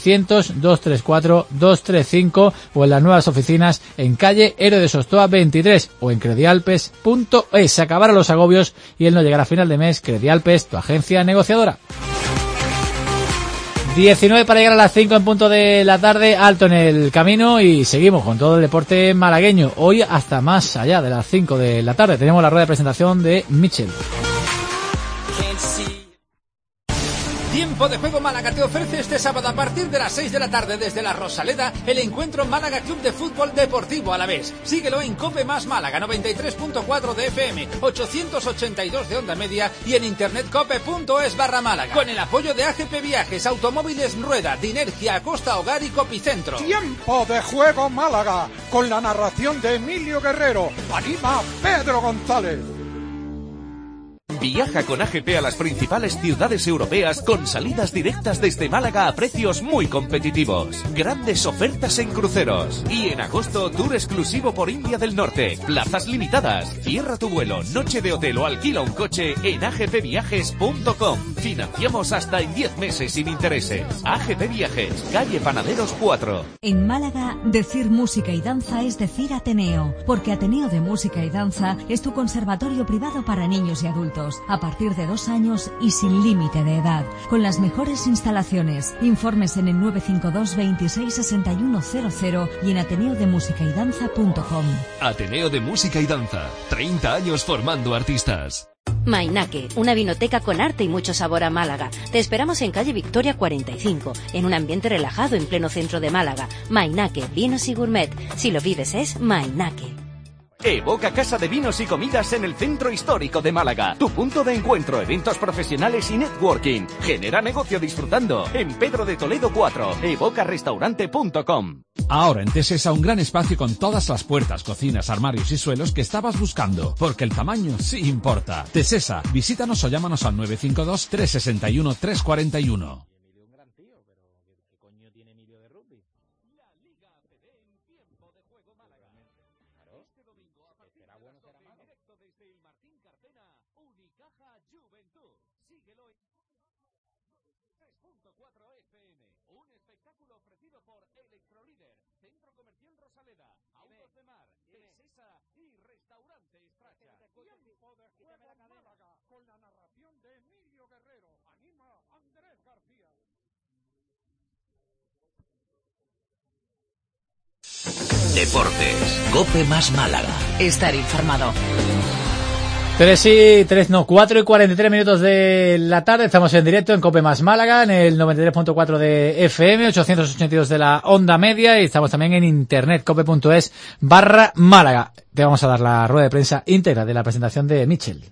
900-234-235 o en las nuevas oficinas en calle Héroe de Sostoa 23 o en credialpes.es. Se acabaron los agobios y él no llegará a final de mes. Credialpes, tu agencia negociadora. 19 para llegar a las 5 en punto de la tarde, alto en el camino y seguimos con todo el deporte malagueño. Hoy hasta más allá de las 5 de la tarde tenemos la rueda de presentación de Mitchell. Tiempo de Juego Málaga te ofrece este sábado a partir de las 6 de la tarde desde la Rosaleda el encuentro Málaga Club de Fútbol Deportivo Alavés. Síguelo en Cope Más Málaga 93.4 de FM, 882 de onda media y en internet cope.es/Málaga. Con el apoyo de AGP Viajes, Automóviles Rueda, Dinergia, Acosta Hogar y Copicentro. Tiempo de Juego Málaga con la narración de Emilio Guerrero. Anima Pedro González. Viaja con AGP a las principales ciudades europeas con salidas directas desde Málaga a precios muy competitivos. Grandes ofertas en cruceros. Y en agosto, tour exclusivo por India del Norte. Plazas limitadas. Cierra tu vuelo, noche de hotel o alquila un coche en agpviajes.com. Financiamos hasta en 10 meses sin intereses. AGP Viajes, calle Panaderos 4. En Málaga, decir música y danza es decir Ateneo, porque Ateneo de Música y Danza es tu conservatorio privado para niños y adultos. A partir de 2 años y sin límite de edad, con las mejores instalaciones. Informes en el 952 26 61 00 y en ateneodemusicaydanza.com. Ateneo de Música y Danza, 30 años formando artistas. Mainaque, una vinoteca con arte y mucho sabor a Málaga. Te esperamos en calle Victoria 45, en un ambiente relajado en pleno centro de Málaga. Mainaque, vinos y gourmet. Si lo vives es Mainaque. Evoca Casa de Vinos y Comidas en el Centro Histórico de Málaga. Tu punto de encuentro, eventos profesionales y networking. Genera negocio disfrutando. En Pedro de Toledo 4, evocarestaurante.com. Ahora en Tesesa un gran espacio con todas las puertas, cocinas, armarios y suelos que estabas buscando, porque el tamaño sí importa. Tesesa, visítanos o llámanos al 952 361 341. Deportes, Cope Más Málaga. Estar informado. 4 y 43 minutos de la tarde, estamos en directo en Cope Más Málaga, en el 93.4 de FM, 882 de la onda media y estamos también en internet, cope.es/Málaga. Te vamos a dar la rueda de prensa íntegra de la presentación de Mitchell.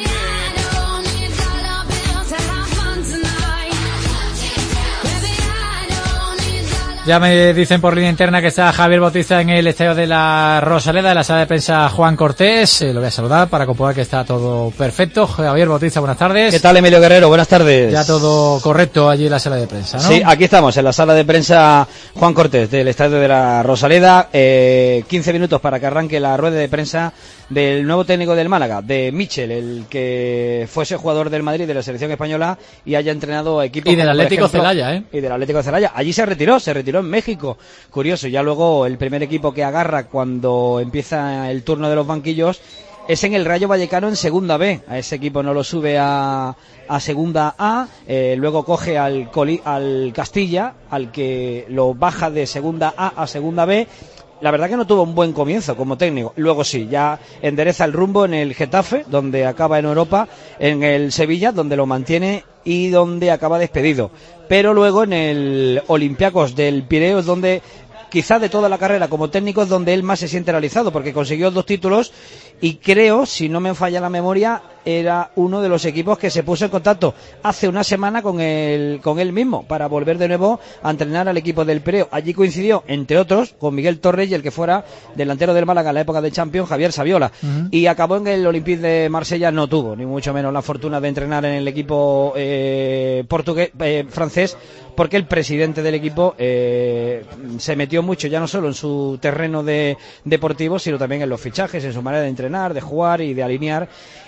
Ya me dicen por línea interna que está Javier Bautista en el estadio de la Rosaleda, en la sala de prensa Juan Cortés. Lo voy a saludar para comprobar que está todo perfecto. Javier Bautista, buenas tardes. ¿Qué tal, Emilio Guerrero? Buenas tardes. Ya todo correcto allí en la sala de prensa, ¿no? Sí, aquí estamos, en la sala de prensa Juan Cortés del estadio de la Rosaleda. 15 minutos para que arranque la rueda de prensa del nuevo técnico del Málaga, de Mitchell, el que fuese jugador del Madrid, de la selección española, y haya entrenado a equipos... Y del Atlético Celaya, ¿eh? Y del Atlético Celaya. Allí se retiró en México. Curioso, ya luego el primer equipo que agarra cuando empieza el turno de los banquillos es en el Rayo Vallecano en Segunda B. A ese equipo no lo sube a Segunda A, luego coge al Castilla, al que lo baja de Segunda A a Segunda B. La verdad que no tuvo un buen comienzo como técnico. Luego sí, ya endereza el rumbo en el Getafe, donde acaba en Europa, en el Sevilla, donde lo mantiene y donde acaba despedido. Pero luego en el Olympiacos del Pireo es donde, quizá de toda la carrera como técnico, es donde él más se siente realizado, porque consiguió 2 títulos y creo, si no me falla la memoria, era uno de los equipos que se puso en contacto hace una semana con él mismo para volver de nuevo a entrenar al equipo del Pireo. Allí coincidió, entre otros, con Miguel Torres y el que fuera delantero del Málaga en la época de Champions, Javier Saviola. Y acabó en el Olympique de Marsella, no tuvo ni mucho menos la fortuna de entrenar en el equipo francés, porque el presidente del equipo se metió mucho, ya no solo en su terreno deportivo, sino también en los fichajes, en su manera de entrenar, de jugar y de alinear, y acabó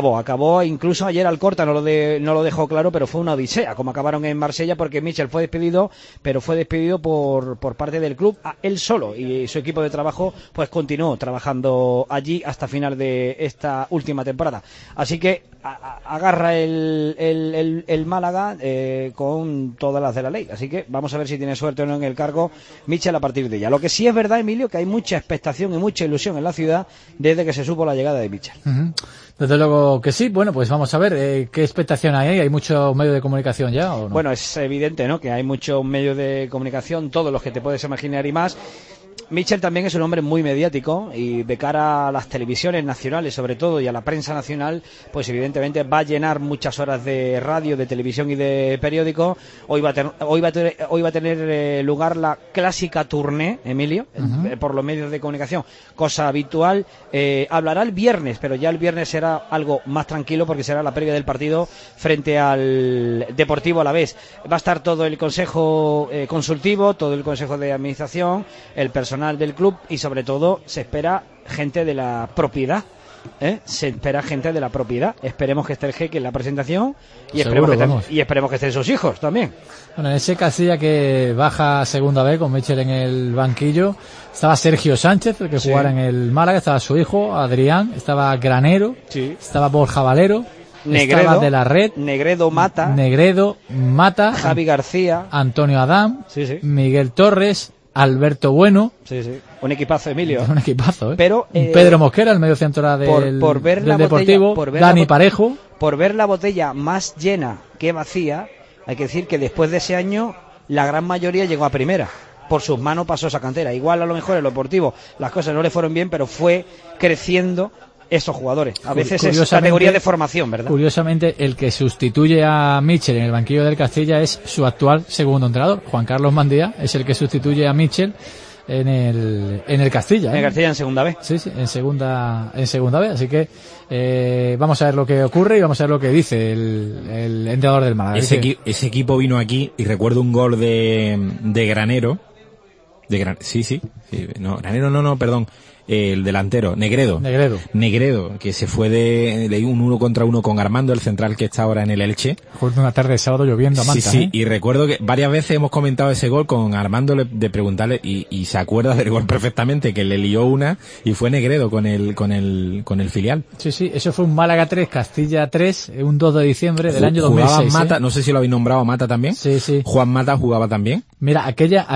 acabó, incluso ayer Alcorta no lo dejó claro, pero fue una odisea como acabaron en Marsella, porque Michel fue despedido, pero fue despedido por parte del club, él solo, y su equipo de trabajo pues continuó trabajando allí hasta final de esta última temporada. Así que agarra el Málaga con todas las de la ley, así que vamos a ver si tiene suerte o no en el cargo Michel a partir de ya. Lo que sí es verdad, Emilio, que hay mucha expectación y mucha ilusión en la ciudad desde que se supo la llegada de Michel. Desde luego que sí. Bueno, pues vamos a ver qué expectación hay. ¿Hay muchos medios de comunicación ya o no? Bueno, es evidente, ¿no?, que hay muchos medios de comunicación, todos los que te puedes imaginar y más. Michel también es un hombre muy mediático y de cara a las televisiones nacionales sobre todo y a la prensa nacional, pues evidentemente va a llenar muchas horas de radio, de televisión y de periódico. Hoy va a tener lugar la clásica tournée, Emilio, por los medios de comunicación, cosa habitual. Hablará el viernes, pero ya el viernes será algo más tranquilo porque será la previa del partido frente al Deportivo Alavés. Va a estar todo el consejo consultivo, todo el consejo de administración, el personal del club y sobre todo se espera gente de la propiedad. Se espera gente de la propiedad. Esperemos que esté el Jeque en la presentación y esperemos que estén sus hijos también. Bueno, en ese Castilla que baja a segunda vez con Michel en el banquillo estaba Sergio Sánchez, el que jugara en el Málaga, estaba su hijo Adrián, estaba Granero, estaba Borja Valero, estaba De la Red, Negredo Mata, Javi García, Antonio Adán, Miguel Torres, Alberto Bueno. Un equipazo, Emilio. Un equipazo, Pero, Pedro Mosquera, el medio centro del Deportivo, Dani Parejo. Por ver la botella más llena que vacía, hay que decir que después de ese año la gran mayoría llegó a primera. Por sus manos pasó esa cantera. Igual a lo mejor el Deportivo las cosas no le fueron bien, pero fue creciendo esos jugadores. A veces es categoría de formación, ¿verdad? Curiosamente, el que sustituye a Michel en el banquillo del Castilla es su actual segundo entrenador, Juan Carlos Mandía, es el que sustituye a Michel en el Castilla. En el Castilla en segunda B. Sí, en segunda B, así que vamos a ver lo que ocurre y vamos a ver lo que dice el entrenador del Málaga. Ese equipo vino aquí y recuerdo un gol de Granero. Granero, perdón. El delantero, Negredo, que se fue de un 1 contra 1 con Armando, el central que está ahora en el Elche. Recuerdo una tarde de sábado lloviendo a manta. Y recuerdo que varias veces hemos comentado ese gol con Armando de preguntarle y se acuerda del gol perfectamente, que le lió una y fue Negredo con el filial. Sí, eso fue un Málaga 3, Castilla 3, un 2 de diciembre del año 2006. Mata, no sé si lo habéis nombrado a Mata también. Sí. Juan Mata jugaba también. Mira, aquel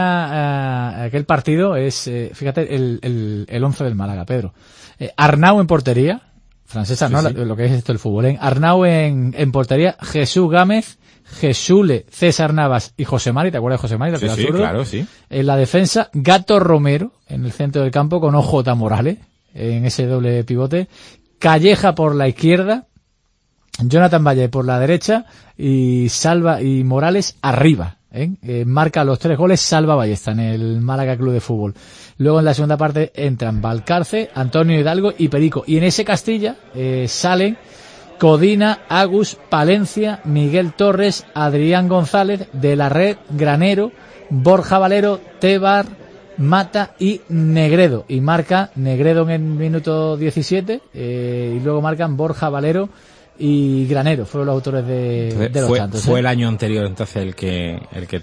partido es, fíjate, el 11 del Málaga, Pedro. Arnau en portería, francesa, ¿no? Lo que es esto el fútbol. Arnau en portería, Jesús Gámez, Jesule, César Navas y José Mari, ¿te acuerdas de José Mari? Sí, claro, sí. En la defensa, Gato Romero en el centro del campo con OJ Morales en ese doble pivote, Calleja por la izquierda, Jonathan Valle por la derecha y Salva y Morales arriba. Marca los 3 goles Salva Ballesta en el Málaga Club de Fútbol. Luego en la segunda parte entran Valcarce, Antonio Hidalgo y Perico. Y en ese Castilla salen Codina, Agus, Palencia, Miguel Torres, Adrián González, De la Red, Granero, Borja Valero, Tebar, Mata y Negredo. Y marca Negredo en el minuto 17 y luego marcan Borja Valero y Granero, fueron los autores de los tantos. Fue el año anterior entonces el que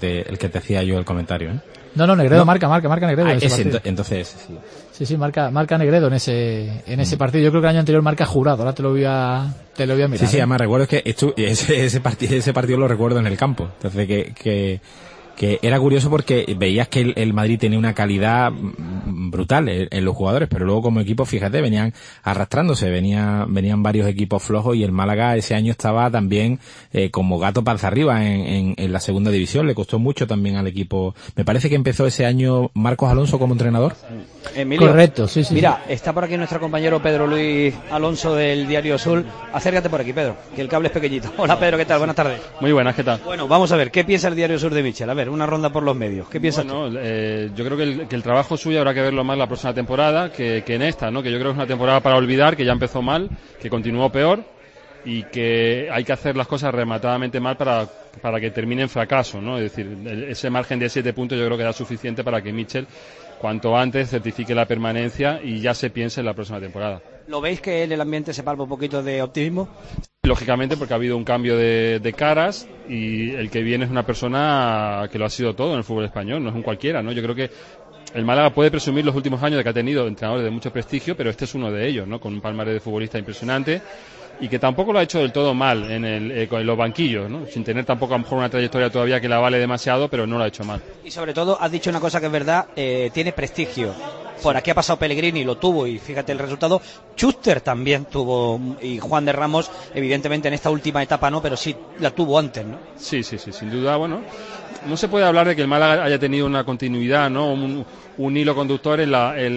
te hacía yo el comentario, ¿eh? No, Negredo marca Negredo en ese partido. Entonces sí, marca Negredo en ese partido. Yo creo que el año anterior marca Jurado, ahora te lo voy a mirar. Sí, además recuerdo que ese partido lo recuerdo en el campo. Entonces que era curioso porque veías que el Madrid tenía una calidad brutal en los jugadores, pero luego como equipo, fíjate, venían arrastrándose, venían varios equipos flojos y el Málaga ese año estaba también como gato panza arriba en la segunda división. Le costó mucho también al equipo. Me parece que empezó ese año Marcos Alonso como entrenador. Emilio, correcto, sí. Mira, está por aquí nuestro compañero Pedro Luis Alonso del Diario Azul. Acércate por aquí, Pedro, que el cable es pequeñito. Hola, Pedro, ¿qué tal? Buenas tardes. Muy buenas, ¿qué tal? Bueno, vamos a ver, ¿qué piensa el Diario Sur de Michel? A ver, una ronda por los medios. ¿Qué piensas tú? Yo creo que el trabajo suyo habrá que verlo más la próxima temporada que en esta, ¿no? Que yo creo que es una temporada para olvidar, que ya empezó mal, que continuó peor y que hay que hacer las cosas rematadamente mal para que termine en fracaso, ¿no? Es decir, ese margen de 7 puntos yo creo que era suficiente para que Michel cuanto antes certifique la permanencia y ya se piense en la próxima temporada. ¿Lo veis que en el ambiente se palpa un poquito de optimismo? Lógicamente, porque ha habido un cambio de caras y el que viene es una persona que lo ha sido todo en el fútbol español, no es un cualquiera, ¿no? Yo creo que el Málaga puede presumir los últimos años de que ha tenido entrenadores de mucho prestigio, pero este es uno de ellos, ¿no? Con un palmarés de futbolista impresionante y que tampoco lo ha hecho del todo mal en los banquillos, ¿no? Sin tener tampoco a lo mejor una trayectoria todavía que la vale demasiado, pero no lo ha hecho mal. Y sobre todo has dicho una cosa que es verdad, tiene prestigio. Por aquí ha pasado Pellegrini, lo tuvo y fíjate el resultado. Schuster también tuvo, y Juan de Ramos evidentemente en esta última etapa no, pero sí la tuvo antes, ¿no? Sí, sin duda, bueno, no se puede hablar de que el Málaga haya tenido una continuidad, ¿no? Un hilo conductor en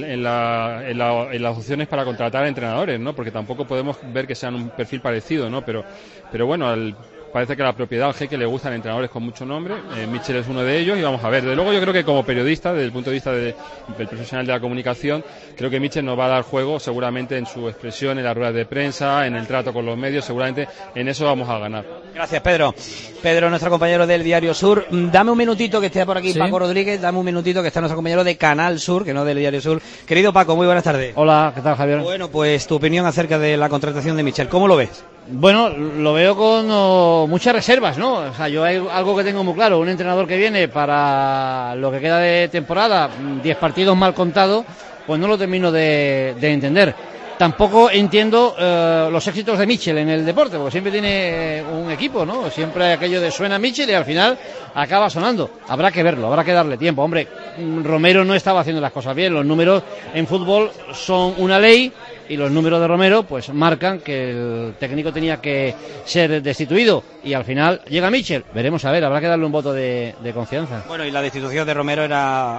las opciones para contratar entrenadores, ¿no? Porque tampoco podemos ver que sean un perfil parecido, ¿no? Pero bueno, parece que a la propiedad, al jeque, le gustan entrenadores con mucho nombre. Michel es uno de ellos y vamos a ver. Desde luego yo creo que como periodista, desde el punto de vista del profesional de la comunicación, creo que Michel nos va a dar juego seguramente en su expresión, en las ruedas de prensa, en el trato con los medios, seguramente en eso vamos a ganar. Gracias, Pedro. Pedro, nuestro compañero del Diario Sur. Dame un minutito que esté por aquí, ¿sí? Paco Rodríguez, dame un minutito que está nuestro compañero de Canal Sur, que no del Diario Sur. Querido Paco, muy buenas tardes. Hola, ¿qué tal, Javier? Bueno, pues tu opinión acerca de la contratación de Michel, ¿cómo lo ves? Bueno, lo veo con muchas reservas, ¿no? O sea, yo hay algo que tengo muy claro, un entrenador que viene para lo que queda de temporada, 10 partidos mal contados, pues no lo termino de entender. Tampoco entiendo los éxitos de Michel en el deporte, porque siempre tiene un equipo, ¿no? Siempre hay aquello de suena Michel y al final acaba sonando. Habrá que verlo, habrá que darle tiempo. Hombre, Romero no estaba haciendo las cosas bien, los números en fútbol son una ley y los números de Romero pues marcan que el técnico tenía que ser destituido y al final llega Michel. Veremos a ver, habrá que darle un voto de confianza. Bueno, y la destitución de Romero era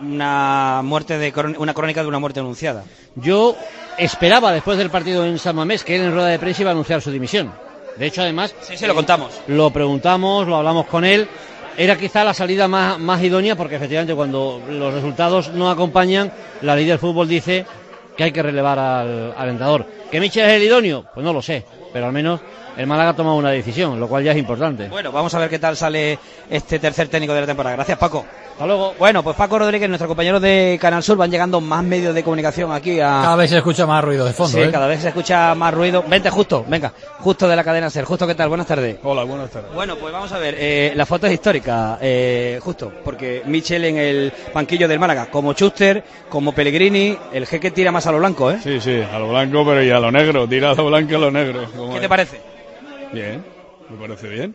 una crónica de una muerte anunciada. Yo esperaba después del partido en San Mamés que él en rueda de prensa iba a anunciar su dimisión. De hecho, además, sí, lo contamos. Lo preguntamos, lo hablamos con él. Era quizá la salida más idónea porque efectivamente cuando los resultados no acompañan, la ley del fútbol dice que hay que relevar al entrenador. ¿Que Michel es el idóneo? Pues no lo sé, pero al menos el Málaga ha tomado una decisión, lo cual ya es importante. Bueno, vamos a ver qué tal sale este tercer técnico de la temporada. Gracias, Paco. Hasta luego. Bueno, pues Paco Rodríguez, nuestro compañero de Canal Sur, van llegando más medios de comunicación aquí a... Cada vez se escucha más ruido de fondo, Sí, cada vez se escucha más ruido. Vente justo de la cadena SER. Justo, ¿qué tal? Buenas tardes. Hola, buenas tardes. Bueno, pues vamos a ver, la foto es histórica, justo, porque Michel en el banquillo del Málaga, como Schuster, como Pellegrini, el jeque tira más a lo blanco, ¿eh? Sí, a lo blanco, pero y a lo negro, tira a lo blanco y a lo negro. ¿Qué te parece? Bien, me parece bien.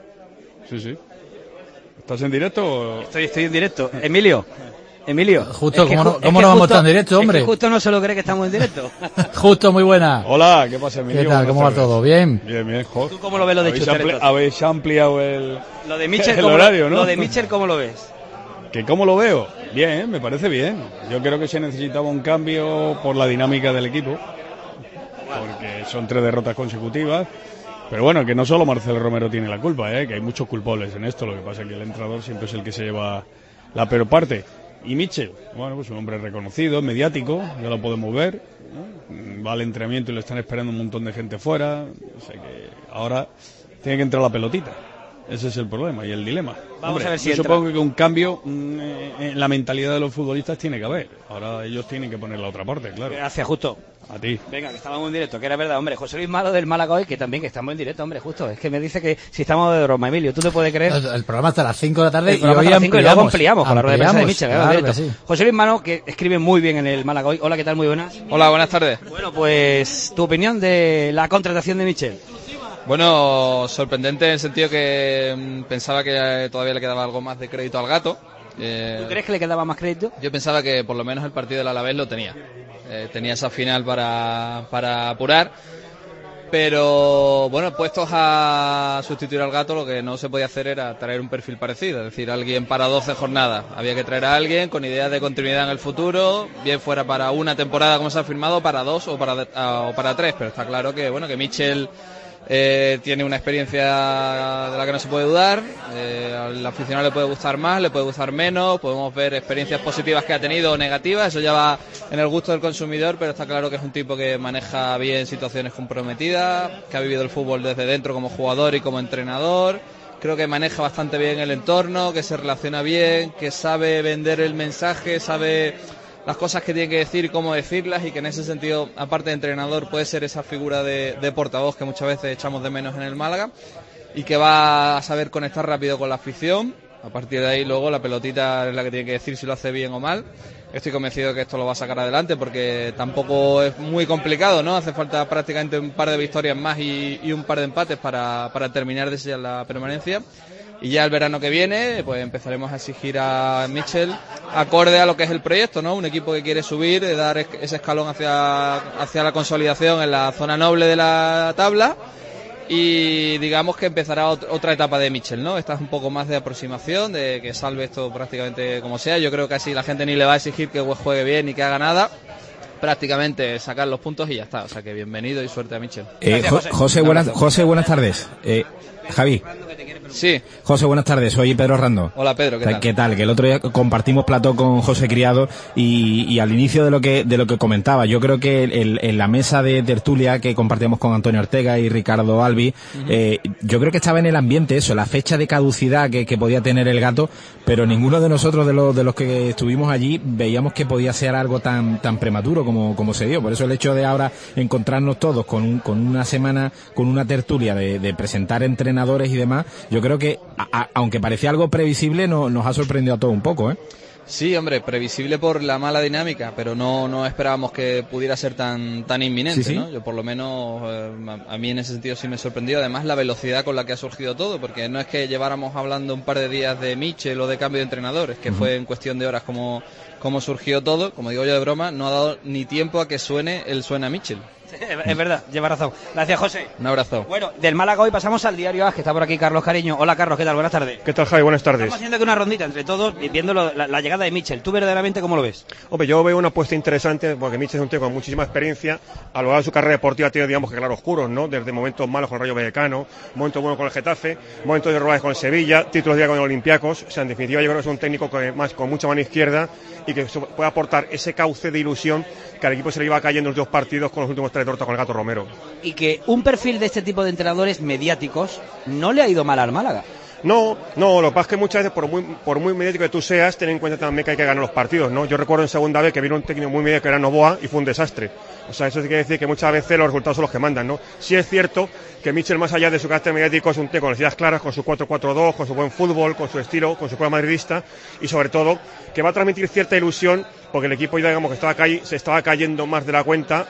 Sí. ¿Estás en directo o...? Estoy en directo. Emilio. Justo, ¿cómo no vamos a estar en directo, hombre? Es que justo no se lo cree que estamos en directo. Justo, muy buena. Hola, ¿qué pasa, Emilio? ¿Qué tal? ¿Cómo va todo? ¿Bien? Bien, joder. ¿Tú cómo lo ves lo de Schuster? Habéis ampliado lo de Michel, el horario, ¿no? Lo de Michel, ¿cómo lo ves? ¿Que cómo lo veo? Bien, me parece bien. Yo creo que se necesitaba un cambio por la dinámica del equipo, porque son 3 derrotas consecutivas. Pero bueno, que no solo Marcelo Romero tiene la culpa, que hay muchos culpables en esto. Lo que pasa es que el entrenador siempre es el que se lleva la peor parte. Y Michel, bueno, pues un hombre reconocido, mediático, ya lo podemos ver, ¿no? Va al entrenamiento y lo están esperando un montón de gente fuera. O sea que ahora tiene que entrar la pelotita. Ese es el problema y el dilema. Vamos a ver si yo supongo que un cambio en la mentalidad de los futbolistas tiene que haber. Ahora ellos tienen que poner la otra parte, claro. Gracias, Justo. A ti. Venga, que estábamos en directo, que era verdad, hombre. José Luis Malo del Málaga hoy, que también que estamos en directo, hombre, Justo. Es que me dice que si estamos de broma, Emilio, ¿tú te puedes creer? El programa hasta las 5 de la tarde y hoy luego ampliamos con la rueda de prensa de Michel. Claro, sí. José Luis Malo, que escribe muy bien en el Málaga hoy. Hola, ¿qué tal? Muy buenas. Hola, buenas tardes. Bueno, pues tu opinión de la contratación de Michel. Bueno, sorprendente en el sentido que pensaba que todavía le quedaba algo más de crédito al gato. ¿Tú crees que le quedaba más crédito? Yo pensaba que por lo menos el partido del Alavés lo tenía. Tenía esa final para apurar. Pero bueno, puestos a sustituir al gato, lo que no se podía hacer era traer un perfil parecido. Es decir, alguien para 12 jornadas. Había que traer a alguien con ideas de continuidad en el futuro, bien fuera para una temporada como se ha firmado, para 2 o para 3. Pero está claro que bueno que Michel tiene una experiencia de la que no se puede dudar. Al aficionado le puede gustar más, le puede gustar menos. Podemos ver experiencias positivas que ha tenido o negativas. Eso ya va en el gusto del consumidor, pero está claro que es un tipo que maneja bien situaciones comprometidas, que ha vivido el fútbol desde dentro como jugador y como entrenador. Creo que maneja bastante bien el entorno, que se relaciona bien, que sabe vender el mensaje, sabe las cosas que tiene que decir y cómo decirlas, y que en ese sentido, aparte de entrenador, puede ser esa figura de portavoz que muchas veces echamos de menos en el Málaga, y que va a saber conectar rápido con la afición. A partir de ahí luego la pelotita es la que tiene que decir si lo hace bien o mal. Estoy convencido de que esto lo va a sacar adelante, porque tampoco es muy complicado, ¿no? Hace falta prácticamente un par de victorias más y un par de empates para terminar de sellar la permanencia. Y ya el verano que viene pues empezaremos a exigir a Mitchell acorde a lo que es el proyecto, ¿no? Un equipo que quiere subir, dar ese escalón hacia la consolidación en la zona noble de la tabla. Y digamos que empezará otra etapa de Mitchell, ¿no? Esta es un poco más de aproximación, de que salve esto prácticamente como sea. Yo creo que así la gente ni le va a exigir que juegue bien ni que haga nada. Prácticamente sacar los puntos y ya está. O sea que bienvenido y suerte a Mitchell. José, buenas tardes. Javi. Sí. José, buenas tardes. Soy Pedro Rando. Hola, Pedro, ¿qué tal? ¿Qué tal? Que el otro día compartimos plató con José Criado y al inicio de lo que comentaba, yo creo que en la mesa de tertulia que compartíamos con Antonio Ortega y Ricardo Albi, yo creo que estaba en el ambiente eso, la fecha de caducidad que podía tener el gato, pero ninguno de nosotros de los que estuvimos allí veíamos que podía ser algo tan prematuro como se dio. Por eso el hecho de ahora encontrarnos todos con una semana, con una tertulia de presentar entrenadores y demás, yo creo que, aunque parecía algo previsible, nos ha sorprendido a todos un poco, ¿eh? Sí, hombre, previsible por la mala dinámica, pero no esperábamos que pudiera ser tan inminente, sí. ¿no? Yo por lo menos, a mí en ese sentido sí me sorprendió, además la velocidad con la que ha surgido todo, porque no es que lleváramos hablando un par de días de Mitchell o de cambio de entrenadores, que fue en cuestión de horas como surgió todo, como digo yo de broma, no ha dado ni tiempo a que suene el Suena Mitchell. Es verdad, lleva razón. Gracias, José. Un abrazo. Bueno, del Málaga hoy pasamos al diario AS, que está por aquí Carlos Cariño. Hola, Carlos, ¿qué tal? Buenas tardes. ¿Qué tal, Javi? Buenas tardes. Estamos haciendo aquí una rondita entre todos, viendo la llegada de Mitchell. ¿Tú verdaderamente cómo lo ves? Hombre, yo veo una apuesta interesante, porque Mitchell es un tío con muchísima experiencia. A lo largo de su carrera deportiva tiene, digamos, que claroscuros, ¿no? Desde momentos malos con el Rayo Vallecano, momentos buenos con el Getafe, momentos de robajes con el Sevilla, títulos de día con el Olympiacos. O sea, en definitiva, yo creo que es un técnico con mucha mano izquierda y que puede aportar ese cauce de ilusión que al equipo se le iba cayendo en los 2 partidos con los últimos 3 derrotas con el Gato Romero. Y que un perfil de este tipo de entrenadores mediáticos no le ha ido mal al Málaga. No, lo que pasa es que muchas veces, por muy mediático que tú seas, ten en cuenta también que hay que ganar los partidos, ¿no? Yo recuerdo en segunda vez que vino un técnico muy mediático que era Novoa y fue un desastre. O sea, eso quiere decir que muchas veces los resultados son los que mandan, ¿no? Sí es cierto que Mitchell, más allá de su carácter mediático, es un técnico con las ideas claras, con su 4-4-2, con su buen fútbol, con su estilo, con su escuela madridista, y sobre todo que va a transmitir cierta ilusión, porque el equipo ya, digamos, que se estaba cayendo más de la cuenta.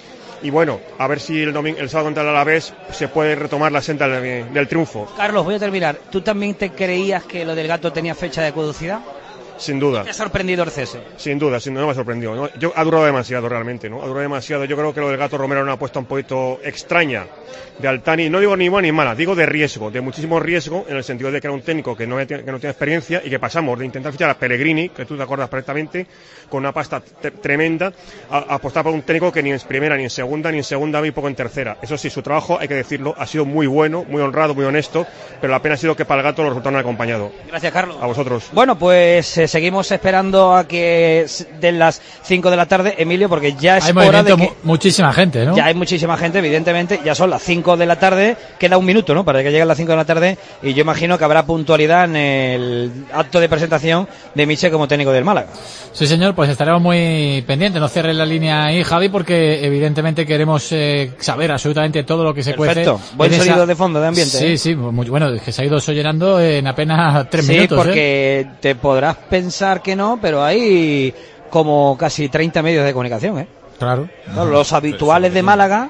Y bueno, a ver si el sábado contra el Alavés se puede retomar la senda del triunfo. Carlos, voy a terminar. ¿Tú también te creías que lo del Gato tenía fecha de caducidad? Sin duda. ¿Te ha sorprendido el cese? Sin duda, no me ha sorprendido, ¿no? Ha durado demasiado realmente, ¿no? Ha durado demasiado. Yo creo que lo del Gato Romero era una apuesta un poquito extraña de Altani. No digo ni buena ni mala, digo de riesgo, de muchísimo riesgo, en el sentido de que era un técnico que no tiene experiencia y que pasamos de intentar fichar a Pellegrini, que tú te acuerdas perfectamente, con una pasta tremenda, a apostar por un técnico que ni en primera, ni en segunda, y poco en tercera. Eso sí, su trabajo, hay que decirlo, ha sido muy bueno, muy honrado, muy honesto, pero la pena ha sido que para el Gato los resultados no han acompañado. Gracias, Carlos. A vosotros. Bueno, pues seguimos esperando a que den las 5 de la tarde, Emilio, porque ya es hora de que... muchísima gente, ¿no? Ya hay muchísima gente, evidentemente, ya son las 5 de la tarde, queda un minuto, ¿no?, para que lleguen las 5 de la tarde, y yo imagino que habrá puntualidad en el acto de presentación de Mitchell como técnico del Málaga. Sí, señor, pues estaremos muy pendientes. No cierres la línea ahí, Javi, porque evidentemente queremos saber absolutamente todo lo que se cuece. Perfecto, buen sonido de fondo, de ambiente. Sí, sí, muy bueno, es que se ha ido eso llenando en apenas 3 minutos. Sí, porque te podrás pensar que no, pero hay como casi 30 medios de comunicación, ¿eh? Claro. Los habituales de Málaga,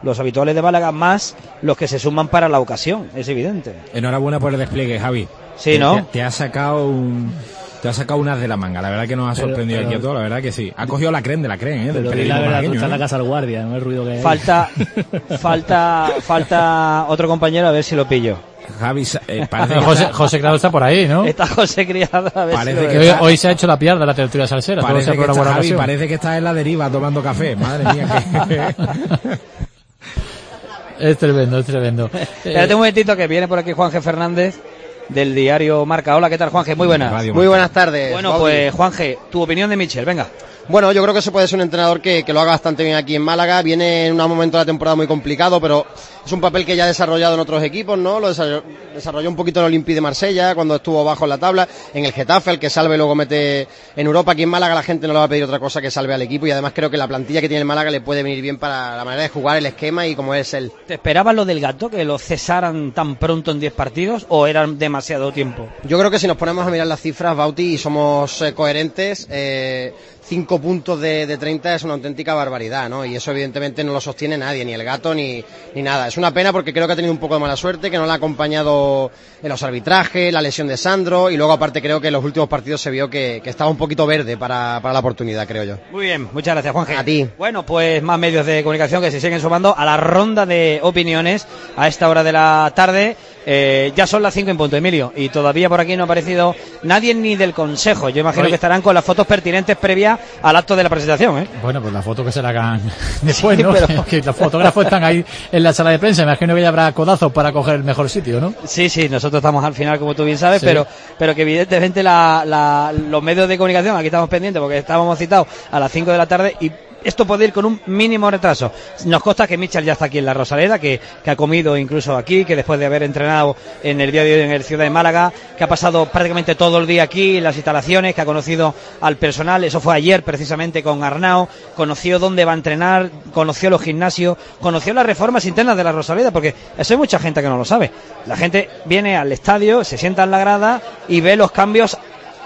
más los que se suman para la ocasión, es evidente. Enhorabuena por el despliegue, Javi. Sí, ¿no? Te ha sacado unas de la manga, la verdad que nos ha sorprendido aquí a todos, la verdad que sí. Ha cogido la creen de la creen, Pero del la verdad, malagueño, está en la casa al guardia, no el ruido que hay. Falta otro compañero, a ver si lo pillo. Javi, parece José Criado está por ahí, ¿no? Está José Criado, a ver parece si que hoy se ha hecho la piarda de la tertulia salsera. Parece que está en la deriva tomando café, madre mía. Es tremendo, es tremendo. Espérate un momentito que viene por aquí Juanje Fernández del diario Marca. Hola, ¿qué tal, Juanje? Muy buenas. Muy buenas tardes. Bueno, pues Juanje, tu opinión de Mitchell, venga. Bueno, yo creo que se puede ser un entrenador que lo haga bastante bien aquí en Málaga. Viene en un momento de la temporada muy complicado, pero es un papel que ya ha desarrollado en otros equipos, ¿no? Lo desarrolló un poquito en el Olympique de Marsella, cuando estuvo bajo en la tabla, en el Getafe, el que salve luego mete en Europa. Aquí en Málaga la gente no le va a pedir otra cosa que salve al equipo, y además creo que la plantilla que tiene el Málaga le puede venir bien para la manera de jugar, el esquema y cómo es él. ¿Te esperabas lo del Gato, que lo cesaran tan pronto en 10 partidos, o era demasiado tiempo? Yo creo que si nos ponemos a mirar las cifras, Bauti, y somos coherentes, 5 puntos de 30 es una auténtica barbaridad, ¿no? Y eso evidentemente no lo sostiene nadie, ni el Gato ni nada. Es una pena porque creo que ha tenido un poco de mala suerte, que no le ha acompañado en los arbitrajes, la lesión de Sandro, y luego aparte creo que en los últimos partidos se vio que estaba un poquito verde para la oportunidad, creo yo. Muy bien, muchas gracias, Juanje. A ti. Bueno, pues más medios de comunicación que se siguen sumando a la ronda de opiniones a esta hora de la tarde. Ya son las 5 en punto, Emilio, y todavía por aquí no ha aparecido nadie ni del Consejo. Yo imagino que estarán con las fotos pertinentes previas al acto de la presentación, ¿eh? Bueno, pues las fotos que se la hagan después, sí, ¿no? Pero... que los fotógrafos están ahí en la sala de prensa. Me imagino que ya habrá codazos para coger el mejor sitio, ¿no? Sí, nosotros estamos al final, como tú bien sabes, sí. pero que evidentemente los medios de comunicación, aquí estamos pendientes porque estábamos citados a las 5 de la tarde y esto puede ir con un mínimo retraso. Nos consta que Michel ya está aquí en la Rosaleda, que ha comido incluso aquí, que después de haber entrenado en el día de hoy en el Ciudad de Málaga, que ha pasado prácticamente todo el día aquí en las instalaciones, que ha conocido al personal. Eso fue ayer precisamente con Arnau, conoció dónde va a entrenar, conoció los gimnasios, conoció las reformas internas de la Rosaleda, porque eso hay mucha gente que no lo sabe. La gente viene al estadio, se sienta en la grada y ve los cambios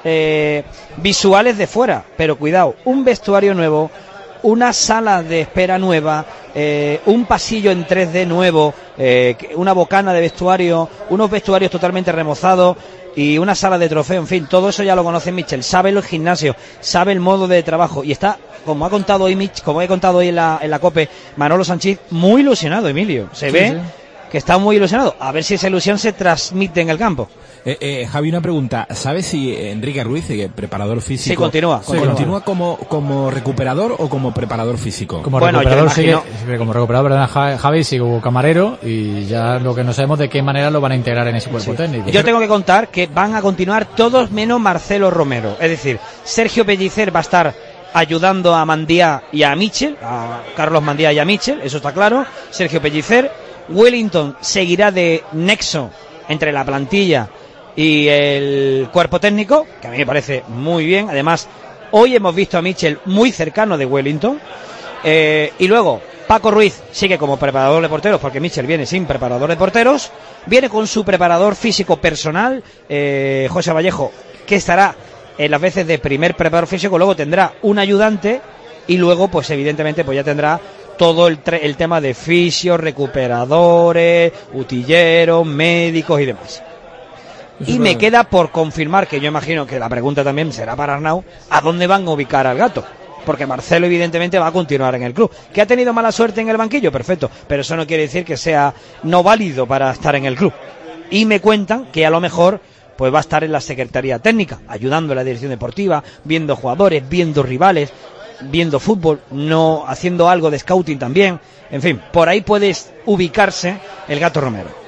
visuales de fuera, pero cuidado, un vestuario nuevo, una sala de espera nueva, un pasillo en 3D nuevo, una bocana de vestuario, unos vestuarios totalmente remozados y una sala de trofeo, en fin, todo eso ya lo conoce Michel, sabe los gimnasios, sabe el modo de trabajo y está, como ha contado hoy como he contado hoy en la COPE, Manolo Sánchez, muy ilusionado, Emilio, se ve que está muy ilusionado, a ver si esa ilusión se transmite en el campo. Javi, una pregunta. ¿Sabes si Enrique Ruiz, preparador físico, sí, continúa como recuperador o como preparador físico? Como recuperador como recuperador, ¿verdad, Javi? Sigue como camarero y ya lo que no sabemos de qué manera lo van a integrar en ese cuerpo técnico. Yo tengo que contar que van a continuar todos menos Marcelo Romero. Es decir, Sergio Pellicer va a estar ayudando a Mandía y a Michel, a Carlos Mandía y a Michel, eso está claro. Sergio Pellicer. Wellington seguirá de nexo entre la plantilla y el cuerpo técnico, que a mí me parece muy bien. Además, hoy hemos visto a Michel muy cercano de Wellington. Y luego, Paco Ruiz sigue como preparador de porteros, porque Michel viene sin preparador de porteros. Viene con su preparador físico personal, José Vallejo, que estará en las veces de primer preparador físico. Luego tendrá un ayudante y luego, pues evidentemente, pues ya tendrá todo el tema de fisios, recuperadores, utilleros, médicos y demás. Y me queda por confirmar, que yo imagino que la pregunta también será para Arnau, ¿a dónde van a ubicar al Gato? Porque Marcelo evidentemente va a continuar en el club. ¿Que ha tenido mala suerte en el banquillo? Perfecto, pero eso no quiere decir que sea no válido para estar en el club. Y me cuentan que a lo mejor pues va a estar en la Secretaría Técnica, ayudando a la dirección deportiva, viendo jugadores, viendo rivales, viendo fútbol, no haciendo algo de scouting también. En fin, por ahí puedes ubicarse el Gato Romero.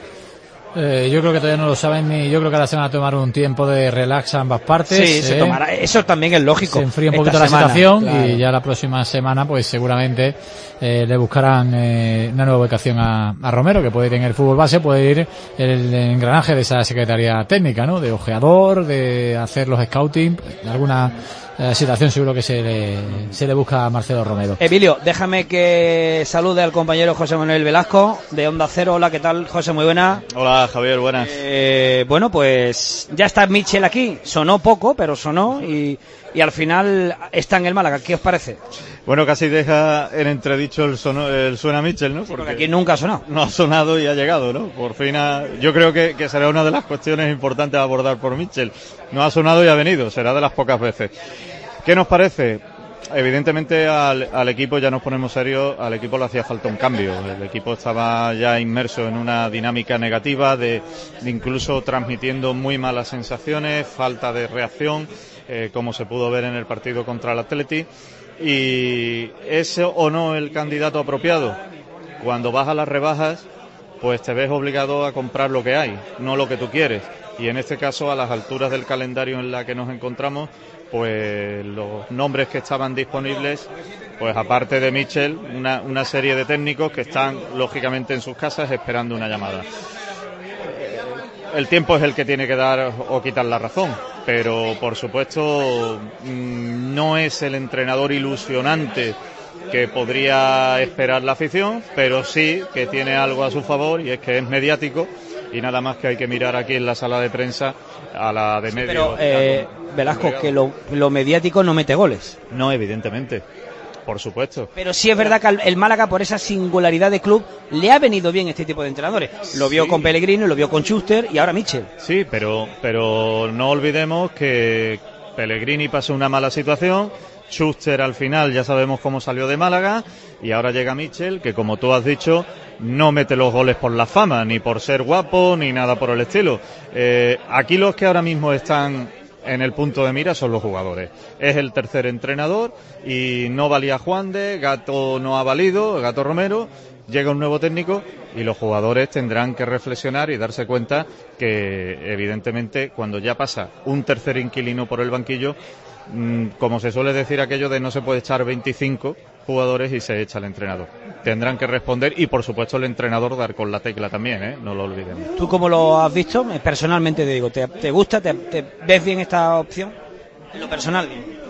Yo creo que todavía no lo saben ni yo creo que ahora se van a tomar un tiempo de relax a ambas partes. Sí, se tomará. Eso también es lógico. Se enfría un poquito la situación, claro. Y ya la próxima semana pues seguramente le buscarán una nueva ubicación a Romero, que puede ir en el fútbol base, puede ir el engranaje de esa secretaría técnica, ¿no? De ojeador, de hacer los scouting, alguna situación seguro que se le busca a Marcelo Romero. Emilio, déjame que salude al compañero José Manuel Velasco de Onda Cero. Hola, ¿qué tal, José? Muy buena. Hola, Javier, buenas. Bueno, pues ya está Michel aquí. Sonó poco, pero sonó y al final está en el Málaga. ¿Qué os parece? Bueno, casi deja en entredicho el suena Michel, ¿no? Porque aquí nunca ha sonado. No ha sonado y ha llegado, ¿no? Por fin yo creo que será una de las cuestiones importantes a abordar por Michel. No ha sonado y ha venido, será de las pocas veces. ¿Qué nos parece? Evidentemente al equipo, ya nos ponemos serios, al equipo le hacía falta un cambio. El equipo estaba ya inmerso en una dinámica negativa de incluso transmitiendo muy malas sensaciones, falta de reacción, como se pudo ver en el partido contra el Atleti. ¿Y es o no el candidato apropiado? Cuando vas a las rebajas, pues te ves obligado a comprar lo que hay, no lo que tú quieres. y en este caso, a las alturas del calendario en la que nos encontramos, pues los nombres que estaban disponibles, pues aparte de Michel, una serie de técnicos que están lógicamente en sus casas esperando una llamada. El tiempo es el que tiene que dar o quitar la razón, pero por supuesto no es el entrenador ilusionante que podría esperar la afición, pero sí que tiene algo a su favor, y es que es mediático, y nada más que hay que mirar aquí en la sala de prensa a la de medio. Pero Velasco, que lo mediático no mete goles. No, evidentemente, por supuesto. Pero sí es verdad que el Málaga, por esa singularidad de club, le ha venido bien este tipo de entrenadores. Lo vio con Pellegrini, lo vio con Schuster y ahora Michel. Sí, pero no olvidemos que Pellegrini pasó una mala situación, Schuster al final ya sabemos cómo salió de Málaga, y ahora llega Michel, que como tú has dicho, no mete los goles por la fama, ni por ser guapo, ni nada por el estilo. Aquí los que ahora mismo están en el punto de mira son los jugadores. Es el tercer entrenador y no valía Juan de, Gato no ha valido, Gato Romero, llega un nuevo técnico y los jugadores tendrán que reflexionar y darse cuenta que evidentemente cuando ya pasa un tercer inquilino por el banquillo, como se suele decir aquello de no se puede echar 25 jugadores y se echa el entrenador. Tendrán que responder y por supuesto el entrenador dar con la tecla también, no lo olvidemos. ¿Tú cómo lo has visto? Personalmente te digo, ¿te gusta? ¿Te ves bien esta opción? En lo personal.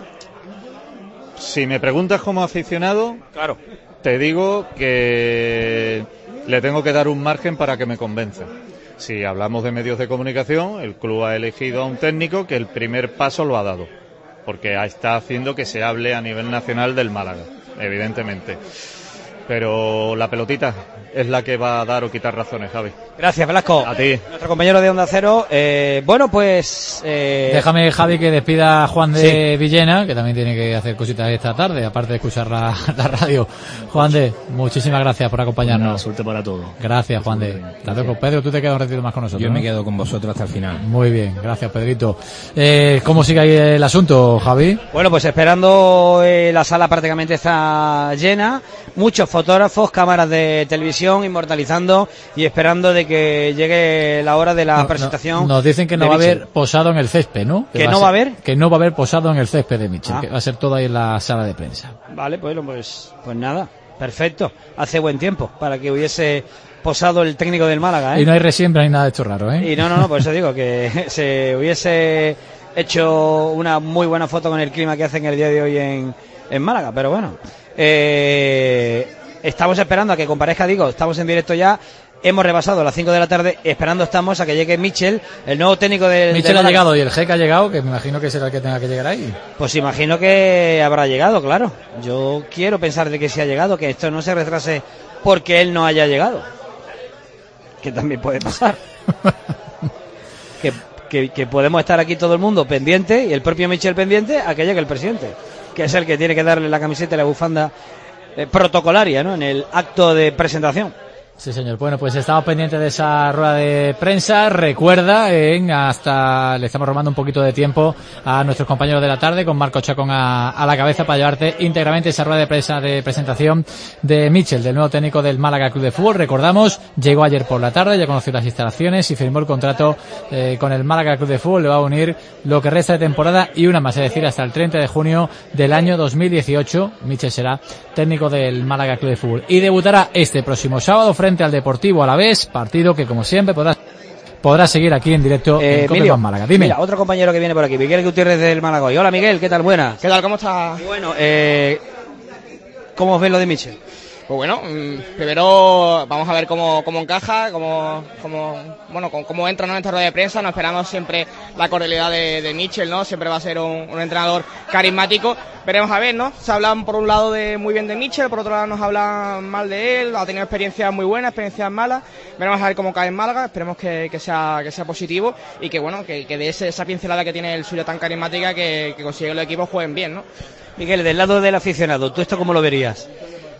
Si me preguntas como aficionado, claro, te digo que le tengo que dar un margen para que me convenza. Si hablamos de medios de comunicación, el club ha elegido a un técnico que el primer paso lo ha dado, porque está haciendo que se hable a nivel nacional del Málaga, evidentemente. Pero la pelotita es la que va a dar o quitar razones, Javi. Gracias, Velasco. A ti. Nuestro compañero de Onda Cero. Bueno, pues... Déjame, Javi, que despida a Juan de Villena, que también tiene que hacer cositas esta tarde, aparte de escuchar la radio. Juan de, muchísimas gracias por acompañarnos. Suerte para todos. Gracias, Juan de. Hasta luego, Pedro, tú te quedas un ratito más con nosotros. Yo ¿no? me quedo con vosotros hasta el final. Muy bien, gracias, Pedrito. ¿Cómo sigue ahí el asunto, Javi? Bueno, pues esperando, la sala prácticamente está llena, muchos fotógrafos, cámaras de televisión inmortalizando y esperando de que llegue la hora de la presentación. Nos dicen que no va a haber posado en el césped, ¿no? ¿Que no va a haber? Que no va a haber posado en el césped de Michel, que va a ser todo ahí en la sala de prensa. Vale, pues nada, perfecto. Hace buen tiempo para que hubiese posado el técnico del Málaga, Y no hay resiembra ni nada de esto raro, Y no, por eso digo que se hubiese hecho una muy buena foto con el clima que hacen el día de hoy en Málaga, pero bueno. Estamos esperando a que comparezca, estamos en directo ya. Hemos rebasado las 5 de la tarde, esperando estamos a que llegue Michel, el nuevo técnico del Michel ha llegado y el G que ha llegado, que me imagino que será el que tenga que llegar ahí. Pues imagino que habrá llegado, claro. Yo quiero pensar de que sí ha llegado, que esto no se retrase porque él no haya llegado. Que también puede pasar. que podemos estar aquí todo el mundo pendiente y el propio Michel pendiente a que llegue el presidente, que es el que tiene que darle la camiseta y la bufanda protocolaria, ¿no? En el acto de presentación. Sí, señor. Bueno, pues estamos pendientes de esa rueda de prensa. Recuerda, hasta le estamos robando un poquito de tiempo a nuestros compañeros de la tarde, con Marco Chacón a la cabeza, para llevarte íntegramente esa rueda de prensa de presentación de Michel, del nuevo técnico del Málaga Club de Fútbol. Recordamos, llegó ayer por la tarde, ya conoció las instalaciones y firmó el contrato con el Málaga Club de Fútbol. Le va a unir lo que resta de temporada y una más, es decir, hasta el 30 de junio del año 2018. Michel será técnico del Málaga Club de Fútbol y debutará este próximo sábado frente al Deportivo Alavés, partido que como siempre podrás seguir aquí en directo en COPE Más Málaga. Dime. Mira, otro compañero que viene por aquí, Miguel Gutiérrez del Málaga. Hola, Miguel, ¿qué tal? Buenas. ¿Qué tal? ¿Cómo estás? Bueno, ¿cómo os ves lo de Michel? Pues bueno, primero vamos a ver cómo encaja, cómo entra en esta rueda de prensa. Nos esperamos siempre la cordialidad de Michel, ¿no? Siempre va a ser un entrenador carismático. Veremos a ver, ¿no? Se hablan por un lado muy bien de Michel, por otro lado nos hablan mal de él. Ha tenido experiencias muy buenas, experiencias malas. Veremos a ver cómo cae en Málaga. Esperemos que sea positivo y que bueno, que de esa pincelada que tiene el suyo tan carismática, que consigue que los equipos jueguen bien, ¿no? Miguel, del lado del aficionado, ¿tú esto cómo lo verías?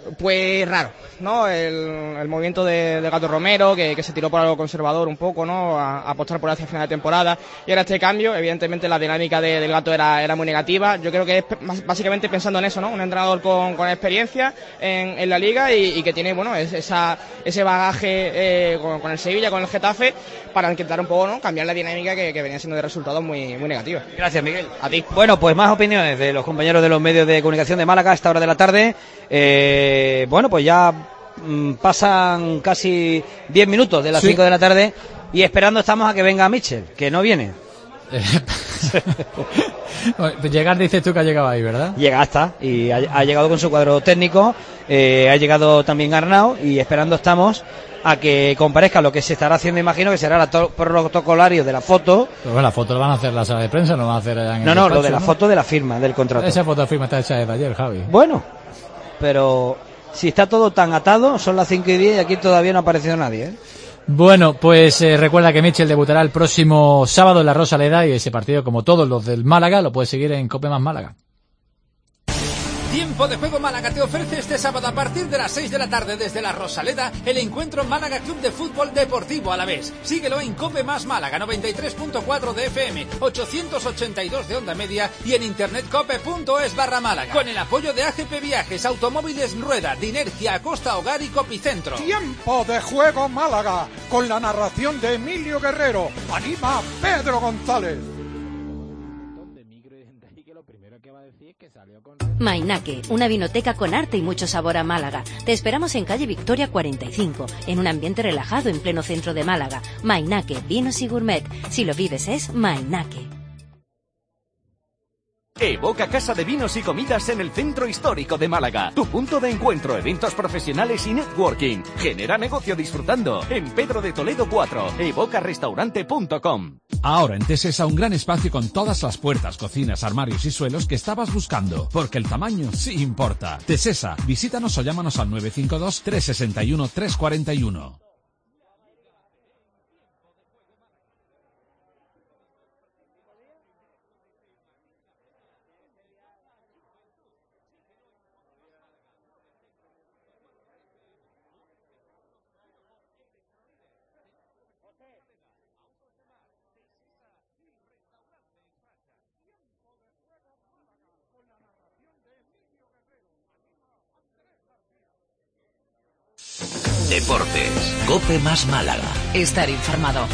pues raro, ¿no? El movimiento del Gato Romero, que se tiró por algo conservador un poco, ¿no? A apostar por hacia final de temporada. Y ahora este cambio, evidentemente la dinámica del Gato era muy negativa. Yo creo que es básicamente pensando en eso, ¿no? Un entrenador con experiencia en la liga y que tiene, bueno, ese bagaje con el Sevilla, con el Getafe, para intentar un poco, ¿no? Cambiar la dinámica que venía siendo de resultados muy negativa. Gracias, Miguel. A ti. Bueno, pues más opiniones de los compañeros de los medios de comunicación de Málaga a esta hora de la tarde. Bueno, pues ya pasan casi 10 minutos de las 5 de la tarde y esperando estamos a que venga Mitchell, que no viene. Llegar, dices tú que ha llegado ahí, ¿verdad? Llega hasta y ha llegado con su cuadro técnico, ha llegado también Arnau y esperando estamos a que comparezca. Lo que se estará haciendo, imagino que será el protocolario de la foto. Pero bueno, la foto la van a hacer la sala de prensa, no van a hacer en el despacho, lo de la foto de la firma del contrato. Esa foto de firma está hecha desde ayer, Javi. Bueno, pero si está todo tan atado, son las 5:10 y aquí todavía no ha aparecido nadie, ¿eh? Bueno, pues recuerda que Mitchell debutará el próximo sábado en la Rosaleda y ese partido, como todos los del Málaga, lo puedes seguir en Cope más Málaga. Tiempo de Juego Málaga te ofrece este sábado a partir de las 6 de la tarde desde la Rosaleda el encuentro Málaga Club de Fútbol Deportivo Alavés. Síguelo en Cope más Málaga 93.4 de FM, 882 de onda media y en internetcope.es/Málaga. Con el apoyo de AGP Viajes, Automóviles Rueda, Dinercia, Acosta Hogar y Copicentro. Tiempo de Juego Málaga con la narración de Emilio Guerrero. Anima Pedro González. Mainaque, una vinoteca con arte y mucho sabor a Málaga. Te esperamos en calle Victoria 45, en un ambiente relajado en pleno centro de Málaga. Mainaque, vinos y gourmet. Si lo vives es Mainaque. Evoca Casa de Vinos y Comidas en el centro histórico de Málaga. Tu punto de encuentro, eventos profesionales y networking. Genera negocio disfrutando. En Pedro de Toledo 4, evocarestaurante.com. Ahora en Tesesa un gran espacio con todas las puertas, cocinas, armarios y suelos que estabas buscando, porque el tamaño sí importa. Tesesa, visítanos o llámanos al 952 361 341. Deportes, Cope más Málaga. Estar informado.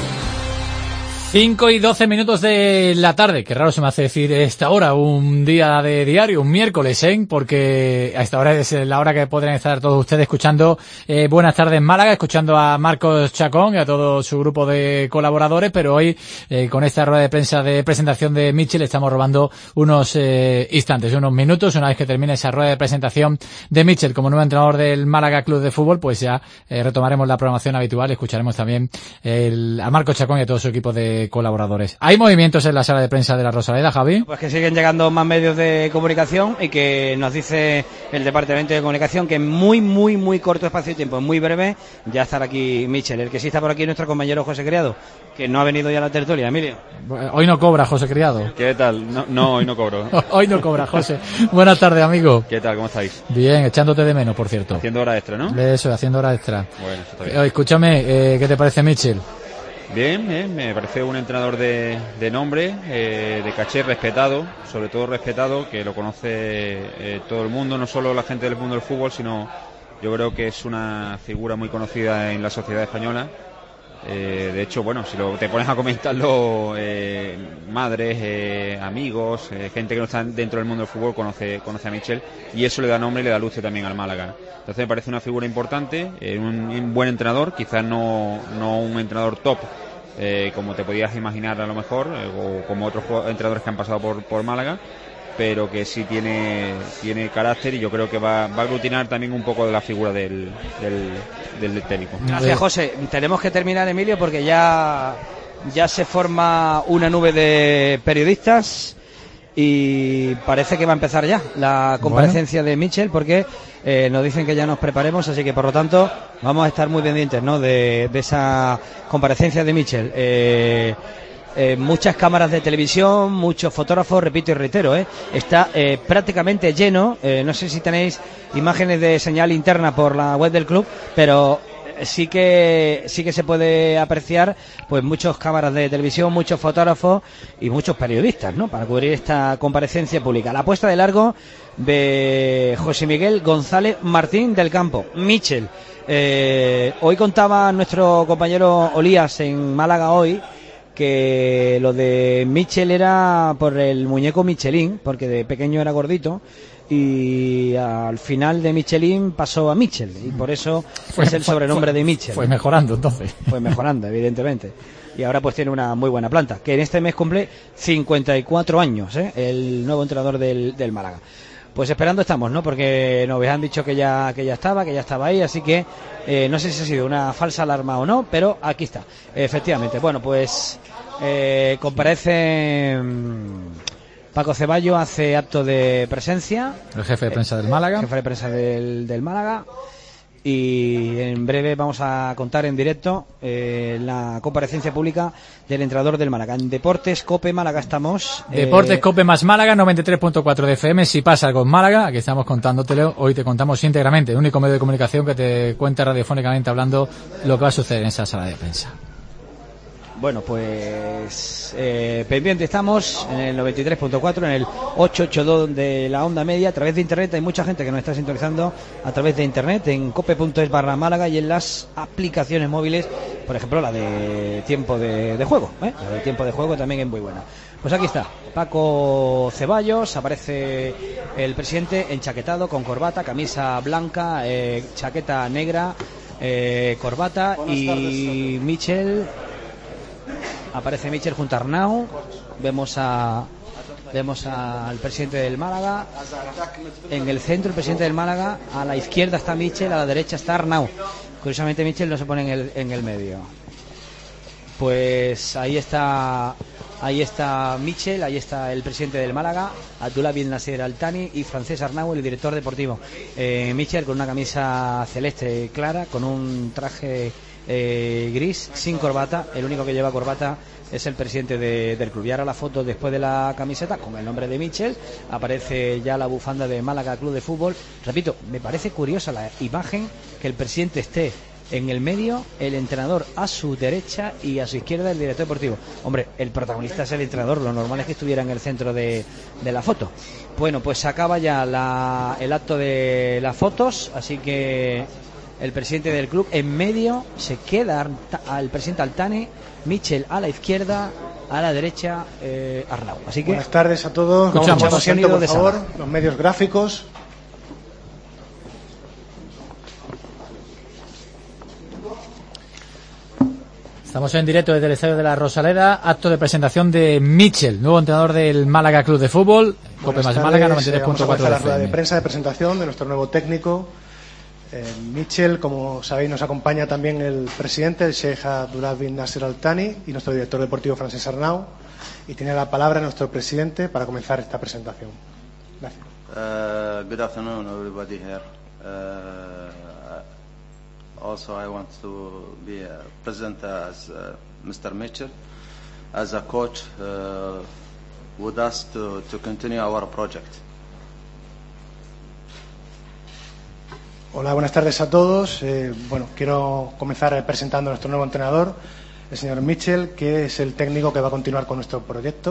5:12 de la tarde. Qué raro se me hace decir esta hora, un día de diario, un miércoles, porque a esta hora es la hora que podrán estar todos ustedes escuchando Buenas tardes Málaga, escuchando a Marcos Chacón y a todo su grupo de colaboradores, pero hoy con esta rueda de prensa de presentación de Mitchell estamos robando unos instantes, unos minutos. Una vez que termine esa rueda de presentación de Mitchell como nuevo entrenador del Málaga Club de Fútbol, pues ya retomaremos la programación habitual y escucharemos también a Marcos Chacón y a todo su equipo de colaboradores. ¿Hay movimientos en la sala de prensa de la Rosaleda, Javi? Pues que siguen llegando más medios de comunicación y que nos dice el departamento de comunicación que en muy corto espacio de tiempo, muy breve, ya estará aquí Mitchell. El que sí está por aquí es nuestro compañero José Criado, que no ha venido ya a la tertulia. Emilio. Hoy no cobra, José Criado. ¿Qué tal? No, hoy no cobro. Hoy no cobra, José. Buenas tardes, amigo. ¿Qué tal? ¿Cómo estáis? Bien, echándote de menos, por cierto. Haciendo hora extra, ¿no? Eso, haciendo hora extra. Bueno, eso está bien. Escúchame, ¿qué te parece Mitchell? Bien, me parece un entrenador de nombre, de caché, respetado, sobre todo respetado, que lo conoce todo el mundo, no solo la gente del mundo del fútbol, sino yo creo que es una figura muy conocida en la sociedad española. De hecho, bueno, si te pones a comentarlo, madres, amigos, gente que no está dentro del mundo del fútbol conoce a Mitchell, y eso le da nombre y le da luce también al Málaga. Entonces me parece una figura importante, un buen entrenador, quizás no un entrenador top, como te podías imaginar a lo mejor, o como otros entrenadores que han pasado por Málaga, pero que sí tiene carácter, y yo creo que va a aglutinar también un poco de la figura del técnico. Gracias, José. Tenemos que terminar, Emilio, porque ya se forma una nube de periodistas y parece que va a empezar ya la comparecencia de Mitchell, porque nos dicen que ya nos preparemos, así que por lo tanto vamos a estar muy pendientes, ¿no?, de esa comparecencia de Mitchell. muchas cámaras de televisión, muchos fotógrafos, repito y reitero, está prácticamente lleno. No sé si tenéis imágenes de señal interna por la web del club, pero sí que se puede apreciar pues muchas cámaras de televisión, muchos fotógrafos y muchos periodistas, ¿no?, para cubrir esta comparecencia pública. La puesta de largo de José Miguel González Martín del Campo, Mitchell. Hoy contaba nuestro compañero Olías en Málaga hoy que lo de Mitchell era por el muñeco Michelin, porque de pequeño era gordito y al final de Michelin pasó a Mitchell y por eso es el sobrenombre de Mitchell. Fue mejorando entonces. Fue mejorando, evidentemente. Y ahora pues tiene una muy buena planta, que en este mes cumple 54 años, el nuevo entrenador del Málaga. Pues esperando estamos, ¿no? Porque nos han dicho que ya estaba ahí, así que no sé si ha sido una falsa alarma o no, pero aquí está, efectivamente. Bueno, pues comparece Paco Ceballos, hace acto de presencia. El jefe de prensa del Málaga. Jefe de prensa del Málaga. Y en breve vamos a contar en directo la comparecencia pública del entrenador del Málaga. En Deportes Cope Málaga estamos. Deportes Cope más Málaga, 93.4 de FM. Si pasa algo en Málaga, aquí estamos contándotelo. Hoy te contamos íntegramente, el único medio de comunicación que te cuenta radiofónicamente hablando lo que va a suceder en esa sala de prensa. Bueno, pues pendiente estamos en el 93.4, en el 882 de la onda media, a través de internet. Hay mucha gente que nos está sintonizando a través de internet, en cope.es/Málaga y en las aplicaciones móviles, por ejemplo la de tiempo de juego, la de tiempo de juego también es muy buena. Pues aquí está, Paco Ceballos, aparece el presidente enchaquetado con corbata, camisa blanca, chaqueta negra, corbata. Buenas y tardes, Mitchell. Aparece Mitchell junto a Arnau. Vemos al presidente del Málaga en el centro, el presidente del Málaga. A la izquierda está Mitchell, a la derecha está Arnau. Curiosamente Mitchell no se pone en el medio. Pues ahí está Mitchell, ahí está el presidente del Málaga, Abdullah bin Nasser Al Thani, y Francesc Arnau, el director deportivo. Mitchell con una camisa celeste clara, con un traje gris, sin corbata. El único que lleva corbata es el presidente del club. Y ahora la foto después de la camiseta con el nombre de Mitchell, aparece ya la bufanda de Málaga Club de Fútbol. Repito, me parece curiosa la imagen, que el presidente esté en el medio, el entrenador a su derecha y a su izquierda el director deportivo. Hombre, el protagonista es el entrenador, lo normal es que estuviera en el centro de la foto. Bueno, pues se acaba ya el acto de las fotos, así que el presidente del club en medio, se queda al presidente Al Thani, Mitchell a la izquierda, a la derecha Arnau. Así que buenas tardes a todos. Escuchamos. Vamos a asiento, por favor, sala. los medios gráficos. Estamos en directo desde el estadio de la Rosaleda, acto de presentación de Mitchell, nuevo entrenador del Málaga Club de Fútbol. Cope más Málaga, 93.4 de la rueda de FM. prensa de presentación de nuestro nuevo técnico, Mitchell. Como sabéis, nos acompaña también el presidente, el Sheikh Abdullah bin Nasser Al Thani, y nuestro director deportivo, Francesc Arnau. Y tiene la palabra nuestro presidente para comenzar esta presentación. Gracias. Good afternoon, everybody here. Also, I want to be present as Mr. Mitchell, as a coach with us to continue our project. Hola, buenas tardes a todos. Quiero comenzar presentando a nuestro nuevo entrenador, el señor Mitchell, que es el técnico que va a continuar con nuestro proyecto.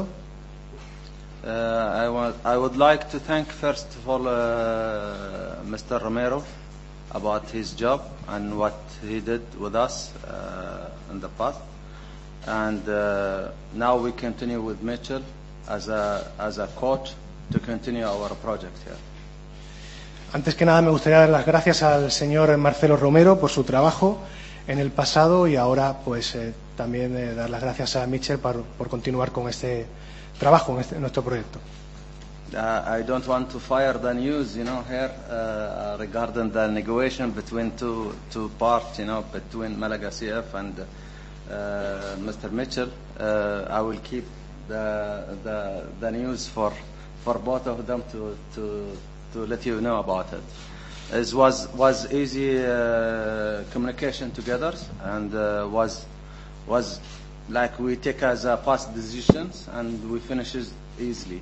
I would like to thank first of all Mr. Romero about his job and what he did with us in the past, and now we continue with Mitchell as a coach to continue our project here. Antes que nada me gustaría dar las gracias al señor Marcelo Romero por su trabajo en el pasado, y ahora pues también dar las gracias a Mitchell por continuar con este trabajo en nuestro proyecto. I don't want to fire the news, here regarding the negotiation between two parts, between Malaga CF and Mr. Mitchell. I will keep the news for both of them to let you know about it. It was easy communication together, and was like we take as fast decisions and we finish it easily.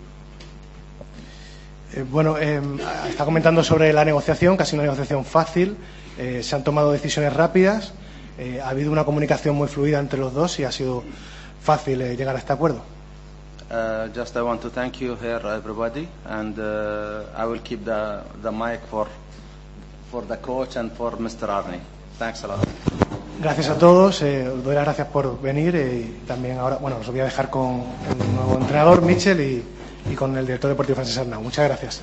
Bueno, está comentando sobre la negociación, casi una negociación fácil. Se han tomado decisiones rápidas. Ha habido una comunicación muy fluida entre los dos y ha sido fácil llegar a este acuerdo. Just I want to thank you here, everybody, and I will keep the mic for the coach and for Mr. Arney. Thanks a lot. Gracias a todos, os doy las gracias por venir y también ahora, bueno, os voy a dejar con el nuevo entrenador, Mitchell, y con el director deportivo Francesc Arnau. Muchas gracias.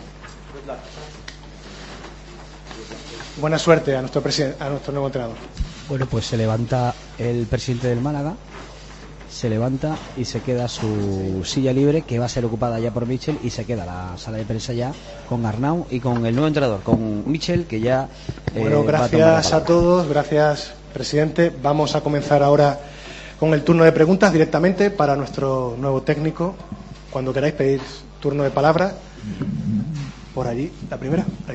Buena suerte a nuestro nuevo entrenador. Bueno, pues se levanta el presidente del Málaga, se levanta y se queda su silla libre, que va a ser ocupada ya por Mitchell, y se queda la sala de prensa ya con Arnau y con el nuevo entrenador, con Mitchell, que ya bueno, gracias a todos, gracias presidente. Vamos a comenzar ahora con el turno de preguntas directamente para nuestro nuevo técnico. Cuando queráis pedir turno de palabra, por allí, la primera. Ahí.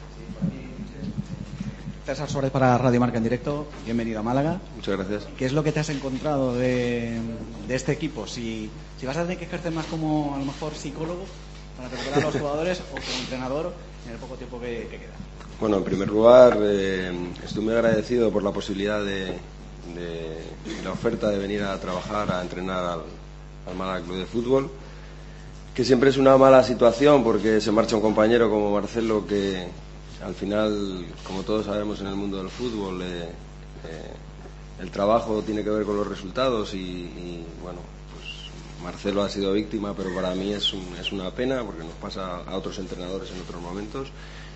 César Suárez para Radio Marca en directo. Bienvenido a Málaga. Muchas gracias. ¿Qué es lo que te has encontrado de este equipo? Si vas a tener que ejercer más como, a lo mejor, psicólogo para recuperar a los jugadores o como entrenador en el poco tiempo que queda. Bueno, en primer lugar, estoy muy agradecido por la posibilidad de la oferta de venir a trabajar, a entrenar al Málaga Club de Fútbol, que siempre es una mala situación porque se marcha un compañero como Marcelo, que al final, como todos sabemos en el mundo del fútbol, el trabajo tiene que ver con los resultados y bueno, pues Marcelo ha sido víctima, pero para mí es una pena porque nos pasa a otros entrenadores en otros momentos.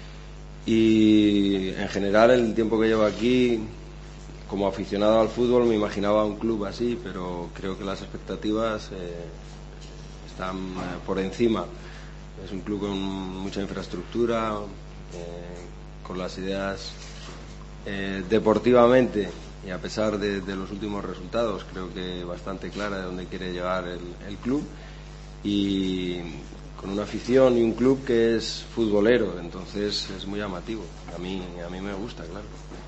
Y en general, el tiempo que llevo aquí, como aficionado al fútbol, me imaginaba un club así, pero creo que las expectativas están por encima. Es un club con mucha infraestructura, con las ideas deportivamente, y a pesar de los últimos resultados, creo que bastante clara de dónde quiere llegar el club, y con una afición y un club que es futbolero, entonces es muy llamativo. A mí me gusta, claro.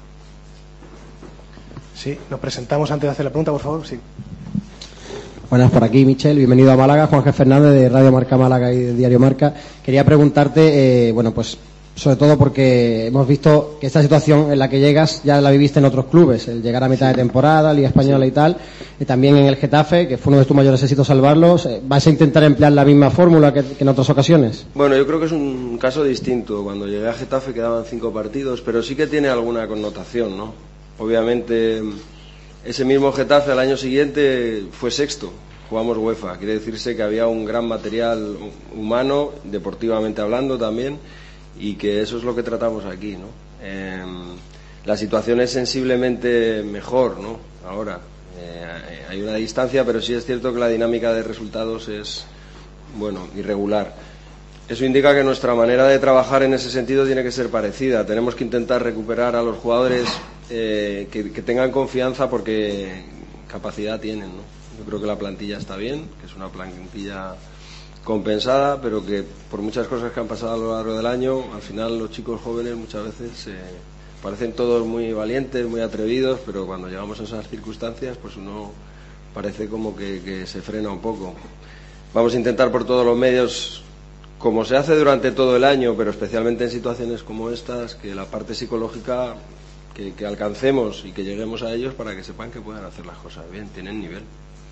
Sí, nos presentamos antes de hacer la pregunta, por favor. Sí. Buenas, por aquí Michel, bienvenido a Málaga. Juan G. Fernández de Radio Marca Málaga y de Diario Marca. Quería preguntarte, bueno, pues sobre todo porque hemos visto que esta situación en la que llegas ya la viviste en otros clubes, el llegar a mitad de temporada, Liga Española y tal, y también en el Getafe, que fue uno de tus mayores éxitos salvarlos. ¿Vas a intentar emplear la misma fórmula que en otras ocasiones? Bueno, yo creo que es un caso distinto. Cuando llegué a Getafe quedaban 5 partidos, pero sí que tiene alguna connotación, ¿no? Obviamente, ese mismo Getafe al año siguiente fue sexto, jugamos UEFA, quiere decirse que había un gran material humano, deportivamente hablando también, y que eso es lo que tratamos aquí, ¿no? La situación es sensiblemente mejor, ¿no? Ahora hay una distancia, pero sí es cierto que la dinámica de resultados es, bueno, irregular. Eso indica que nuestra manera de trabajar en ese sentido tiene que ser parecida. Tenemos que intentar recuperar a los jugadores que tengan confianza, porque capacidad tienen, ¿no? Yo creo que la plantilla está bien, que es una plantilla compensada, pero que por muchas cosas que han pasado a lo largo del año, al final los chicos jóvenes muchas veces parecen todos muy valientes, muy atrevidos, pero cuando llegamos a esas circunstancias, pues uno parece como que se frena un poco. Vamos a intentar por todos los medios, como se hace durante todo el año, pero especialmente en situaciones como estas, que la parte psicológica que alcancemos y que lleguemos a ellos para que sepan que pueden hacer las cosas bien, tienen nivel.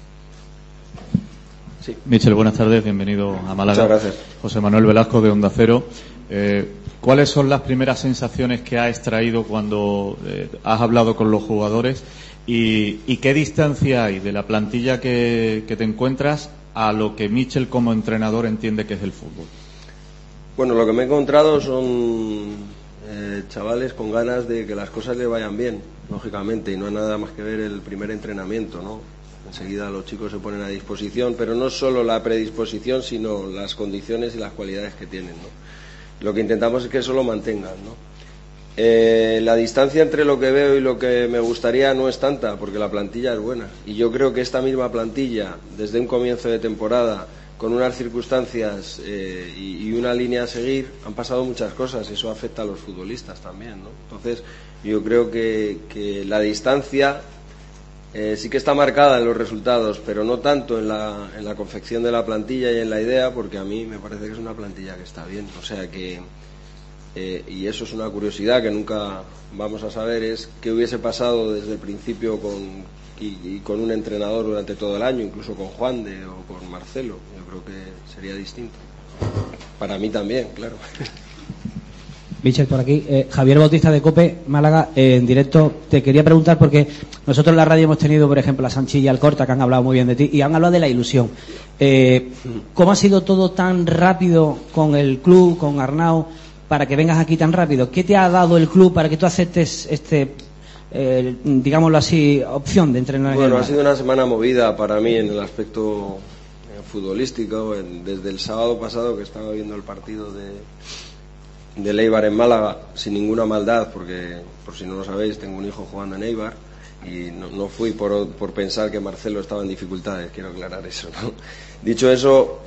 Sí. Michel, buenas tardes, bienvenido a Málaga. Muchas gracias. José Manuel Velasco, de Onda Cero. ¿Cuáles son las primeras sensaciones que has extraído cuando has hablado con los jugadores y qué distancia hay de la plantilla que te encuentras a lo que Michel como entrenador entiende que es el fútbol? Bueno, lo que me he encontrado son chavales con ganas de que las cosas le vayan bien, lógicamente, y no hay nada más que ver el primer entrenamiento, ¿no? Enseguida los chicos se ponen a disposición, pero no solo la predisposición, sino las condiciones y las cualidades que tienen, ¿no? Lo que intentamos es que eso lo mantengan, ¿no? La distancia entre lo que veo y lo que me gustaría no es tanta, porque la plantilla es buena, y yo creo que esta misma plantilla, desde un comienzo de temporada, con unas circunstancias y una línea a seguir, han pasado muchas cosas, y eso afecta a los futbolistas también, ¿no? Entonces yo creo que la distancia sí que está marcada en los resultados, pero no tanto en la confección de la plantilla y en la idea, porque a mí me parece que es una plantilla que está bien. O sea que, y eso es una curiosidad que nunca vamos a saber, es qué hubiese pasado desde el principio con un entrenador durante todo el año, incluso con Juan de o con Marcelo. Yo creo que sería distinto. Para mí también, claro. Michel, por aquí. Javier Bautista de COPE, Málaga, en directo. Te quería preguntar porque nosotros en la radio hemos tenido, por ejemplo, a Sanchís y Alcorta, que han hablado muy bien de ti, y han hablado de la ilusión. ¿Cómo ha sido todo tan rápido con el club, con Arnau, para que vengas aquí tan rápido? ¿Qué te ha dado el club para que tú aceptes digámoslo así, opción de entrenar? Bueno, ha sido una semana movida para mí en el aspecto futbolístico. Desde el sábado pasado, que estaba viendo el partido de Eibar en Málaga, sin ninguna maldad, porque por si no lo sabéis, tengo un hijo jugando en Eibar y no fui por pensar que Marcelo estaba en dificultades, quiero aclarar eso, ¿no? Dicho eso,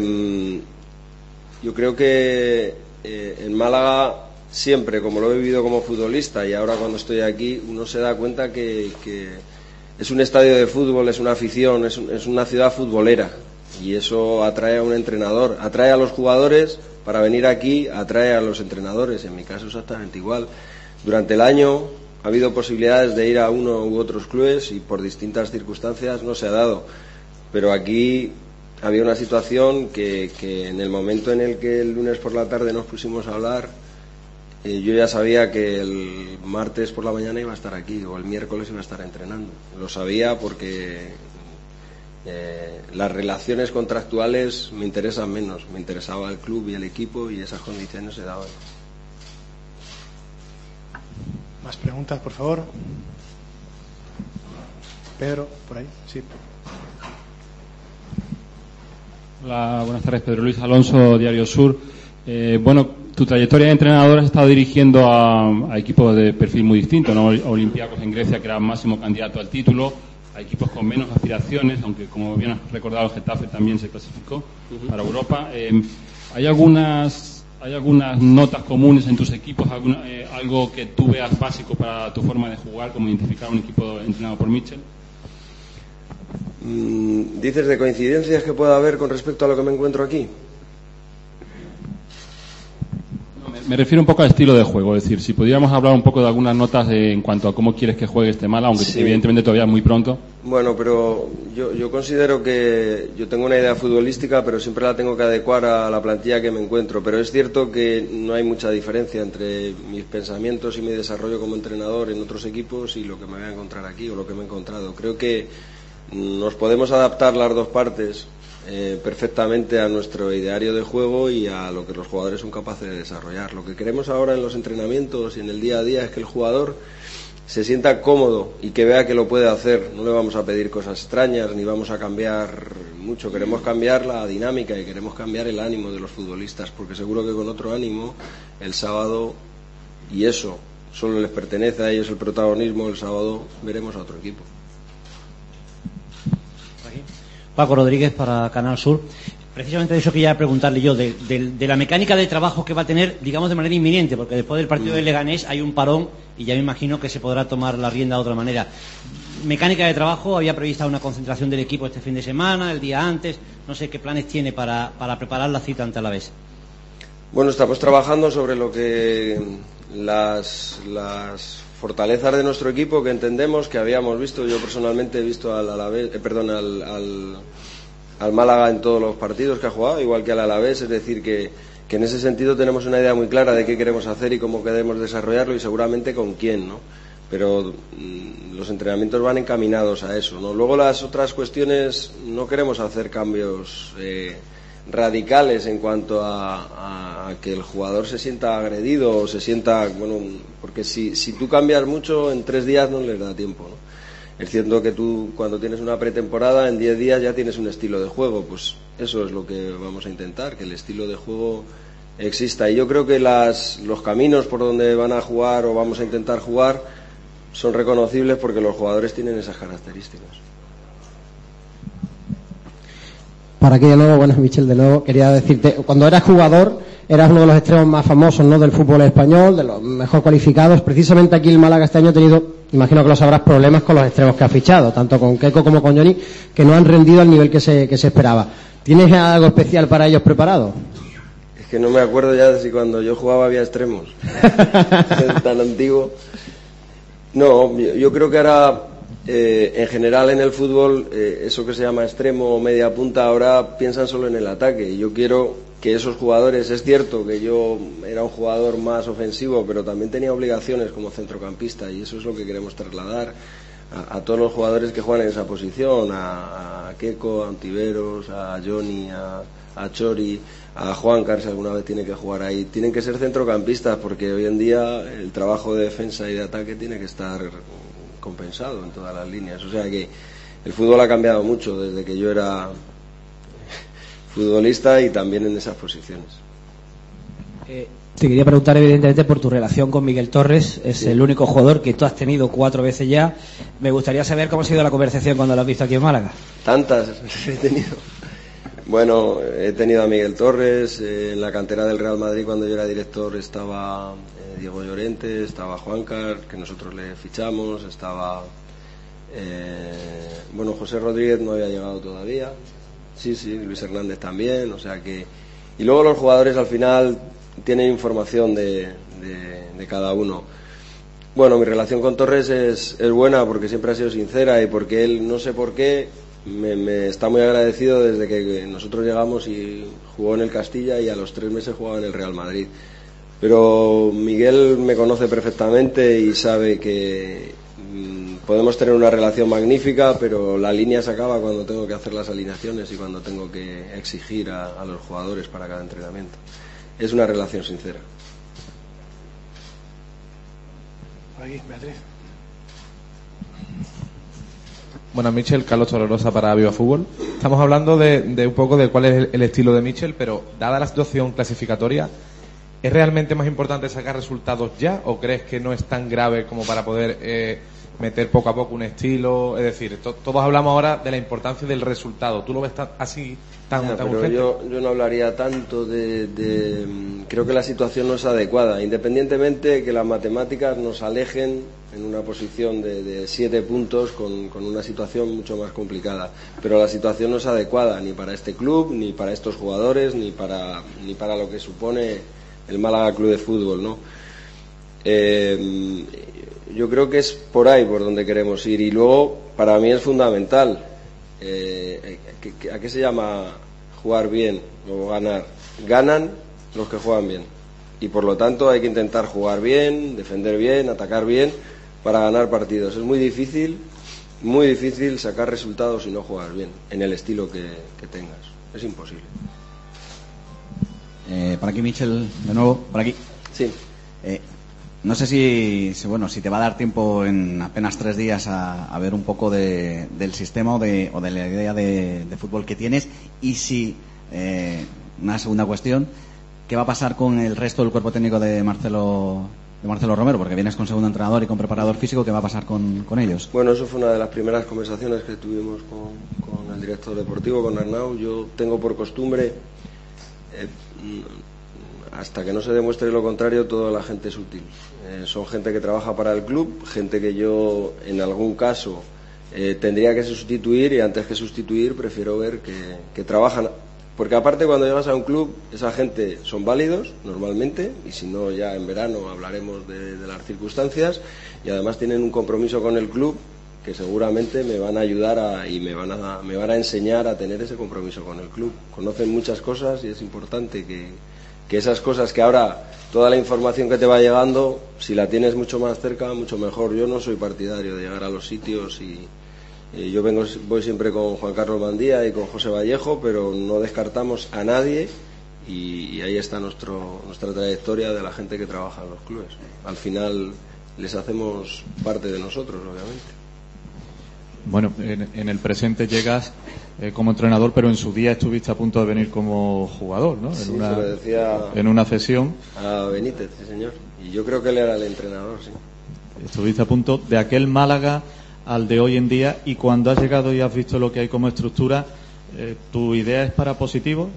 yo creo que en Málaga siempre, como lo he vivido como futbolista y ahora cuando estoy aquí, uno se da cuenta que es un estadio de fútbol, es una afición, es una ciudad futbolera, y eso atrae a un entrenador, atrae a los jugadores. Para venir aquí atrae a los entrenadores, en mi caso exactamente igual. Durante el año ha habido posibilidades de ir a uno u otros clubes y por distintas circunstancias no se ha dado. Pero aquí había una situación que en el momento en el que el lunes por la tarde nos pusimos a hablar, yo ya sabía que el martes por la mañana iba a estar aquí o el miércoles iba a estar entrenando. Lo sabía porque las relaciones contractuales me interesan menos. Me interesaba el club y el equipo y esas condiciones se daban. Más preguntas, por favor. Pedro, por ahí, sí. Hola, buenas tardes. Pedro Luis Alonso, Diario Sur. Bueno, tu trayectoria de entrenador has estado dirigiendo a equipos de perfil muy distinto, ¿no? Olympiacos en Grecia, que era máximo candidato al título, a equipos con menos aspiraciones, aunque como bien has recordado, el Getafe también se clasificó para Europa. ¿Hay algunas notas comunes en tus equipos, algo que tú veas básico para tu forma de jugar, como identificar un equipo entrenado por Michel? ¿Dices de coincidencias que pueda haber con respecto a lo que me encuentro aquí? Me refiero un poco al estilo de juego, es decir, si pudiéramos hablar un poco de algunas notas en cuanto a cómo quieres que juegue este Málaga, aunque sí, evidentemente todavía es muy pronto. Bueno, pero yo considero que yo tengo una idea futbolística, pero siempre la tengo que adecuar a la plantilla que me encuentro. Pero es cierto que no hay mucha diferencia entre mis pensamientos y mi desarrollo como entrenador en otros equipos y lo que me voy a encontrar aquí o lo que me he encontrado. Creo que nos podemos adaptar las dos partes perfectamente a nuestro ideario de juego y a lo que los jugadores son capaces de desarrollar. Lo que queremos ahora en los entrenamientos y en el día a día es que el jugador se sienta cómodo y que vea que lo puede hacer. No le vamos a pedir cosas extrañas ni vamos a cambiar mucho. Queremos cambiar la dinámica y queremos cambiar el ánimo de los futbolistas, porque seguro que con otro ánimo el sábado, y eso solo les pertenece a ellos el protagonismo, el sábado veremos a otro equipo. Paco Rodríguez para Canal Sur. Precisamente de eso quería preguntarle yo, de la mecánica de trabajo que va a tener, digamos, de manera inminente, porque después del partido de Leganés hay un parón y ya me imagino que se podrá tomar la rienda de otra manera. Mecánica de trabajo, había prevista una concentración del equipo este fin de semana, el día antes, no sé qué planes tiene para preparar la cita ante Alavés. Bueno, estamos trabajando sobre lo que las fortalezas de nuestro equipo que entendemos, que habíamos visto. Yo personalmente he visto al Málaga en todos los partidos que ha jugado, igual que al Alavés, es decir que en ese sentido tenemos una idea muy clara de qué queremos hacer y cómo queremos desarrollarlo y seguramente con quién, ¿no? Pero los entrenamientos van encaminados a eso, ¿no? Luego las otras cuestiones, no queremos hacer cambios radicales en cuanto a que el jugador se sienta agredido o se sienta, bueno, porque si tú cambias mucho en 3 días no les da tiempo, ¿no? Es cierto que tú cuando tienes una pretemporada en 10 días ya tienes un estilo de juego, pues eso es lo que vamos a intentar, que el estilo de juego exista. Y yo creo que los caminos por donde van a jugar o vamos a intentar jugar son reconocibles porque los jugadores tienen esas características. Para aquí de nuevo, bueno, Michel, de nuevo quería decirte, cuando eras jugador eras uno de los extremos más famosos, ¿no?, del fútbol español, de los mejor cualificados. Precisamente aquí el Málaga este año ha tenido imagino que lo sabrás, problemas con los extremos que ha fichado, tanto con Keco como con Johnny, que no han rendido al nivel que se esperaba. ¿Tienes algo especial para ellos preparado? Es que no me acuerdo ya de si cuando yo jugaba había extremos. Es tan antiguo. No, yo creo que ahora, en general en el fútbol, eso que se llama extremo o media punta, ahora piensan solo en el ataque. Y yo quiero que esos jugadores, es cierto que yo era un jugador más ofensivo, pero también tenía obligaciones como centrocampista, y eso es lo que queremos trasladar a todos los jugadores que juegan en esa posición, a Keco, a Ontiveros, a Johnny, a Chori, a Juancar, si alguna vez tiene que jugar ahí. Tienen que ser centrocampistas, porque hoy en día el trabajo de defensa y de ataque tiene que estar compensado en todas las líneas. O sea que el fútbol ha cambiado mucho desde que yo era futbolista y también en esas posiciones. Te quería preguntar evidentemente por tu relación con Miguel Torres. Es el único jugador que tú has tenido 4 veces ya. Me gustaría saber cómo ha sido la conversación cuando lo has visto aquí en Málaga. Tantas he tenido. Bueno, he tenido a Miguel Torres, en la cantera del Real Madrid cuando yo era director estaba Diego Llorente, estaba Juancar, que nosotros le fichamos, estaba José Rodríguez no había llegado todavía, sí, Luis Hernández también, o sea que... Y luego los jugadores al final tienen información de cada uno. Bueno, mi relación con Torres es buena porque siempre ha sido sincera y porque él, no sé por qué, me está muy agradecido desde que nosotros llegamos y jugó en el Castilla y a los 3 meses jugaba en el Real Madrid. Pero Miguel me conoce perfectamente y sabe que podemos tener una relación magnífica, pero la línea se acaba cuando tengo que hacer las alineaciones y cuando tengo que exigir a los jugadores para cada entrenamiento. Es una relación sincera. Por aquí, Beatriz. Bueno, Michel, Carlos Torregrosa para Viva Fútbol. Estamos hablando de un poco de cuál es el estilo de Michel, pero dada la situación clasificatoria, ¿es realmente más importante sacar resultados ya o crees que no es tan grave como para poder meter poco a poco un estilo? Es decir, todos hablamos ahora de la importancia del resultado. ¿Tú lo ves así tan urgente? Yo no hablaría tanto creo que la situación no es adecuada, independientemente de que las matemáticas nos alejen en una posición de 7 puntos con una situación mucho más complicada, pero la situación no es adecuada ni para este club, ni para estos jugadores, ni para lo que supone el Málaga Club de Fútbol, ¿no? Yo creo que es por ahí por donde queremos ir, y luego para mí es fundamental ¿a qué se llama jugar bien o ganar? Ganan los que juegan bien, y por lo tanto hay que intentar jugar bien, defender bien, atacar bien para ganar partidos. Es muy difícil sacar resultados si no juegas bien en el estilo que tengas, es imposible. Por aquí Michel, de nuevo, por aquí. Sí. No sé si te va a dar tiempo en apenas 3 días a ver un poco del sistema o de la idea de fútbol que tienes, y si, una segunda cuestión, ¿qué va a pasar con el resto del cuerpo técnico de Marcelo Romero? Porque vienes con segundo entrenador y con preparador físico, ¿qué va a pasar con ellos? Bueno, eso fue una de las primeras conversaciones que tuvimos con el director deportivo, con Arnau. Yo tengo por costumbre, hasta que no se demuestre lo contrario, toda la gente es útil. Son gente que trabaja para el club, gente que yo en algún caso tendría que sustituir, y antes que sustituir prefiero ver que trabajan, porque aparte cuando llegas a un club esa gente son válidos normalmente, y si no ya en verano hablaremos de las circunstancias, y además tienen un compromiso con el club que seguramente me van a ayudar y me van a enseñar a tener ese compromiso con el club. Conocen muchas cosas y es importante que esas cosas, que ahora toda la información que te va llegando, si la tienes mucho más cerca, mucho mejor. Yo no soy partidario de llegar a los sitios y yo voy siempre con Juan Carlos Mandía y con José Vallejo, pero no descartamos a nadie, y ahí está nuestra trayectoria de la gente que trabaja en los clubes. Al final les hacemos parte de nosotros, obviamente. Bueno, en el presente llegas como entrenador, pero en su día estuviste a punto de venir como jugador, ¿no? Sí, se lo decía en una cesión. A Benítez, sí señor. Y yo creo que él era el entrenador, sí. Estuviste a punto de aquel Málaga al de hoy en día, y cuando has llegado y has visto lo que hay como estructura, ¿tu idea es para positivo?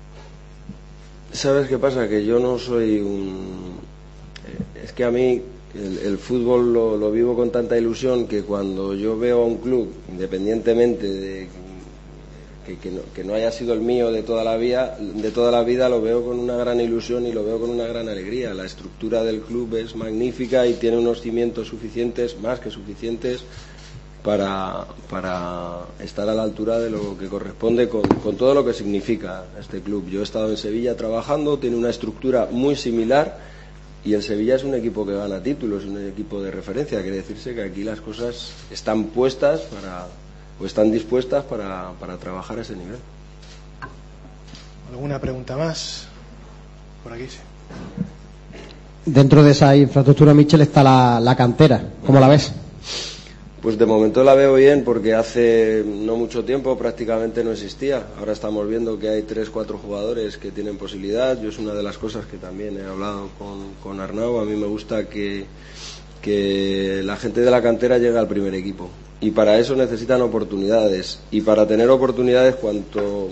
¿Sabes qué pasa? Que yo no soy es que a mí el fútbol lo vivo con tanta ilusión que cuando yo veo a un club, independientemente de que no haya sido el mío de toda la vida, lo veo con una gran ilusión y lo veo con una gran alegría. La estructura del club es magnífica y tiene unos cimientos suficientes, más que suficientes, para estar a la altura de lo que corresponde con todo lo que significa este club. Yo he estado en Sevilla trabajando, tiene una estructura muy similar y el Sevilla es un equipo que gana títulos, es un equipo de referencia. Quiere decirse que aquí las cosas están puestas o están dispuestas para trabajar a ese nivel. ¿Alguna pregunta más? Por aquí sí. Dentro de esa infraestructura, Michel, está la cantera. ¿Cómo la ves? Pues de momento la veo bien, porque hace no mucho tiempo prácticamente no existía. Ahora estamos viendo que hay 3-4 jugadores que tienen posibilidad. Yo es una de las cosas que también he hablado con Arnau. A mí me gusta que la gente de la cantera llegue al primer equipo. Y para eso necesitan oportunidades. Y para tener oportunidades, cuanto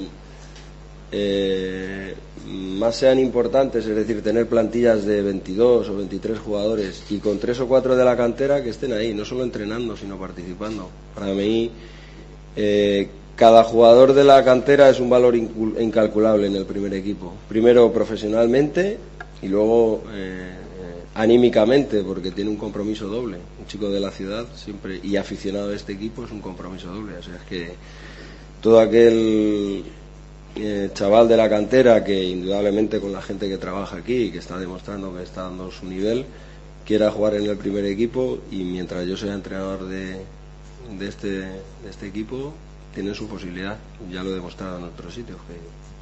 más sean importantes, es decir, tener plantillas de 22 o 23 jugadores y con 3 o 4 de la cantera que estén ahí, no solo entrenando, sino participando. Para mí, cada jugador de la cantera es un valor incalculable en el primer equipo. Primero profesionalmente y luego anímicamente, porque tiene un compromiso doble. Un chico de la ciudad siempre y aficionado a este equipo es un compromiso doble. O sea, es que todo aquel chaval de la cantera que indudablemente con la gente que trabaja aquí y que está demostrando que está dando su nivel, quiera jugar en el primer equipo, y mientras yo sea entrenador de este equipo, tienen su posibilidad. Ya lo he demostrado en otros sitios, que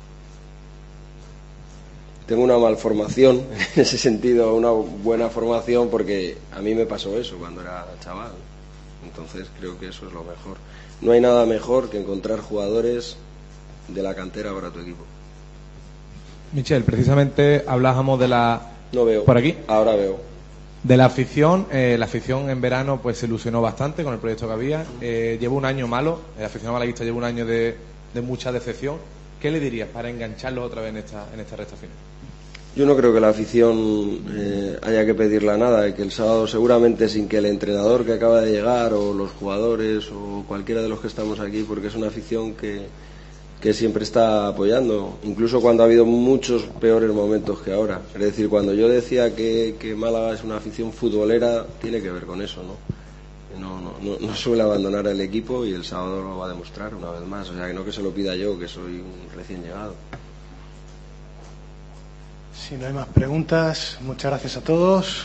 tengo una malformación en ese sentido, una buena formación, porque a mí me pasó eso cuando era chaval. Entonces creo que eso es lo mejor. No hay nada mejor que encontrar jugadores de la cantera para tu equipo. Michel, precisamente hablábamos de la... No veo. ¿Por aquí? Ahora veo. De la afición. La afición en verano pues se ilusionó bastante con el proyecto que había. Lleva un año malo. El aficionado malaguista lleva un año de mucha decepción. ¿Qué le dirías para engancharlo otra vez en esta recta final? Yo no creo que la afición haya que pedirle nada, y que el sábado seguramente, sin que el entrenador que acaba de llegar o los jugadores o cualquiera de los que estamos aquí, porque es una afición que siempre está apoyando, incluso cuando ha habido muchos peores momentos que ahora. Es decir, cuando yo decía que Málaga es una afición futbolera, tiene que ver con eso, ¿no? No suele abandonar el equipo, y el sábado lo va a demostrar una vez más. O sea, que no que se lo pida yo, que soy un recién llegado. Si no hay más preguntas, muchas gracias a todos.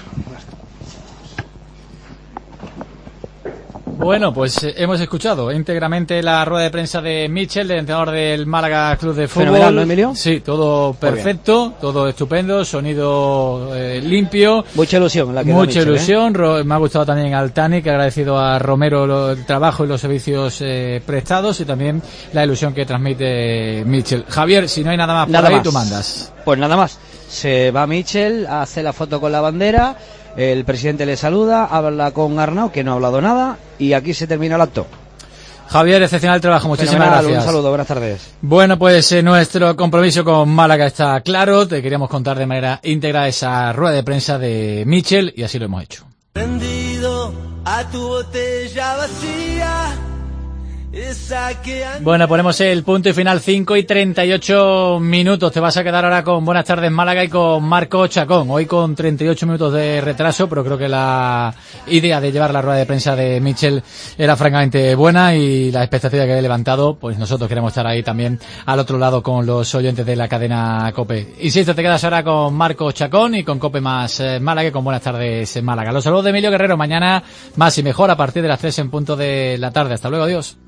Bueno, pues hemos escuchado íntegramente la rueda de prensa de Michel, del entrenador del Málaga Club de Fútbol. Fenomenal, ¿no, Emilio? Sí, todo perfecto, todo estupendo, sonido limpio. Mucha ilusión. Mucha ilusión. Me ha gustado también Altani, que ha agradecido a Romero el trabajo y los servicios prestados, y también la ilusión que transmite Michel. Javier, si no hay nada más por ahí, tú mandas. Pues nada más. Se va Michel, hace la foto con la bandera. El presidente le saluda, habla con Arnau, que no ha hablado nada, y aquí se termina el acto. Javier, excepcional trabajo, muchísimas gracias. Un saludo, buenas tardes. Bueno, pues nuestro compromiso con Málaga está claro. Te queríamos contar de manera íntegra esa rueda de prensa de Michel, y así lo hemos hecho. Rendido a tu botella vacía. Bueno, ponemos el punto y final, 5:38. Te vas a quedar ahora con Buenas tardes Málaga y con Marco Chacón. Hoy con 38 minutos de retraso, pero creo que la idea de llevar la rueda de prensa de Michel era francamente buena, y la expectativa que he levantado, pues nosotros queremos estar ahí también al otro lado con los oyentes de la cadena COPE. Insisto, te quedas ahora con Marco Chacón y con COPE más Málaga y con Buenas tardes Málaga. Los saludos de Emilio Guerrero. Mañana más y mejor a partir de las 3 en punto de la tarde. Hasta luego, adiós.